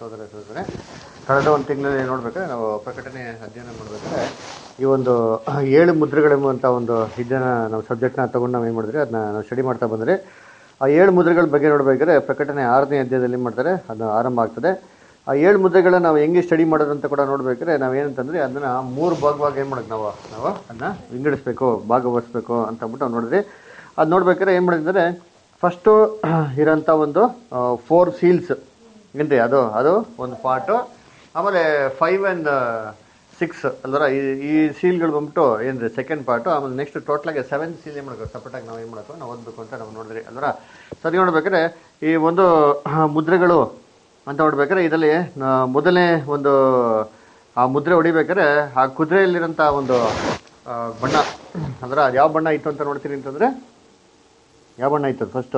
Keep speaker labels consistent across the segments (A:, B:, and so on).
A: ಸೋದರ ಕಳೆದ ಒಂದು ತಿಂಗಳಲ್ಲಿ ನೋಡ್ಬೇಕಾದ್ರೆ ನಾವು ಪ್ರಕಟಣೆ ಅಧ್ಯಯನ ಮಾಡ್ಬೇಕಾದ್ರೆ ಈ ಒಂದು 7 ಮುದ್ರೆಗಳೆಂಬುವಂಥ ಒಂದು ಇದನ್ನ ನಾವು ಸಬ್ಜೆಕ್ಟ್ನ ತಗೊಂಡು ನಾವು ಏನು ಮಾಡಿದ್ರೆ ಅದನ್ನ ನಾವು ಸ್ಟಡಿ ಮಾಡ್ತಾ ಬಂದರೆ ಆ 7 ಮುದ್ರೆಗಳ ಬಗ್ಗೆ ನೋಡ್ಬೇಕಾದ್ರೆ ಪ್ರಕಟಣೆ 6ನೇ ಅಧ್ಯಾಯದಲ್ಲಿ ಏನು ಮಾಡ್ತಾರೆ ಅದು ಆರಂಭ ಆಗ್ತದೆ. ಆ 7 ಮುದ್ರೆಗಳನ್ನ ನಾವು ಹೆಂಗೆ ಸ್ಟಡಿ ಮಾಡೋದಂತ ಕೂಡ ನೋಡ್ಬೇಕಾದ್ರೆ ನಾವೇನಂತಂದ್ರೆ ಅದನ್ನ 3 ಭಾಗವಾಗಿ ಏನು ಮಾಡೋದು ನಾವು ಅದನ್ನ ವಿಂಗಡಿಸ್ಬೇಕು, ಭಾಗವಹಿಸ್ಬೇಕು ಅಂತ ಅಂದ್ಬಿಟ್ಟು ನಾವು ನೋಡಿದ್ರಿ. ಅದು ನೋಡ್ಬೇಕಾದ್ರೆ ಏನು ಮಾಡಿದ್ರೆ ಫಸ್ಟು ಇರೋಂಥ ಒಂದು 4 ಸೀಲ್ಸ್ ಏನ್ರಿ ಅದು ಒಂದು ಪಾರ್ಟು. ಆಮೇಲೆ 5 and 6 ಅಲ್ವರ ಈ ಸೀಲ್ಗಳು ಬಂದ್ಬಿಟ್ಟು ಏನ್ರಿ ಸೆಕೆಂಡ್ ಪಾರ್ಟು. ಆಮೇಲೆ ನೆಕ್ಸ್ಟ್ ಟೋಟಲಾಗಿ 7 ಸೀಲ್ ಏನು ಮಾಡಬೇಕು ಸಪರೇಟಾಗಿ ನಾವು ಏನು ಮಾಡಬೇಕು ನಾವು ಓದಬೇಕು ಅಂತ ನಾವು ನೋಡಿದ್ರಿ ಅಲ್ವರ. ಸರಿ ನೋಡ್ಬೇಕಾದ್ರೆ ಈ ಒಂದು ಮುದ್ರೆಗಳು ಅಂತ ನೋಡ್ಬೇಕಾದ್ರೆ ಇದರಲ್ಲಿ ಮೊದಲನೇ ಒಂದು ಆ ಮುದ್ರೆ ಹೊಡಿಬೇಕಾದ್ರೆ ಆ ಕುದುರೆಯಲ್ಲಿರೋಂಥ ಒಂದು ಬಣ್ಣ ಅಂದ್ರೆ ಅದು ಯಾವ ಬಣ್ಣ ಇತ್ತು ಅಂತ ನೋಡ್ತೀನಿ ಅಂತಂದರೆ ಯಾವ ಬಣ್ಣ ಇತ್ತು ಫಸ್ಟು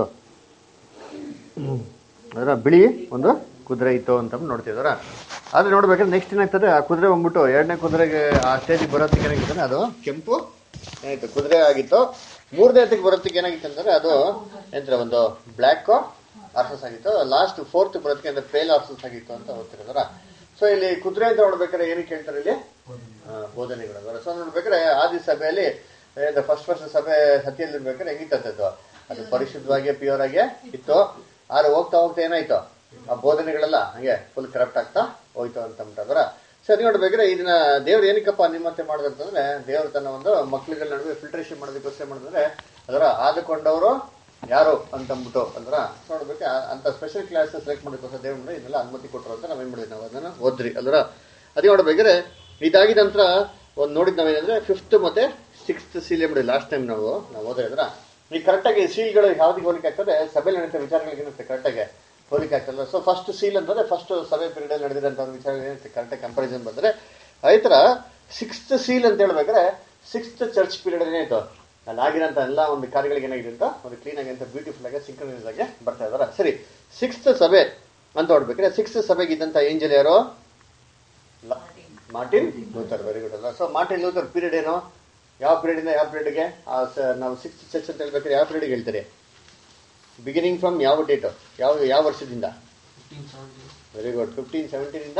A: ಅದರ ಬಿಳಿ ಒಂದು ಕುದುರೆ ಇತ್ತು ಅಂತ ನೋಡ್ತಿದಾರ. ಆದರೆ ನೋಡ್ಬೇಕಾದ್ರೆ ನೆಕ್ಸ್ಟ್ ಏನಾಗ್ತದೆ ಆ ಕುದುರೆ ಬಂದ್ಬಿಟ್ಟು 2ನೇ ಕುದುರೆಗೆ ಆ ಸ್ಟೇಜಿಗೆ ಬರೋದಕ್ಕೆ ಏನಾಗಿತ್ತು ಅದು ಕೆಂಪು ಏನಾಯ್ತು ಕುದುರೆ ಆಗಿತ್ತು. 3ನೇ ಹತ್ತಿಗೆ ಬರೋದಕ್ಕೆ ಏನಾಗಿತ್ತು ಅಂದರೆ ಅದು ಏನಂತಾರೆ ಒಂದು ಬ್ಲ್ಯಾಕ್ ಆರ್ಸಸ್ ಆಗಿತ್ತು. ಲಾಸ್ಟ್ 4th ಬರೋದಕ್ಕೆ ಅಂದ್ರೆ ಪೇಲ್ ಆರ್ಸಸ್ ಆಗಿತ್ತು ಅಂತ ಓದ್ತಿರೋದ್ರ. ಸೊ ಇಲ್ಲಿ ಕುದುರೆ ಅಂತ ನೋಡ್ಬೇಕಾದ್ರೆ ಏನಕ್ಕೆ ಹೇಳ್ತಾರೆ ಇಲ್ಲಿ ಬೋಧನೆಗಳು. ಸೊ ನೋಡ್ಬೇಕಾದ್ರೆ ಆದಿ ಸಭೆಯಲ್ಲಿ ಫಸ್ಟ್ ಸಭೆ ಸತಿಯಲ್ಲಿರ್ಬೇಕಾದ್ರೆ ಹೆಂಗಿತ್ತು ಅದು ಪರಿಶುದ್ಧವಾಗಿ ಪ್ಯೂರ್ ಆಗಿ ಇತ್ತು. ಆದ್ರೆ ಹೋಗ್ತಾ ಏನಾಯ್ತು ಆ ಬೋಧನೆಗಳೆಲ್ಲ ಹಂಗೆ ಫುಲ್ ಕರಪ್ಟ್ ಆಗ್ತಾ ಹೋಯ್ತು ಅಂತಂದ್ರೆ. ಸರಿ ನೋಡ್ಬೇಕಾದ್ರೆ ಇದನ್ನ ದೇವ್ರು ಏನಕ್ಕಪ್ಪ ನಿಮ್ಮತ್ತೆ ಮಾಡೋದಂತಂದ್ರೆ ದೇವ್ರು ತನ್ನ ಒಂದು ಮಕ್ಳುಗಳ ನಡುವೆ ಫಿಲ್ಟ್ರೇಷನ್ ಮಾಡೋದಕ್ಕೋಸ್ಕರ ಮಾಡಿದ್ರೆ ಅದರ ಆದುಕೊಂಡವರು ಯಾರು ಅಂತಂದ್ಬಿಟ್ಟು ಅಂದ್ರ ನೋಡ್ಬೇಕು ಅಂತ ಸ್ಪೆಷಲ್ ಕ್ಲಾಸ್ ಸೆಲೆಕ್ಟ್ ಮಾಡೋದಕ್ಕೋಸ್ಕರ ದೇವ್ರು ಇದನ್ನೆಲ್ಲ ಅನುಮತಿ ಕೊಟ್ಟರು ಅಂತ ನಾವೇನ್ ಮಾಡಿದ್ವಿ ನಾವು ಅದನ್ನ ಓದ್ರಿ ಅಲ್ರ. ಅದೇ ನೋಡ್ಬೇಕಾದ್ರೆ ಇದಾಗಿದ ನಂತರ ಒಂದು ನೋಡಿದ್ ನಾವೇನಂದ್ರೆ 5th ಮತ್ತೆ 6th ಸೀಲ್ ಮಾಡಿದ್ವಿ ಲಾಸ್ಟ್ ಟೈಮ್ ನಾವು ಓದ್ರಿ ಅದ್ರ. ಈ ಕರೆಕ್ಟಾಗಿ ಸೀಲ್ಗಳು ಯಾವ್ದಿಗೆ ಹೋಲಿಕೆ ಆಗ್ತದೆ ಸಭೆಯಲ್ಲಿ ನಡೆಯುತ್ತೆ ವಿಚಾರಗಳಿಗೆ ಏನಿರುತ್ತೆ ಕರೆಕ್ಟಾಗಿ ಹೋಲಿಕೆ ಆಗ್ತದೆ. ಸೊ ಫಸ್ಟ್ ಸೀಲ್ ಅಂತಂದ್ರೆ ಫಸ್ಟ್ ಸಭೆ ಪೀರಿಯಡ್ ಅಲ್ಲಿ ನಡೆದಿರೋಂಥ ವಿಚಾರಗಳು ಏನಿರುತ್ತೆ ಕರೆಕ್ಟಾಗಿ ಕಂಪಾರಿಸನ್ ಬಂದ್ರೆ ಅದೇ ತರ 6th ಸೀಲ್ ಅಂತ ಹೇಳ್ಬೇಕಾದ್ರೆ 6th ಚರ್ಚ್ ಪೀರಿಯಡ್ ಏನಾಯ್ತು ಅಲ್ಲಿ ಆಗಿರೋಂಥ ಎಲ್ಲ ಒಂದು ಕಾರ್ಯಗಳಿಗೆ ಏನಾಗಿದೆ ಅಂತ ಒಂದು ಕ್ಲೀನ್ ಆಗಿ ಅಂತ ಬ್ಯೂಟಿಫುಲ್ ಆಗಿ ಸಿಂಕ್ರನೈಸ್ ಆಗಿ ಬರ್ತಾ ಇದಾರೆ. ಸರಿ 6th ಸಭೆ ಅಂತ ನೋಡ್ಬೇಕಾದ್ರೆ 6th ಸಭೆಗೆ ಇದ್ದಂತ ಏಂಜಲ್ ಯಾರು ಮಾರ್ಟಿನ್ ಲೂಥರ್. ವೆರಿ ಗುಡ್ ಅಲ್ಲ. ಸೊ ಮಾರ್ಟಿನ್ ಲೂಥರ್ ಪೀರಿಯಡ್ ಏನು ಯಾವ ಪೀರಿಯಡ್ ಇಂದ ಯಾವ ಪೀರಿಯಡ್ಗೆ ನಾವು 6th ಚರ್ಚ್ ಅಂತ ಹೇಳ್ಬೇಕಾದ್ರೆ ಯಾವ ಪೀರಿಯಡ್ಗೆ ಹೇಳ್ತಾರೆ ಬಿಗಿನಿಂಗ್ ಫ್ರಮ್ ಯಾವ ಡೇಟ್ ಯಾವ ವರ್ಷದಿಂದ? ವೆರಿ ಗುಡ್ 1517 ಇಂದ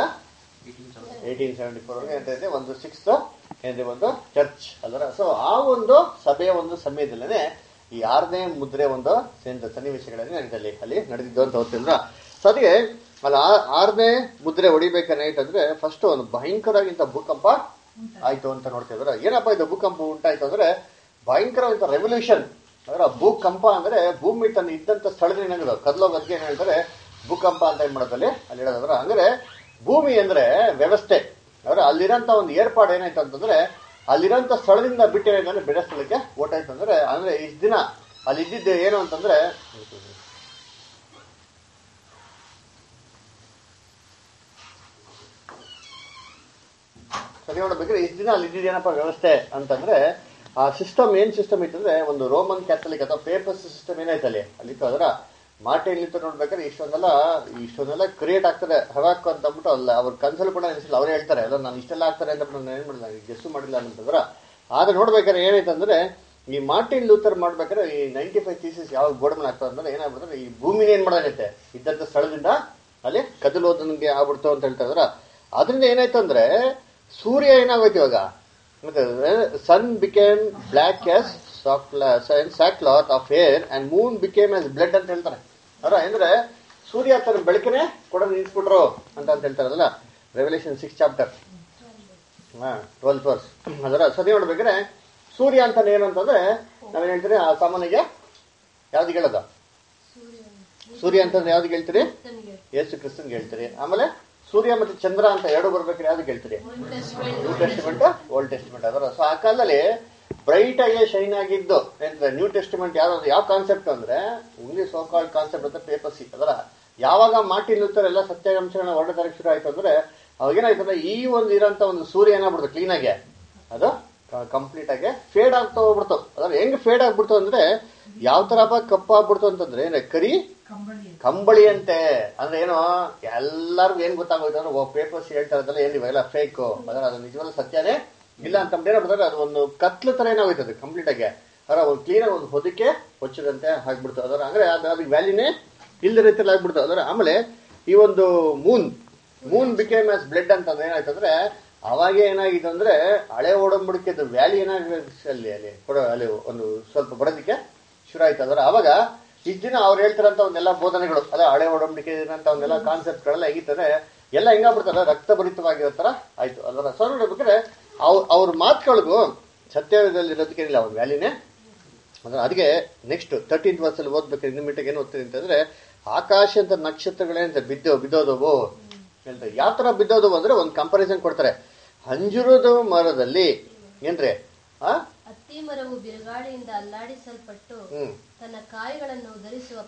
A: 1874 ಅಂತ ಇದೆ ಒಂದು 6th ಏನಿದೆ ಒಂದು ಚರ್ಚ್ ಅಲ್ವರ. ಸೊ ಆ ಒಂದು ಸಭೆಯ ಒಂದು ಸಮಯದಲ್ಲೇ ಈ 6ನೇ ಮುದ್ರೆ ಒಂದು ಸನ್ನಿವೇಶಗಳಲ್ಲಿ ಅಲ್ಲಿ ನಡೆದಿದ್ದು ಅಂತ ಓದ್ತಿದ್ರ. ಸೊ ಅದಕ್ಕೆ ಅಲ್ಲಿ 6ನೇ ಮುದ್ರೆ ಹೊಡಿಬೇಕಂದ್ರೆ ಫಸ್ಟ್ ಒಂದು ಭಯಂಕರವಾಗಿಂತ ಭೂಕಂಪ ಆಯ್ತು ಅಂತ ನೋಡ್ತಿದ್ರ. ಏನಪ್ಪಾ ಇದು ಭೂಕಂಪ ಉಂಟಾಯ್ತು ಅಂದ್ರೆ ಭಯಂಕರವಾದ ರೆವಲ್ಯೂಷನ್ ಅಂದ್ರೆ ಭೂಕಂಪ ಅಂದ್ರೆ ಭೂಮಿ ತನ್ನ ಇದ್ದಂತ ಸ್ಥಳದಲ್ಲಿ ಏನಾಗೋದು ಕದಲೋಗೋದಕ್ಕೆ ಏನ್ ಹೇಳ್ತಾರೆ ಭೂಕಂಪ ಅಂತ ಏನ್ ಮಾಡೋದಲ್ಲಿ ಅಲ್ಲಿ ಹೇಳೋದ್ರ. ಅಂದ್ರೆ ಭೂಮಿ ಅಂದ್ರೆ ವ್ಯವಸ್ಥೆ ಅಂದ್ರೆ ಅಲ್ಲಿರೋಂಥ ಒಂದು ಏರ್ಪಾಡು ಏನಾಯ್ತು ಅಂತಂದ್ರೆ ಅಲ್ಲಿರೋಂಥ ಸ್ಥಳದಿಂದ ಬಿಟ್ಟು ಏನಾಯ್ತು ಬೇರೆ ಸ್ಥಳಕ್ಕೆ ಓಟಾಯ್ತು ಅಂದ್ರೆ ಇಷ್ಟು ದಿನ ಅಲ್ಲಿ ಇದ್ದಿದ್ದು ಏನು ಅಂತಂದ್ರೆ ಸರಿ ನೋಡ್ಬೇಕ್ರೆ ಇಷ್ಟು ದಿನ ಅಲ್ಲಿ ಇದ್ದಿದ್ದೇನಪ್ಪ ವ್ಯವಸ್ಥೆ ಅಂತಂದ್ರೆ ಆ ಸಿಸ್ಟಮ್ ಏನ್ ಸಿಸ್ಟಮ್ ಇತ್ತಂದ್ರೆ ಒಂದು ರೋಮನ್ ಕ್ಯಾಥಲಿಕ್ ಅಥವಾ ಪೇಪರ್ಸ್ ಸಿಸ್ಟಮ್ ಏನಾಯ್ತು ಅಲ್ಲಿತ್ತು ಅದರ ಮಾರ್ಟಿನ್ ಲೂಥರ್ ನೋಡ್ಬೇಕಾದ್ರೆ ಇಷ್ಟೊಂದೆಲ್ಲ ಕ್ರಿಯೇಟ್ ಆಗ್ತದೆ ಹವಾಕ್ ಅಂತ ಅಂದ್ಬಿಟ್ಟು ಅಲ್ಲ ಅವ್ರ ಕನ್ಸಲ್ ಕೂಡ ಅನಿಸಿಲ್ಲ. ಅವರೇ ಹೇಳ್ತಾರೆ ಅಲ್ಲ ನಾನು ಇಷ್ಟೆಲ್ಲ ಆಗ್ತಾರೆ ಅಂತ ನಾನು ಏನ್ ಮಾಡಿಲ್ಲ ಗೆಸ್ಸು ಮಾಡಿಲ್ಲ ಅಂತಂದ್ರ. ಆದ್ರೆ ನೋಡ್ಬೇಕಾದ್ರೆ ಏನಾಯ್ತಂದ್ರೆ ಈ ಮಾರ್ಟಿನ್ ಲೂಥರ್ ಮಾಡ್ಬೇಕಾದ್ರೆ ಈ 95 ಥೀಸಿಸ್ ಯಾವಾಗ ಬೋರ್ಡ್ ಮೇಲೆ ಆಗ್ತದೆ ಅಂದ್ರೆ ಏನಾಗ್ಬಿಡ್ತಾರೆ ಈ ಭೂಮಿನ ಏನ್ ಮಾಡೋದೈತೆ ಇದ್ದಂತ ಸ್ಥಳದಿಂದ ಅಲ್ಲಿ ಕದಲೋದನ್ಗೆ ಆಗ್ಬಿಡ್ತು ಅಂತ ಹೇಳ್ತಾ ಇದ್ರ. ಅದರಿಂದ ಏನಾಯ್ತು ಅಂದ್ರೆ ಸೂರ್ಯ ಏನಾಗೋಯ್ತು ಇವಾಗ sun became black as sackcloth of hair and moon became as blood ಅಂತ ಹೇಳ್ತಾರೆ. ಅವರ ಅಂದ್ರೆ ಸೂರ್ಯ ತನ್ನ ಬೆಳಕನೆ ಕೊಡೋದು ನಿಲ್ಸ್ಬಿಟ್ರು ಅಂತ ಹೇಳ್ತಾರಲ್ಲ ರೆವಲ್ಯೂಷನ್ 6 ಚಾಪ್ಟರ್ 12th verse ಅದರ. ಸರಿ ನೋಡ್ಬೇಕಾದ್ರೆ ಸೂರ್ಯ ಅಂತ ಏನು ಅಂತಂದ್ರೆ ನಾವೇನ್ ಹೇಳ್ತೀರಿ ಆ ಸಾಮಾನ್ಯಗೆ ಯಾವ್ದಿಗೆ ಹೇಳೋದು ಸೂರ್ಯ ಅಂತಂದ್ರೆ ಯಾವ್ದಿಗೆ ಹೇಳ್ತೀರಿ ಯೇಸು ಕ್ರಿಸ್ತನ್ಗೆ ಹೇಳ್ತೀರಿ. ಆಮೇಲೆ ಸೂರ್ಯ ಮತ್ತೆ ಚಂದ್ರ ಅಂತ ಎರಡು ಬರ್ಬೇಕಾದ್ರೆ ಯಾವ್ದು ಹೇಳ್ತೀರಿ ನ್ಯೂ ಟೆಸ್ಟಿಮೆಂಟ್ ಓಲ್ಡ್ ಟೆಸ್ಟಿಮೆಂಟ್ ಅದರ. ಸೊ ಆ ಕಾಲದಲ್ಲಿ ಬ್ರೈಟ್ ಆಗಿ ಶೈನ್ ಆಗಿದ್ದು ನ್ಯೂ ಟೆಸ್ಟಿಮೆಂಟ್ ಯಾವ ಕಾನ್ಸೆಪ್ಟ್ ಅಂದ್ರೆ ಓನ್ಲಿ ಸೋ ಕಾಲ್ಡ್ ಕಾನ್ಸೆಪ್ಟ್ ಅಂತ ಪೇಪರ್ಸಿ ಅದರ. ಯಾವಾಗ ಮಾರ್ಟಿನ್ ಲೂಥರ್ ಎಲ್ಲ ಸತ್ಯಾಂಶಗಳನ್ನ ಹೊರಡೋದಕ್ಕೆ ಶುರು ಆಯ್ತು ಅಂದ್ರೆ ಅವಾಗೇನಾಯ್ತು ಅಂದ್ರೆ ಈ ಒಂದು ಇರೋಂತ ಒಂದು ಸೂರ್ಯ ಏನಾಗ್ಬಿಡ್ತು ಕ್ಲೀನ್ ಆಗಿ ಅದು ಕಂಪ್ಲೀಟ್ ಆಗಿ ಫೇಡ್ ಆಗ್ತಾ ಹೋಗ್ಬಿಡ್ತು. ಅದ್ರ ಹೆಂಗ್ ಫೇಡ್ ಆಗ್ಬಿಡ್ತು ಅಂದ್ರೆ ಯಾವ ತರ ಕಪ್ಪ ಆಗ್ಬಿಡ್ತು ಅಂತಂದ್ರೆ ಕರಿ ಕಂಬಳಿ ಅಂತೆ. ಅಂದ್ರೆ ಏನು ಎಲ್ಲರಿಗೂ ಏನ್ ಗೊತ್ತಾಗೋಯ್ತು ಅಂದ್ರೆ ಪೇಪರ್ಸ್ ಹೇಳ್ತಾ ಇರೋದಲ್ಲ ಏನ್ ಇವೆಲ್ಲ ಫೇಕ್ ಅದರ ಅದು ನಿಜವಾದ ಸತ್ಯನೇ ಇಲ್ಲ ಅಂತ ಏನಾಗ್ಬಿಡ್ತಾರೆ ಅದು ಒಂದು ಕತ್ಲು ತರ ಏನಾಗೋಯ್ತದೆ ಕಂಪ್ಲೀಟ್ ಆಗಿ ಅದರ ಒಂದು ಕ್ಲೀನ್ ಆಗಿ ಒಂದು ಹೊದಕ್ಕೆ ಹೊಚ್ಚದಂತೆ ಆಗ್ಬಿಡ್ತು ಅದರ. ಅಂದ್ರೆ ಅದಕ್ಕೆ ವ್ಯಾಲ್ಯೂನೇ ಇಲ್ಲದ ರೀತಿಯಲ್ಲಿ ಆಗ್ಬಿಡ್ತು ಅದರ. ಆಮೇಲೆ ಈ ಒಂದು moon moon became as blood ಅಂತಂದ್ರೆ ಏನಾಯ್ತಂದ್ರೆ ಅವಾಗ ಏನಾಗಿತ್ತು ಅಂದ್ರೆ ಹಳೆ ಒಡಂಬಡಿಕೆದು ವ್ಯಾಲಿ ಏನಾಗಿದೆ ಅಲ್ಲಿ ಒಂದು ಸ್ವಲ್ಪ ಬರೋದಕ್ಕೆ ಶುರು ಆಯ್ತು ಅಂದ್ರೆ ಅವಾಗ ಇಷ್ಟ ದಿನ ಅವ್ರು ಹೇಳ್ತಾರಂತ ಒಂದೆಲ್ಲ ಬೋಧನೆಗಳು ಅಲ್ಲ ಹಳೆ ಒಡಂಬಡಿಕೆ ಅಂತ ಒಂದೆಲ್ಲ ಕಾನ್ಸೆಪ್ಟ್ಗಳೆಲ್ಲ ಹೇಗಿರ್ತಾರೆ ಎಲ್ಲ ಹೆಂಗಾಗ್ಬಿಡ್ತಾರ ರಕ್ತಭರಿತವಾಗಿರೋ ತರ ಆಯ್ತು ಅದರ ಸೊ ನೋಡ್ಬೇಕಾದ್ರೆ ಅವ್ರ ಮಾತುಗಳಿಗೂ ಸತ್ಯದಲ್ಲಿ ಇರೋದಕ್ಕೇನಿಲ್ಲ ಅವ್ರ ವ್ಯಾಲಿನೇ ಅಂದ್ರೆ ಅದಕ್ಕೆ ನೆಕ್ಸ್ಟ್ 13th ವರ್ಷಲ್ಲಿ ಓದ್ಬೇಕು ಇನ್ನು ಮಿಟ್ಟಿಗೆ ಏನು ಓದ್ತೀನಿ ಅಂತಂದ್ರೆ ಆಕಾಶ ಅಂತ ನಕ್ಷತ್ರಗಳೇನಂತ ಬಿದ್ದೋದವು ಹೇಳ್ತಾರೆ ಯಾವ ತರ ಬಿದ್ದೋದವು ಅಂದ್ರೆ ಒಂದು ಕಂಪಾರಿಸನ್ ಕೊಡ್ತಾರೆ ಅಂಜೂರದ ಮರದಲ್ಲಿ ಏನ್ರಿ
B: ಅತ್ತಿ ಮರವು ಬಿರುಗಾಳಿಯಿಂದ ಅಲ್ಲಾಡಿಸಲ್ಪಟ್ಟು ತನ್ನ ಕಾಯಿಗಳನ್ನು ಉದುರಿಸುವ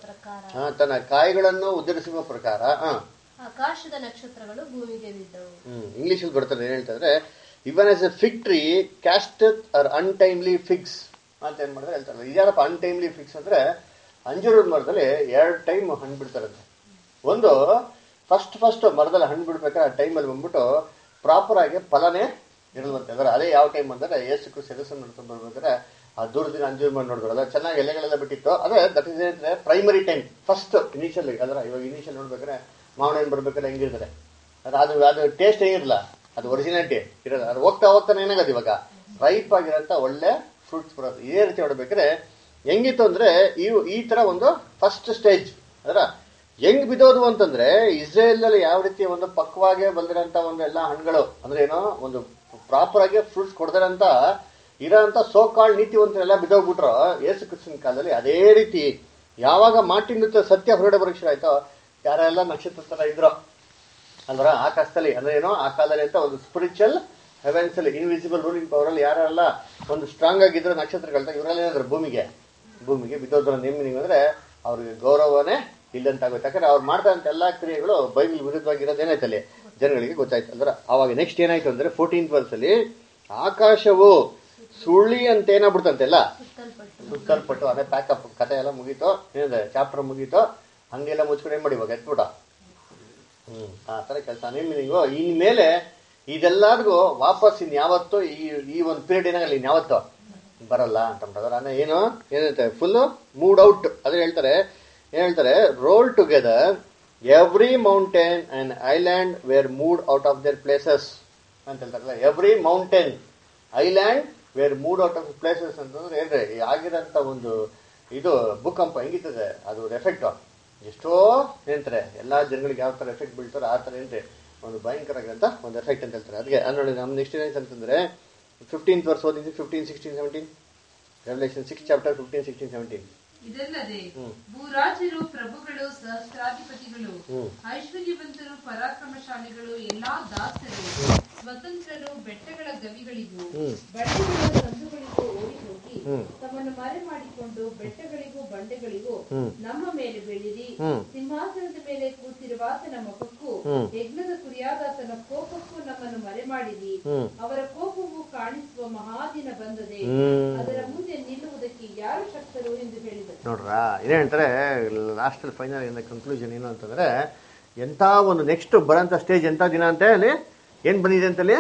B: ಪ್ರಕಾರ ಆಕಾಶದ ನಕ್ಷತ್ರಗಳು ಭೂಮಿಗೆ ಬಿದ್ದವು.
A: ಇಂಗ್ಲಿಷ್ ಅಲ್ಲಿ ಬರ್ತಾರೆ ಏನ್ ಹೇಳ್ತಾರೆ even as a fig tree casteth her untimely figs ಅಂತ ಏನ್ ಮಾಡಿದ್ರೆ ಹೇಳ್ತಾರೆ. ಇದ್ಯಾರಪ್ಪ ಅನ್ಟೈಮ್ಲಿ ಫಿಕ್ಸ್ ಅಂದ್ರೆ ಅಂಜೂರದ ಮರದಲ್ಲಿ 2 ಟೈಮ್ ಹಣ್ಣು ಬಿಡ್ತಾರಂತೆ. ಒಂದು ಫಸ್ಟ್ ಮರದಲ್ಲಿ ಹಣ್ಣು ಬಿಡ್ಬೇಕಾದ್ರೆ ಆ ಟೈಮಲ್ಲಿ ಬಂದ್ಬಿಟ್ಟು ಪ್ರಾಪರ್ ಆಗಿ ಫಲನೇ ಇರಲ್ವಂತೆ. ಅಂದ್ರೆ ಅದೇ ಯಾವ ಟೈಮ್ ಅಂದ್ರೆ ಯೇಸು ಕ್ರಿಸ್ತ ಎದುರು ನಡ್ಕೊಂಡು ಬರ್ಬೇಕಾದ್ರೆ ಆ ದೂರದಿಂದ ಅಂಜೂರ ಮರ ನೋಡಿದ್ರಲ್ಲ ಚೆನ್ನಾಗಿ ಎಲೆಗಳೆಲ್ಲ ಬಿಟ್ಟಿತ್ತು. ಅದೇ ದಟ್ ಇಸ್ ಅಂದ್ರೆ ಪ್ರೈಮರಿ ಟೈಮ್ ಫಸ್ಟ್ ಇನಿಷಿಯಲ್. ಅಂದ್ರೆ ಇವಾಗ ಇನಿಷಿಯಲ್ ನೋಡ್ಬೇಕಾದ್ರೆ ಮಾವಿನ ಹಣ್ಣು ಬರ್ಬೇಕಾದ್ರೆ ಹೆಂಗಿರ್ತಾರೆ ಅದು ಟೇಸ್ಟ್ ಹೆಂಗಿರಲ್ಲ, ಅದು ಒರಿಜಿನಾಲಿಟಿ ಇರೋದು. ಅದು ಹೋಗ್ತಾನೆ ಏನಾಗದು ಇವಾಗ ರೈಪ್ ಆಗಿರೋಂಥ ಒಳ್ಳೆ ಫ್ರೂಟ್ಸ್ ಬರೋದು. ಇದೇ ರೀತಿ ನೋಡ್ಬೇಕಾದ್ರೆ ಹೆಂಗಿತ್ತು ಅಂದ್ರೆ ಈ ತರ ಒಂದು ಫಸ್ಟ್ ಸ್ಟೇಜ್. ಅದರ ಹೆಂಗ್ ಬಿದ್ದೋದು ಅಂತಂದ್ರೆ ಇಸ್ರೇಲ್ ಅಲ್ಲಿ ಯಾವ ರೀತಿ ಒಂದು ಪಕ್ವಾಗೆ ಬಂದಿರೋಂಥ ಒಂದು ಎಲ್ಲಾ ಹಣ್ಣುಗಳು ಅಂದ್ರೆ ಏನೋ ಒಂದು ಪ್ರಾಪರ್ ಆಗಿ ಫ್ರೂಟ್ಸ್ ಕೊಡ್ದಾರಂತ ಇರೋಂಥ ಸೋಕಾಳ್ ನೀತಿವಂತರೆಲ್ಲ ಬಿದ್ದೋಗ್ಬಿಟ್ರು ಯೇಸು ಕ್ರಿಸ್ತನ ಕಾಲದಲ್ಲಿ. ಅದೇ ರೀತಿ ಯಾವಾಗ ಮಾರ್ಟಿನ್ ಲೂಥರ್ ಸತ್ಯ ಹೊರಗಡೆ ಬರೋಕ್ ಶುರು ಆಯ್ತೋ ಯಾರೆಲ್ಲ ನಕ್ಷತ್ರ ತರ ಇದ್ರು ಅಲ್ವರ ಆಕಾಶದಲ್ಲಿ ಅಂದ್ರೆ ಏನೋ ಆ ಕಾಲದಲ್ಲಿ ಅಂತ ಒಂದು ಸ್ಪಿರಿಚುವಲ್ ಹೆವೆನ್ಸ್ ಅಲ್ಲಿ ಇನ್ವಿಸಿಬಲ್ ರೂಲಿಂಗ್ ಪವರ್ ಅಲ್ಲಿ ಯಾರೆಲ್ಲ ಒಂದು ಸ್ಟ್ರಾಂಗ್ ಆಗಿದ್ರು ನಕ್ಷತ್ರಗಳಂತ ಇವರೆಲ್ಲ ಏನಾದ್ರು ಭೂಮಿಗೆ ಬಿದ್ದೋದ್ರ ನೇಮಿನಿಂಗ್ ಅಂದ್ರೆ ಅವ್ರಿಗೆ ಗೌರವನೇ ಇಲ್ಲಂತಾಗುತ್ತೆ. ಯಾಕಂದ್ರೆ ಅವ್ರು ಮಾಡ್ತಾ ಅಂತ ಎಲ್ಲಾ ಕ್ರಿಯೆಗಳು ಬೈಬಲ್ ವಿರುದ್ಧವಾಗಿರೋದು ಏನಾಯ್ತಲ್ಲಿ ಜನಗಳಿಗೆ ಗೊತ್ತಾಯ್ತು. ಅಂದ್ರೆ ಅವಾಗ ನೆಕ್ಸ್ಟ್ ಏನಾಯ್ತು ಅಂದ್ರೆ 14th ವರ್ಷಲ್ಲಿ ಆಕಾಶವು ಸುಳ್ಳಿ ಅಂತ ಏನಾಗ್ಬಿಡ್ತಂತೆಲ್ಲ ಸುತ್ತಲ್ಪಟ್ಟು ಅದೇ ಪ್ಯಾಕಪ್ ಕಥೆ ಎಲ್ಲ ಮುಗೀತು, ಏನಿದೆ ಚಾಪ್ಟರ್ ಮುಗೀತು, ಹಂಗೆಲ್ಲ ಮುಚ್ಕೊಂಡು ಏನ್ ಮಾಡಿ ಇವಾಗ ಎತ್ಬಿಟ ಆ ತರ ಕೆಲಸ. ನೀವು ಇನ್ಮೇಲೆ ಇದೆಲ್ಲರಿಗೂ ವಾಪಸ್ ಇನ್ಯಾವತ್ತು ಈ ಒಂದು ಪೀರಿಯಡ್ ಏನಾಗಲ್ಲ ಇನ್ಯಾವತ್ತು ಬರಲ್ಲ ಅಂತ ಅಂದ್ರೆ ಏನಂತೆ ಫುಲ್ ಮೂಡ್ ಔಟ್. ಅದೇ ಹೇಳ್ತಾರೆ roll together every mountain and island were moved out of their places ಅಂತ ಹೇಳ್ತಾರಲ್ಲ. Every mountain island were moved out of places ಅಂತಂದ್ರೆ ಏನ್ರಿ ಆಗಿರೋಂಥ ಒಂದು ಇದು ಭೂಕಂಪ ಹೆಂಗಿರ್ತದೆ ಅದು ಎಫೆಕ್ಟ್ ಎಷ್ಟೋ ಏನಂತಾರೆ ಎಲ್ಲಾ ಜನಗಳಿಗೆ ಯಾವ ತರ ಎಫೆಕ್ಟ್ ಬೀಳ್ತಾರೋ ಆ ತರ ಏನ್ರಿ ಒಂದು ಭಯಂಕರ ಆಗಿರೋಂಥ ಒಂದು ಎಫೆಕ್ಟ್ ಅಂತ ಹೇಳ್ತಾರೆ. ಅದಕ್ಕೆ ನೋಡಿ ನಮ್ ನೆಕ್ಸ್ಟ್ ಏನಾಯ್ತು ಅಂತಂದ್ರೆ 15th ವರ್ಷ ಓದಿದ್ವಿ 15, 16, 17 Revelation 6 chapter 15, 16, 17.
C: ಇದಲ್ಲದೆ ಭೂರಾಜರು, ಪ್ರಭುಗಳು, ಸಹಸ್ರಾಧಿಪತಿಗಳು, ಐಶ್ವರ್ಯವಂತರು, ಪರಾಕ್ರಮಶಾಲಿಗಳು, ಎಲ್ಲಾ ದಾಸರು, ಸ್ವತಂತ್ರರು, ಬೆಟ್ಟಗಳ ಗವಿಗಳಿಗೂ ಬಂಡೆಗಳ ಸಂದುಗಳಿಗೂ ಓಡಿ ಹೋಗಿ ತಮ್ಮನ್ನು ಮರೆ ಮಾಡಿಕೊಂಡು ಬೆಟ್ಟಗಳಿಗೂ ಬಂಡೆಗಳಿಗೂ ನಮ್ಮ ಮೇಲೆ ಬೀಳಿರಿ. ಸಿಂಹಾಸನದ ಮೇಲೆ ಕೂತಿರುವಾತನ ಮುಖಕ್ಕೂ ಯಜ್ಞದ ಕುರಿಯಾದಾತನ ಕೋಪಕ್ಕೂ ನಮ್ಮನ್ನು ಮರೆ ಮಾಡಿರಿ. ಅವರ ಕೋಪವು ಕಾಣಿಸುವ ಮಹಾದಿನ ಬಂದದೆ, ಅದರ ಮುಂದೆ ನಿಲ್ಲುವುದಕ್ಕೆ ಯಾರು ಶಕ್ತರು ಎಂದು ಹೇಳಿದರು.
A: ನೋಡ್ರ ಇದೇ ಹೇಳ್ತಾರೆ ಲಾಸ್ಟ್ ಅಲ್ಲಿ ಫೈನಲ್ ಕನ್ಕ್ಲೂಷನ್ ಏನು ಅಂತಂದ್ರೆ ಎಂತ ಒಂದು ನೆಕ್ಸ್ಟ್ ಬರೋಂಥ ಸ್ಟೇಜ್ ಎಂತ ದಿನ ಅಂತ ಅಲ್ಲಿ ಏನ್ ಬಂದಿದೆ ಅಂತಲ್ಲಿ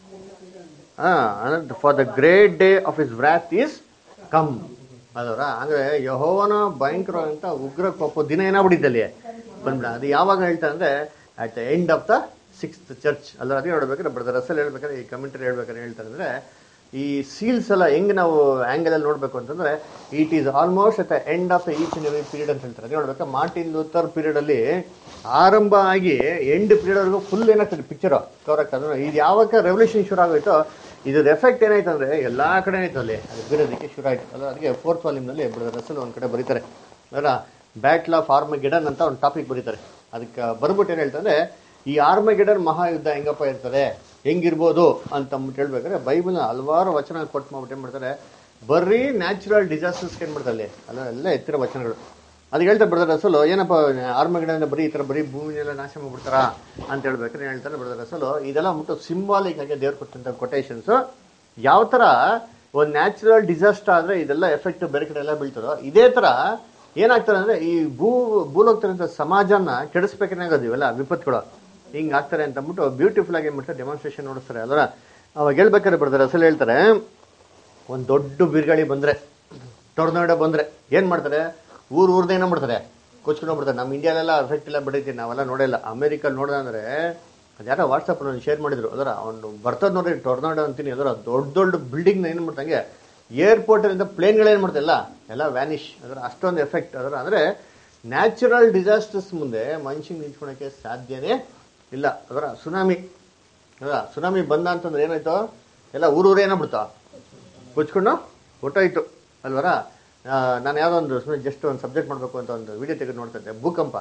A: for the great day of his wrath is come ಅದರ ಅಂದ್ರೆ ಯೆಹೋವನ ಭಯಂಕರ ಅಂತ ಉಗ್ರ ಕೋಪ ದಿನ ಏನಾಗ್ಬಿಟ್ಟಿದ್ದೆ ಅಲ್ಲಿ ಬಂದ್ಬಿಡ. ಅದು ಯಾವಾಗ ಹೇಳ್ತಾರೆ ಅಂದ್ರೆ at the end of the 6th church ಅಲ್ಲ. ಅದೇ ನೋಡ್ಬೇಕಾದ್ರೆ ಬ್ರದರ್ ರಸಲ್ ಹೇಳ್ಬೇಕಾದ್ರೆ ಈ ಕಮೆಂಟರಿ ಹೇಳ್ಬೇಕಾದ್ರೆ ಹೇಳ್ತಾರೆ ಅಂದ್ರೆ ಈ ಸೀಲ್ಸ್ ಎಲ್ಲ ಹೆಂಗ್ ನಾವು ಆಂಗಲ್ ಅಲ್ಲಿ ನೋಡ್ಬೇಕು ಅಂತಂದ್ರೆ it is almost at the end of the each and every period ಅಂತ ಹೇಳ್ತಾರೆ. ಅದೇ ನೋಡ್ಬೇಕು ಮಾರ್ಟಿನ್ ಲೂಥರ್ ಪೀರಿಯಡ್ ಅಲ್ಲಿ ಆರಂಭ ಆಗಿ ಎಂಡ್ ಪೀರಿಯಡ್ ವರೆಗೂ ಫುಲ್ ಏನಾಗ್ತದೆ ಪಿಕ್ಚರ್ ಕವರ್ ಆಗ್ತದೆ. ಇದು ಯಾವಾಗ ರೆವಲ್ಯೂಷನ್ ಶುರು ಆಗೋಯ್ತೋ ಇದ್ರ ಎಫೆಕ್ಟ್ ಏನಾಯ್ತು ಅಂದ್ರೆ ಎಲ್ಲಾ ಕಡೆ ಆಯ್ತು ಅಲ್ಲಿ ಅದು ಬೀರೋದಕ್ಕೆ ಶುರು ಆಯ್ತು. ಅಲ್ಲ ಅದಕ್ಕೆ 4th ವಾಲ್ಯೂಮ್ ನಲ್ಲಿ ರಸಲ್ ಒಂದ್ ಕಡೆ ಬರೀತಾರೆ ಅಲ್ಲ ಬ್ಯಾಟ್ಲ್ ಆಫ್ ಆರ್ಮಗೆಡನ್ ಅಂತ ಒಂದು ಟಾಪಿಕ್ ಬರೀತಾರೆ. ಅದಕ್ಕೆ ಬರ್ಬಿಟ್ಟು ಏನ್ ಹೇಳ್ತಾರೆ ಈ ಆರ್ಮಗೆಡನ್ ಮಹಾಯುದ್ಧ ಹೆಂಗಪ್ಪ ಇರ್ತದೆ ಹೆಂಗಿರ್ಬೋದು ಅಂತ ಹೇಳ್ಬೇಕಾದ್ರೆ ಬೈಬಲ್ನ ಹಲವಾರು ವಚನ ಕೊಟ್ಟು ಮಾಡ್ಬಿಟ್ಟು ಏನ್ ಮಾಡ್ತಾರೆ ಬರೀ ನ್ಯಾಚುರಲ್ ಡಿಸಾಸ್ಟರ್ಸ್ ಏನ್ ಮಾಡ್ತಾರೆ ಅಲ್ಲ ಎಲ್ಲ ಎತ್ತಿರೋ ವಚನಗಳು. ಅದಕ್ಕೆ ಹೇಳ್ತಾರೆ ಬ್ರದರ್ ರಸಲು ಏನಪ್ಪ ಆರ್ಮಗೆಡನ್ ಬರೀ ಈ ತರ ಬರೀ ಭೂಮಿನೆಲ್ಲ ನಾಶ ಮಾಡ್ಬಿಡ್ತಾರ ಅಂತ ಹೇಳ್ಬೇಕಾದ್ರೆ ಹೇಳ್ತಾರೆ ಬ್ರದರ್ ರಸಲು ಇದೆಲ್ಲ ಮುಟ್ಟು ಸಿಂಬಾಲಿಕ್ ಆಗಿ ದೇವ್ರು ಕೊಟ್ಟಂತ ಕೊಟೇಶನ್ಸ್. ಯಾವ ತರ ಒಂದು ನ್ಯಾಚುರಲ್ ಡಿಸಾಸ್ಟರ್ ಆದ್ರೆ ಇದೆಲ್ಲ ಎಫೆಕ್ಟ್ ಬೇರೆ ಕಡೆ ಎಲ್ಲ ಬೀಳ್ತಾರೋ ಇದೇ ತರ ಏನಾಗ್ತಾರೆ ಅಂದ್ರೆ ಈ ಭೂಲೋಕ್ತಿರಂತ ಸಮಾಜನ ಕೆಡಿಸ್ಬೇಕೇನಾಗೋದು ಇವೆಲ್ಲ ವಿಪತ್ತುಗಳು ಹಿಂಗ್ ಆಗ್ತಾರೆ ಅಂತ ಅಂದ್ಬಿಟ್ಟು ಬ್ಯೂಟಿಫುಲ್ ಆಗಿ ಏನ್ ಮಾಡ್ತಾರೆ ಡೆಮಾನ್ಸ್ಟ್ರೇಷನ್ ನೋಡಿಸ್ತಾರೆ. ಅಲ್ವ ಅವಾಗ ಹೇಳ್ಬೇಕಾದ್ರೆ ಬರ್ತಾರೆ ಅಸಲು ಹೇಳ್ತಾರೆ ಒಂದ್ ದೊಡ್ಡ ಬಿರುಗಾಳಿ ಬಂದ್ರೆ ಟೊರ್ನಾಡೋ ಬಂದ್ರೆ ಏನ್ ಮಾಡ್ತಾರೆ ಊರ್ದ ಏನ ಮಾಡ್ತಾರೆ ಕೊಚ್ಕೊಂಡು ಹೋಗ್ಬಿಡ್ತಾರೆ. ನಮ್ಮ ಇಂಡಿಯಾಲೆಲ್ಲ ಎಫೆಕ್ಟ್ ಇಲ್ಲ ಬಿಡೈತಿ ನಾವೆಲ್ಲ ನೋಡಿಲ್ಲ. ಅಮೆರಿಕಲ್ಲಿ ನೋಡಿದ್ರೆ ಅದು ಯಾರೋ ವಾಟ್ಸಪ್ಪಲ್ಲಿ ಶೇರ್ ಮಾಡಿದ್ರು. ಅದರ ಅವನು ಬರ್ತದೆ ನೋಡ್ರಿ ಟೊರ್ನಾಡೋ ಅಂತೀನಿ. ಅದರ ದೊಡ್ಡ ದೊಡ್ಡ ಬಿಲ್ಡಿಂಗ್ನ ಏನು ಮಾಡ್ತಂಗೆ ಏರ್ಪೋರ್ಟಿಂದ ಪ್ಲೇನ್ಗಳೇನು ಮಾಡ್ತಿಲ್ಲ ಎಲ್ಲ ವ್ಯಾನಿಷ್. ಅದರ ಅಷ್ಟೊಂದು ಎಫೆಕ್ಟ್. ಅದರ ಅಂದರೆ ನ್ಯಾಚುರಲ್ ಡಿಸಾಸ್ಟರ್ಸ್ ಮುಂದೆ ಮನುಷ್ಯಂಗೆ ನಿಂತ್ಕೊಳಕ್ಕೆ ಸಾಧ್ಯನೇ ಇಲ್ಲ. ಅದರ ಸುನಾಮಿ ಬಂದ ಅಂತಂದ್ರೆ ಏನಾಯ್ತು, ಎಲ್ಲ ಊರೂರು ಏನಾಗ್ಬಿಡ್ತಾ ಕೊಚ್ಕೊಂಡು ಹೊಟ್ಟೋಯ್ತು ಅಲ್ವರ. ನಾನು ಯಾವುದೋ ಒಂದು ಸುಮ್ಮನೆ ಜಸ್ಟ್ ಒಂದು ಸಬ್ಜೆಕ್ಟ್ ಮಾಡಬೇಕು ಅಂತ ಒಂದು ವಿಡಿಯೋ ತೆಗೆದು ನೋಡ್ತಾ ಇದ್ದೆ.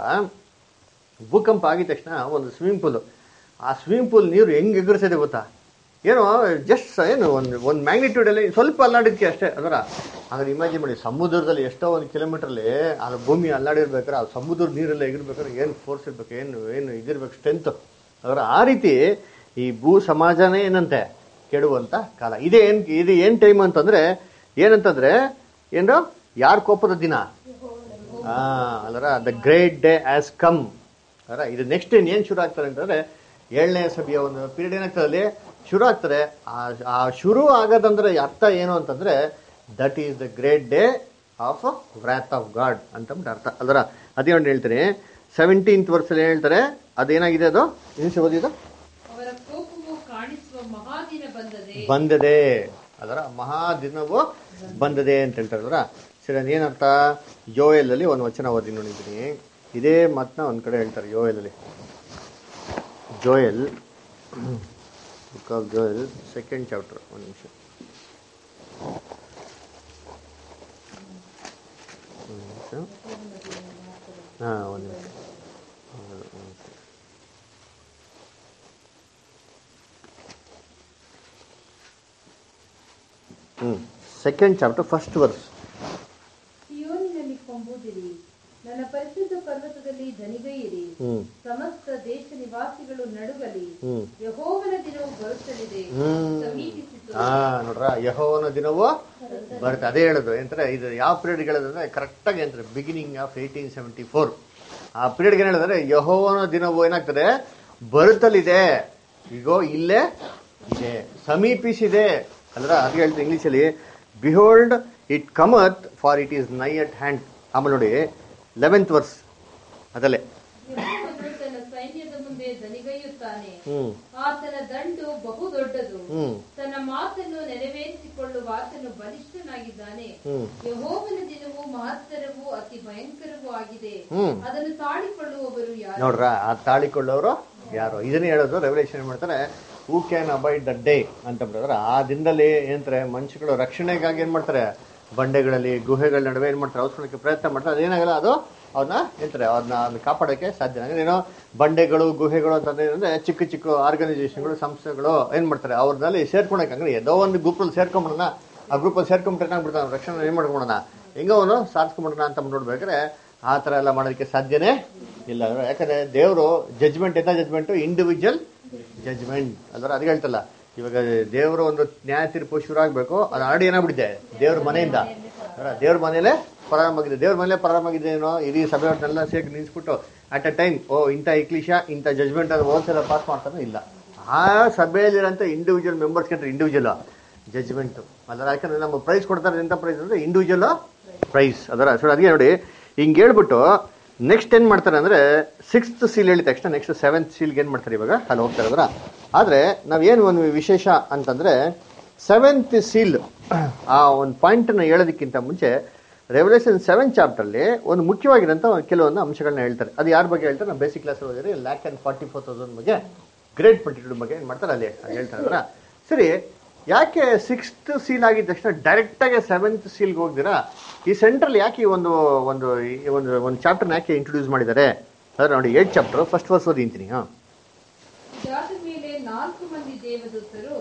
A: ಭೂಕಂಪ ಆಗಿದ ತಕ್ಷಣ ಒಂದು ಸ್ವಿಮ್ಮಿಂಗ್ ಪೂಲು, ಆ ಸ್ವಿಮ್ಮಿಂಗ್ ಪೂಲ್ ನೀರು ಹೆಂಗೆ ಎಗರಿಸಿದೆ ಗೊತ್ತಾ, ಏನೋ ಜಸ್ಟ್ ಏನು ಒಂದು ಮ್ಯಾಗ್ನಿಟ್ಯೂಡಲ್ಲಿ ಸ್ವಲ್ಪ ಅಲ್ಲಾಡಿದ್ಕೆ ಅಷ್ಟೇ. ಅದರ ಹಾಗಾದ್ರೆ ಇಮ್ಯಾಜಿನ್ ಮಾಡಿ, ಸಮುದ್ರದಲ್ಲಿ ಎಷ್ಟೋ ಒಂದು ಕಿಲೋಮೀಟ್ರಲ್ಲಿ ಆ ಭೂಮಿ ಅಲ್ಲಾಡಿರ್ಬೇಕಾದ್ರೆ ಆ ಸಮುದ್ರ ನೀರೆಲ್ಲ ಎಗಿರ್ಬೇಕಾದ್ರೆ ಏನು ಫೋರ್ಸ್ ಇರ್ಬೇಕು, ಏನು ಇದಿರ್ಬೇಕು ಸ್ಟ್ರೆಂತ್. ಅದರ ಆ ರೀತಿ ಈ ಭೂ ಸಮಾಜನೇ ಏನಂತೆ ಕೆಡುವಂಥ ಕಾಲ ಇದು ಏನು ಟೈಮ್ ಅಂತಂದ್ರೆ ಏನಂತಂದ್ರೆ ಏನು, ಯಾರ ಕೋಪದ ದಿನ ಅದರ the great day is come. ಅದರ ಇದು ನೆಕ್ಸ್ಟ್ ಏನು ಶುರು ಆಗ್ತಾರೆ ಅಂತಂದ್ರೆ 7ನೇ ಸಭೆಯ ಒಂದು ಪೀರಿಯಡ್ ಏನಾಗ್ತದೆ ಅಲ್ಲಿ ಶುರು ಆಗ್ತದೆ. ಆ ಶುರು ಆಗೋದಂದ್ರೆ ಅರ್ಥ ಏನು ಅಂತಂದ್ರೆ that is the great day of wrath of God ಅಂತಂದ್ಬಿಟ್ಟು ಅರ್ಥ. ಅದರ ಅದೇ ಒಂದು ಹೇಳ್ತೀನಿ 17th ವರ್ಷದಲ್ಲಿ ಹೇಳ್ತಾರೆ ಅದೇನಾಗಿದೆ, ಅದು ಏನು ಓದಿದ್ದು,
C: ಅವರ ಕೋಪವು ಕಾಣಿಸುವ ಮಹಾದಿನ
A: ಬಂದದೆ. ಅದರ ಮಹಾದಿನವು ಬಂದದೆ ಅಂತ ಹೇಳ್ತಾರೆ. ಅದರ ಸರಿ, ಅದೇನರ್ಥ, ಯೋಯಲಲ್ಲಿ ಒಂದು ವಚನ ಓದಿ ನೋಡಿದ್ದೀನಿ. ಇದೇ ಮಾತನ್ನ ಒಂದು ಕಡೆ ಹೇಳ್ತಾರೆ ಯೋಯಲಲ್ಲಿ. Joel, book of Joel 2nd chapter. ಒಂದು ನಿಮಿಷ. ಒಂದು ನಿಮಿಷ. 2nd chapter 1st verse.
B: ಸಿಯೋನಿನಲ್ಲಿ ಕೊಂಬುದಿರಿ, ನನ್ನ ಪರಿಶುದ್ಧ ಪರ್ವತದಲ್ಲಿ ದನಿಗೈಯಿರಿ, ಸಮಸ್ತ ದೇಶ ನಿವಾಸಿಗಳು ನಡುಗಲಿ, ಯೆಹೋವನ ದಿನವು ಬರುತ್ತಲಿದೆ, ಸಮೀಪಿಸಿತು.
A: ನೋಡ್ರ, ಯೆಹೋವನ ದಿನವು ಬರುತ್ತೆ. ಅದೇ ಹೇಳುದು ಎಂತಾರೆ, ಇದು ಯಾವ ಪೀರಿಯಡ್ ಹೇಳೋದಂದ್ರೆ ಕರೆಕ್ಟ್ ಆಗಿ ಅಂತಾರೆ ಬಿಗಿನಿಂಗ್ ಆಫ್ 1874. ಆ ಪೀರಿಯಡ್ ಏನ್ ಹೇಳಿದ್ರೆ ಯೆಹೋವನ ದಿನವು ಏನಾಗ್ತದೆ ಬರುತ್ತಲಿದೆ, ಈಗೋ ಇಲ್ಲೇ ಇದೆ, ಸಮೀಪಿಸಿದೆ. ಅಂದ್ರೆ ಅದು ಹೇಳ್ತಾರೆ ಇಂಗ್ಲಿಷಲ್ಲಿ, behold it cometh for it is nigh at hand. ಆಮೇಲೆ ನೋಡಿ 11th ವರ್ಸ್ ಅದಲ್ಲೇ,
B: ಯೆಹೋವನು ತನ್ನ ಸೈನ್ಯದ ಮುಂದೆ ದನಿಗೈಯುತ್ತಾನೆ, ಆತನ ದಂಡು ಬಹು ದೊಡ್ಡದು, ತನ್ನ ಮಾತನ್ನು ನೆರವೇರಿಸಿಕೊಳ್ಳುವ ಆತನು ಬಲಿಷ್ಠನಾಗಿದ್ದಾನೆ. ಯೆಹೋವನ ದಿನವು ಮಹತ್ತರವೂ ಅತಿ ಭಯಂಕರವೂ ಆಗಿದೆ, ಅದನ್ನು ತಾಳಿಕೊಳ್ಳುವವರು ಯಾರು?
A: ನೋಡ್ರ, ಆ ತಾಳಿಕೊಳ್ಳೋರು ಯಾರು? ಇದನ್ನೇ ಹೇಳೋದು ರೆವಲ್ಯೂಷನ್ ಮಾಡ್ತಾರೆ, who can abide the day ಅಂತ ಬಿಡೋದ್ರೆ. ಆ ದಿನದಲ್ಲಿ ಏನಂತಾರೆ, ಮನುಷ್ಯಗಳು ರಕ್ಷಣೆಗಾಗಿ ಏನ್ ಮಾಡ್ತಾರೆ, ಬಂಡೆಗಳಲ್ಲಿ ಗುಹೆಗಳ ನಡುವೆ ಏನ್ ಮಾಡ್ತಾರೆ, ಔಷಧಕ್ಕೆ ಪ್ರಯತ್ನ ಮಾಡ್ತಾರೆ. ಅದೇನಾಗಲ್ಲ, ಅದು ಅವ್ರನ್ನ ಹೇಳ್ತಾರೆ, ಅವ್ರನ್ನ ಕಾಪಾಡೋಕೆ ಸಾಧ್ಯ. ಏನೋ ಬಂಡೆಗಳು ಗುಹೆಗಳು ಅಂತಂದ್ರೆ ಚಿಕ್ಕ ಚಿಕ್ಕ ಆರ್ಗನೈಸೇಷನ್ಗಳು ಸಂಸ್ಥೆಗಳು ಏನ್ ಮಾಡ್ತಾರೆ, ಅವ್ರನ್ನಲ್ಲಿ ಸೇರ್ಕೊಳಕ್ಕೆ ಅಂದ್ರೆ ಏನೋ ಒಂದು ಗ್ರೂಪಲ್ಲಿ ಸೇರ್ಕೊಂಬಿಡೋಣ, ಆ ಗ್ರೂಪಲ್ಲಿ ಸೇರ್ಕೊಂಡ್ಬಿಟ್ರೆ ಏನಾಗ್ಬಿಡ್ತಾನೆ, ರಕ್ಷಣೆ ಏನ್ ಮಾಡ್ಕೊಂಬಿಡೋಣ, ಹೆಂಗೋ ಅವನು ಸಾಧಿಸ್ಕೊಂಬಿಡೋಣ ಅಂತ ನೋಡ್ಬೇಕಾದ್ರೆ ಆ ಥರ ಎಲ್ಲ ಮಾಡೋದಕ್ಕೆ ಸಾಧ್ಯನೇ ಇಲ್ಲ. ಯಾಕಂದ್ರೆ ದೇವರು ಜಜ್ಮೆಂಟ್ ಎಂತ ಜಜ್ಮೆಂಟು, ಇಂಡಿವಿಜುವಲ್ ಜಜ್ಮೆಂಟ್ ಅಲ್ವರ. ಅದು ಹೇಳ್ತಲ್ಲ, ಇವಾಗ ದೇವರ ಒಂದು ನ್ಯಾಯ ತೀರ್ಪು ಶುರು ಆಗ್ಬೇಕು, ಅದು ಆಲ್ರೆಡಿ ಏನಾಗ್ಬಿಟ್ಟಿದೆ ದೇವ್ರ ಮನೆಯಿಂದ. ದೇವ್ರ ಮನೇಲೆ ಪ್ರಾರಂಭವಾಗಿದೆ. ದೇವ್ರ ಮನೇಲೆ ಪ್ರಾರಂಭವಾಗಿದೆ ಏನೋ, ಇಡೀ ಸಭೆಯವ್ರನ್ನೆಲ್ಲ ಸೇರಿ ನಿಲ್ಸ್ಬಿಟ್ಟು ಅಟ್ ಅ ಟೈಮ್ ಇಂಥ ಇಕ್ಲಿಶ ಇಂಥ ಜಜ್ಮೆಂಟ್ ಅದು ಹೋಲ್ಸೆಲ್ಲ ಪಾಸ್ ಮಾಡ್ತಾನೆ ಇಲ್ಲ. ಆ ಸಭೆಯಲ್ಲಿರೋಂಥ ಇಂಡಿವಿಜುವಲ್ ಮೆಂಬರ್ಸ್ಗೆ ಇಂಡಿವಿಜುವಲ್ ಜಜ್ಮೆಂಟ್ ಅದರ. ಯಾಕಂದ್ರೆ ನಮ್ಮ ಪ್ರೈಸ್ ಕೊಡ್ತಾರೆ, ಎಂಥ ಪ್ರೈಸ್ ಅಂದ್ರೆ ಇಂಡಿವಿಜುವಲ್ ಪ್ರೈಸ್ ಅದರ. ಸೊ ಅದಕ್ಕೆ ನೋಡಿ ಹಿಂಗೆ ಹೇಳ್ಬಿಟ್ಟು ನೆಕ್ಸ್ಟ್ ಏನ್ ಮಾಡ್ತಾರೆ ಅಂದ್ರೆ 6th ಸೀಲ್ ಹೇಳಿದ ತಕ್ಷಣ ನೆಕ್ಸ್ಟ್ 7th ಸೀಲ್ಗೆ ಏನ್ ಮಾಡ್ತಾರೆ, ಇವಾಗ ಅಲ್ಲಿ ಹೋಗ್ತಾರೆ ಅದರ. ಆದ್ರೆ ನಾವೇನು ಒಂದು ವಿಶೇಷ ಅಂತಂದ್ರೆ 7th ಸೀಲ್ ಆ ಒಂದು ಪಾಯಿಂಟ್ನ ಹೇಳೋದಕ್ಕಿಂತ ಮುಂಚೆ ರೆವಲ್ಯೂಷನ್ 7th ಚಾಪ್ಟರ್ಲಿ ಒಂದು ಮುಖ್ಯವಾಗಿರೋಂಥ ಕೆಲವೊಂದು ಅಂಶಗಳನ್ನ ಹೇಳ್ತಾರೆ. ಅದು ಯಾರ ಬಗ್ಗೆ ಹೇಳ್ತಾರೆ, ನಾವು ಬೇಸಿಕ್ ಕ್ಲಾಸ್ ಓದಿದ್ರೆ 1,44,000 ಬಗ್ಗೆ, ಗ್ರೇಟ್ ಮಲ್ಟಿಟ್ಯೂಡ್ ಬಗ್ಗೆ ಏನ್ ಮಾಡ್ತಾರೆ ಅಲ್ಲಿ ಹೇಳ್ತಾರೆ ಅದರ. ಸರಿ, ಯಾಕೆ 6th ಸೀಲ್ ಆಗಿದ ತಕ್ಷಣ ಡೈರೆಕ್ಟ್ ಆಗಿ 7th ಸೀಲ್ಗೆ ಹೋಗ್ದಿರಾ? ಈ ಸೆಂಟ್ರಲ್ ಯಾಕೆ ಈ ಒಂದು ಒಂದು ಒಂದು ಚಾಪ್ಟರ್ನ ಯಾಕೆ ಇಂಟ್ರೊಡ್ಯೂಸ್ ಮಾಡಿದ್ದಾರೆ? ಅದ್ರ ನೋಡಿ 8th ಚಾಪ್ಟರ್ 1st ವರ್ಸ್ ಓದಿಂತೀನಿ.
B: ಇದಾದ ಮೇಲೆ 4 ಮಂದಿ ದೇವದೂತರು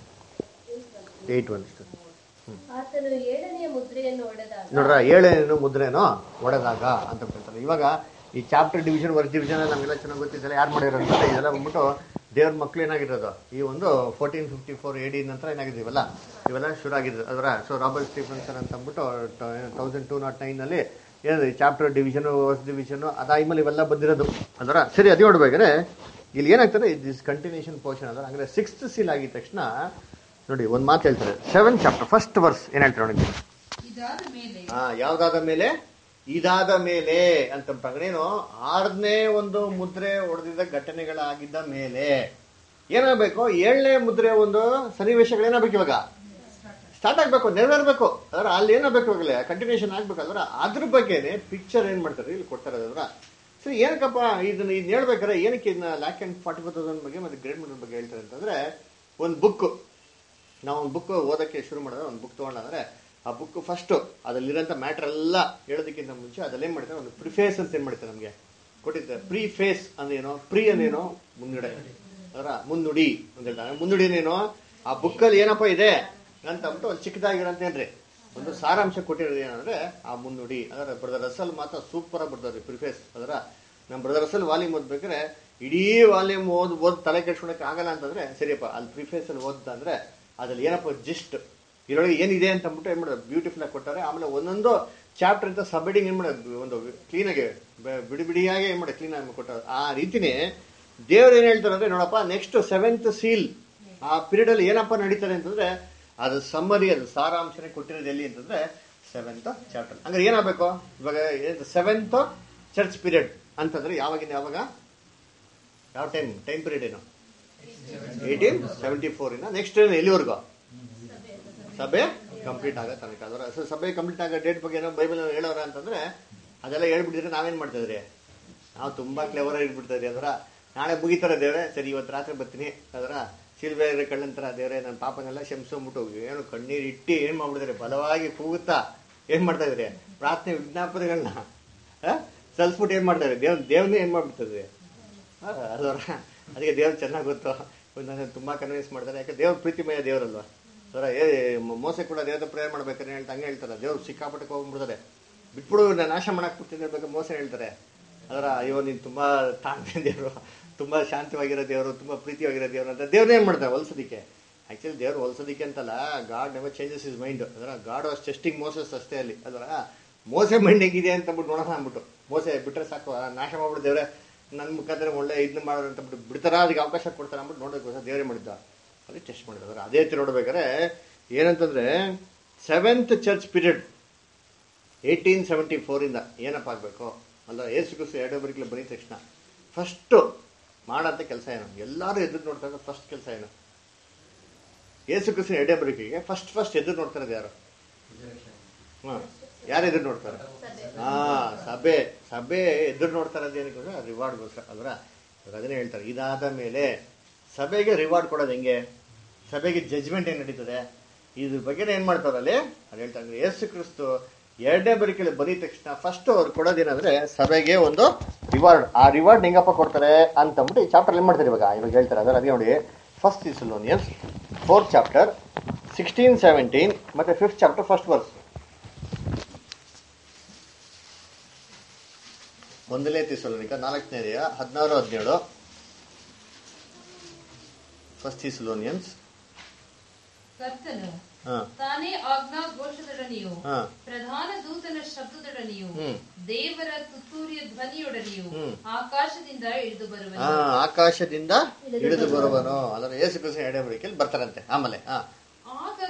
A: 8:1
B: ಆತನು 7ನೇ ಮುದ್ರೆಯನ್ನು ಒಡೆದಾಗ,
A: ನೋಡ್ರ 7ನೇ ಮುದ್ರೆನೋ ಒಡೆದಾಗ ಅಂತ ಹೇಳ್ತಾರೆ. ಇವಾಗ ಈ ಚಾಪ್ಟರ್ ಡಿವಿಷನ್ ವರ್ಸ್ ಡಿವಿಷನ್ ನಮಗೆಲ್ಲ ಚೆನ್ನಾಗಿ ಗೊತ್ತಿದ್ದಲ್ಲ, ಯಾರು ಮಾಡಿರೋ ಇದೆಲ್ಲ ಬಂದ್ಬಿಟ್ಟು ದೇವ್ರ ಮಕ್ಳು ಏನಾಗಿರೋದು ಈ ಒಂದು 1454 AD ನಂತರ ಏನಾಗಿದೆ ಇವೆಲ್ಲ ಶುರು ಆಗಿದೆ ಅದರ. ಸೊ ರಾಬರ್ಟ್ ಸ್ಟೀಫನ್ಸನ್ ಅಂತ ಅಂದ್ಬಿಟ್ಟು 1209 ಏನಿದೆ ಚಾಪ್ಟರ್ ಡಿವಿಷನ್ ವರ್ಸ್ ಡಿವಿಷನ್ ಅದಾದ್ಮೇಲೆ ಇವೆಲ್ಲ ಬಂದಿರೋದು ಅದರ. ಸರಿ, ಅದು ನೋಡ್ಬೇಕಾದ್ರೆ ಇಲ್ಲಿ ಏನಾಗ್ತದೆ, ದಿಸ್ ಕಂಟಿನ್ಯೂಷನ್ ಪೋರ್ಷನ್ ಅದರ. ಅಂದ್ರೆ 6th ಸೀಲ್ ಆಗಿದ ತಕ್ಷಣ ನೋಡಿ ಒಂದು ಮಾತು ಹೇಳ್ತಾರೆ, 7th ಚಾಪ್ಟರ್ 1st ವರ್ಸ್ ಏನ್ ಹೇಳ್ತಾರೆ ನೋಡಿ.
C: ಇದಾದ ಮೇಲೆ
A: ಯಾವ್ದಾದ ಮೇಲೆ ಇದಾದ ಮೇಲೆ ಅಂತ ಪ್ರಕಟಣೆನು 6ನೇ ಒಂದು ಮುದ್ರೆ ಹೊಡೆದಿದ್ದ ಘಟನೆಗಳಾಗಿದ್ದ ಮೇಲೆ ಏನಾಗಬೇಕು, 7ನೇ ಮುದ್ರೆ ಒಂದು ಸನ್ನಿವೇಶಗಳೇನಾಗಬೇಕು, ಇವಾಗ ಸ್ಟಾರ್ಟ್ ಆಗ್ಬೇಕು, ನೆರವೇರ್ಬೇಕು. ಅದರ ಅಲ್ಲಿ ಏನಾಗಬೇಕು, ಇವಾಗಲೇ ಕಂಟಿನ್ಯೂಷನ್ ಆಗ್ಬೇಕಲ್ರ. ಅದ್ರ ಬಗ್ಗೆನೆ ಪಿಕ್ಚರ್ ಏನ್ ಮಾಡ್ತಾರೆ ಇಲ್ಲಿ ಕೊಡ್ತಾರೆ. ಅದರ ಸರಿ, ಏನಕ್ಕಪ್ಪ ಇದನ್ನ ಹೇಳ್ಬೇಕಾರೆ ಏನಕ್ಕೆ ಇದನ್ನ ಲ್ಯಾಕ್ ಅಂಡ್ 44,000 ಬಗ್ಗೆ ಮತ್ತೆ ಗ್ರೇಡ್ ಮಿಡಲ್ ಬಗ್ಗೆ ಹೇಳ್ತಾರೆ ಅಂತಂದ್ರೆ, ಒಂದು ಬುಕ್ ನಾವು ಒಂದು ಬುಕ್ ಓದಕ್ಕೆ ಶುರು ಮಾಡಿದ್ರೆ, ಒಂದು ಬುಕ್ ತಗೊಂಡ್ರೆ ಆ ಬುಕ್ ಫಸ್ಟ್ ಅದರಲ್ಲಿರೋಂಥ ಮ್ಯಾಟರ್ ಎಲ್ಲ ಹೇಳೋದಕ್ಕಿಂತ ಮುಂಚೆ ಅದಲ್ಲೇನ್ ಮಾಡ್ತಾರೆ, ಒಂದು ಪ್ರಿಫೇಸ್ ಅಂತ ಏನ್ ಮಾಡ್ತಾರೆ ನಮಗೆ ಕೊಟ್ಟಿರ್ತಾರೆ. ಪ್ರೀ ಫೇಸ್ ಅಂದೇನೋ, ಪ್ರೀ ಅಂದೇನೋ ಮುನ್ನುಡಿ, ಅದರ ಮುನ್ನುಡಿ ಅಂತ ಹೇಳ್ತಾರೆ. ಮುನ್ನುಡಿನೇನೋ ಆ ಬುಕ್ಕಲ್ಲಿ ಏನಪ್ಪ ಇದೆ ಅಂತ ಅಂದ್ಬಿಟ್ಟು ಒಂದು ಚಿಕ್ಕದಾಗಿರೋಂತೇನ್ರಿ ಒಂದು ಸಾರಾಂಶ ಕೊಟ್ಟಿರೋದು ಏನಂದ್ರೆ ಆ ಮುನ್ನುಡಿ. ಅದರ ಬ್ರದರ್ ರಸಲ್ ಮಾತ್ರ ಸೂಪರ್ ಆಗಿ ಬರ್ತಾರೆ ಪ್ರಿಫೇಸ್. ಅದರ ನಮ್ಮ ಬ್ರದರ್ ರಸಲ್ ವಾಲ್ಯೂಮ್ ಓದ್ಬೇಕಾದ್ರೆ ಇಡೀ ವಾಲ್ಯೂಮ್ ಓದ್ ತಲೆ ಕೆಡ್ಸ್ಕೊಳಕ್ ಆಗಲ್ಲ ಅಂತಂದ್ರೆ ಸರಿಯಪ್ಪ ಅಲ್ಲಿ ಪ್ರಿಫೇಸ್ ಅಲ್ಲಿ ಓದ್ತ ಅಂದ್ರೆ ಅದ್ರಲ್ಲಿ ಏನಪ್ಪ ಜಸ್ಟ್ ಇದರೊಳಗೆ ಏನಿದೆ ಅಂತ ಅಂದ್ಬಿಟ್ಟು ಏನ್ ಮಾಡೋದು ಬ್ಯೂಟಿಫುಲ್ ಆಗಿ ಕೊಟ್ಟಾರೆ. ಆಮೇಲೆ ಒಂದೊಂದು ಚಾಪ್ಟರ್ ಅಂತ ಸಬ್ಹೆಡಿಂಗ್ ಏನ್ ಮಾಡೋದು ಒಂದು ಕ್ಲೀನಾಗಿ ಬಿಡಿಯಾಗಿ ಏನ್ ಮಾಡೋದು ಕ್ಲೀನ್ ಆಗಿ ಕೊಟ್ಟಾರೆ. ಆ ರೀತಿನೇ ದೇವ್ರು ಏನ್ ಹೇಳ್ತಾರೆ ಅಂದ್ರೆ, ನೋಡಪ್ಪ ನೆಕ್ಸ್ಟ್ 7th ಸೀಲ್ ಆ ಪೀರಿಯಡ್ ಅಲ್ಲಿ ಏನಪ್ಪ ನಡೀತಾರೆ ಅಂತಂದ್ರೆ ಅದು ಸಮ್ಮರಿ, ಅದು ಸಾರಾಂಶನೇ ಕೊಟ್ಟಿರೋದು ಎಲ್ಲಿ ಅಂತಂದ್ರೆ 7th ಚಾಪ್ಟರ್. ಹಂಗಾರೆ ಏನಾಗಬೇಕು ಇವಾಗ 7th ಚರ್ಚ್ ಪೀರಿಯಡ್ ಅಂತಂದ್ರೆ ಯಾವಾಗಿಂದ ಯಾವಾಗ, ಯಾವ ಟೈಮ್ ಪೀರಿಯಡ್ ಏನು 1874 ಇಂದ ನೆಕ್ಸ್ಟ್ ಎಲ್ಲಿವರೆಗೂ ಸಭೆ ಕಂಪ್ಲೀಟ್ ಆಗೋ ತನಕ. ಅದರ ಸಭೆ ಕಂಪ್ಲೀಟ್ ಆಗೋ ಡೇಟ್ ಬಗ್ಗೆ ಏನೋ ಬೈಬಲ್ ಹೇಳೋರ ಅಂತಂದ್ರೆ ಅದೆಲ್ಲ ಹೇಳ್ಬಿಟ್ಟಿದ್ರೆ ನಾವೇನ್ ಮಾಡ್ತಾ ಇದ್ರಿ, ನಾವು ತುಂಬಾ ಕ್ಲೆವರ್ ಆಗಿಬಿಡ್ತಾ ಇದ್ರಿ. ಅದರ ನಾಳೆ ಮುಗಿತಾರೆ ದೇವ್ರೆ, ಸರಿ ಇವತ್ತು ರಾತ್ರಿ ಬರ್ತೀನಿ, ಅದರ ಶಿಲ್ಬೆ ಕಳ್ಳಂತರ ದೇವ್ರೆ ನನ್ನ ಪಾಪನೆಲ್ಲ ಕ್ಷಮಿಸ್ಕೊಂಡ್ಬಿಟ್ಟು ಏನು ಕಣ್ಣೀರು ಇಟ್ಟು ಏನ್ ಮಾಡ್ಬಿಡಿದ್ರೆ ಬಲವಾಗಿ ಕೂಗುತ್ತಾ ಏನ್ ಮಾಡ್ತಾ ಇದ್ರಿ, ಪ್ರಾರ್ಥನೆ ವಿಜ್ಞಾಪನೆಗಳನ್ನ ಸಲ್ಸ್ಬಿಟ್ಟು ಏನ್ ಮಾಡ್ತಾ ಇದ್ರಿ, ದೇವ್ರನ್ನೇ ಏನ್ ಮಾಡ್ಬಿಡ್ತದ್ರಿ. ಅದರ ಅದಕ್ಕೆ ದೇವ್ರು ಚೆನ್ನಾಗಿ ಗೊತ್ತು, ನನ್ನ ತುಂಬಾ ಕನ್ವಿನ್ಸ್ ಮಾಡ್ತಾರೆ. ಯಾಕೆ ದೇವ್ರ ಪ್ರೀತಿಮಯ ದೇವ್ರಲ್ವಾ. ಅದರ ಮೋಸ ಕೂಡ ದೇವ್ರ ಪ್ರೇಯರ್ ಮಾಡ್ಬೇಕಾದ್ರೆ ಹೇಳ್ತಾ ಹಂಗೆ ಹೇಳ್ತಾರೆ, ದೇವ್ರು ಸಿಕ್ಕಾಪಟ್ಟಕ್ಕೆ ಹೋಗ್ಬಿಡ್ತಾರೆ, ಬಿಟ್ಬಿಡು ನಾನು ನಾಶ ಮಾಡಕ್ ಬಿಡ್ತೀನಿ ಬೇಕು ಮೋಸ ಹೇಳ್ತಾರೆ. ಅದರ ಅಯ್ಯೋ ನೀನು ತುಂಬಾ ತಾಳ್ಮೆ ದೇವರು, ತುಂಬಾ ಶಾಂತವಾಗಿರೋ ದೇವರು, ತುಂಬಾ ಪ್ರೀತಿಯಾಗಿರೋ ದೇವರು ಅಂತ ದೇವ್ರನ್ನ ಏನ್ ಮಾಡ್ತಾರೆ ಹೊಲ್ಸೋದಿಕ್ಕೆ. ಆಕ್ಚುಲಿ ದೇವ್ರು ಹೊಲ್ಸೋದಿಕ್ಕೆ ಅಂತಲ್ಲ, God never changes his mind. ಅದರ ಗಾಡ್ ವಾಸ್ ಟೆಸ್ಟಿಂಗ್ ಮೋಸಸ್ ಅಷ್ಟೇ ಅಲ್ಲಿ. ಅದರ ಮೋಸೆ ಮೈಂಡ್ ಹೇಗಿದೆ ಅಂತ ಬಿಟ್ಟು ನೋಡೋಣ ಅಂದ್ಬಿಟ್ಟು ಮೋಸೆ ಬಿಟ್ರೆ ಸಾಕು, ನಾಶ ಮಾಡ್ಬಿಟ್ಟು ದೇವ್ರೆ ನನ್ನ ಮುಖಾಂತರ ಒಳ್ಳೆ ಇದನ್ನ ಮಾಡೋರು ಅಂತ ಬಿಟ್ಟು ಬಿಡ್ತಾರ, ಅದಕ್ಕೆ ಅವಕಾಶ ಕೊಡ್ತಾರ ಅಂದ್ಬಿಟ್ಟು ನೋಡೋದಕ್ಕೋಸ್ಕರ ದೇವರೇ ಮಾಡಿದ್ದ, ಅಲ್ಲಿ ಟೆಸ್ಟ್ ಮಾಡಿದ್ರು. ಅದೇ ರೀತಿ ನೋಡ್ಬೇಕಾದ್ರೆ ಏನಂತಂದ್ರೆ 7th ಚರ್ಚ್ ಪೀರಿಯಡ್ 1874 ಇಂದ ಏನಪ್ಪ ಆಗ್ಬೇಕು ಅಲ್ಲ, ಯೇಸು ಕ್ರಿಸ್ತ 2 ಬರಿಕಲ್ಲಿ ಬಂದಿದ ತಕ್ಷಣ ಫಸ್ಟ್ ಮಾಡಂತ ಕೆಲಸ ಏನು, ಎಲ್ಲಾರು ಎದುರು ನೋಡ್ತಾ ಇದ್ದಾರೆ. ಫಸ್ಟ್ ಕೆಲಸ ಏನು, ಯೇಸು ಕ್ರಿಸ್ತ 2 ಬರಿಕೆಗೆ ಫಸ್ಟ್ ಎದುರು ನೋಡ್ತಾ ಇರೋದು ಯಾರು, ಯಾರು ಎದುರು ನೋಡ್ತಾರೆ, ಸಭೆ ಎದುರು ನೋಡ್ತಾ ಇರೋದು ಏನಕ್ಕೆ, ರಿವಾರ್ಡ್ಗೋಸ್ಕರ ಅಲ್ರ. ಅದನ್ನೇ ಹೇಳ್ತಾರೆ, ಇದಾದ ಮೇಲೆ ಸಭೆಗೆ ರಿವಾರ್ಡ್ ಕೊಡೋದು ಹೆಂಗೆ, ಸಭೆಗೆ ಜಜ್ಮೆಂಟ್ ಏನ್ ನಡೀತದೆ, ಇದ್ರ ಬಗ್ಗೆ ಏನ್ ಮಾಡ್ತಾರಲ್ಲಿ ಅದು ಹೇಳ್ತಾರೆ. ಯೇಸು ಕ್ರಿಸ್ತು 2ನೇ ಬರಿಕೆಯಲ್ಲಿ ಬಂದಿದ ತಕ್ಷಣ ಫಸ್ಟ್ ಅವ್ರು ಕೊಡೋದೇನಂದ್ರೆ ಸಭೆಗೆ ಒಂದು ರಿವಾರ್ಡ್. ಆ ರಿವಾರ್ಡ್ ಹೆಂಗಪ್ಪ ಕೊಡ್ತಾರೆ ಅಂತಂದ್ಬಿಟ್ಟು ಈ ಚಾಪ್ಟರ್ ಏನ್ ಮಾಡ್ತಾರೆ ಇವಾಗ ಹೇಳ್ತಾರೆ. ಅದರ ಅದೇ ನೋಡಿ, 1 Thessalonians 4th chapter 16-17 ಮತ್ತೆ 5th chapter 1st verse. 1ನೇ Thessalonica 4ನೇ ಅಧ್ಯಾಯ 16-17. 1 Thessalonians.
C: ಕರ್ತನು ತಾನೇ ಆಜ್ಞಾ ಘೋಷದೊಡನೆಯೂ ಪ್ರಧಾನ ದೂತನ ಶಬ್ದದೊಡನೆಯೂ ದೇವರ ತುತ್ತೂರಿಯ ಧ್ವನಿಯೊಡನೆಯೂ ಆಕಾಶದಿಂದ ಇಳಿದು ಬರುವನು. ಅದರ ಯೇಸು ಕ್ರಿಸ್ತನ 2ನೇ ಬರಿಕೆಯಲ್ಲಿ ಬರ್ತಾರಂತೆ. ಆಮೇಲೆ ಆಗ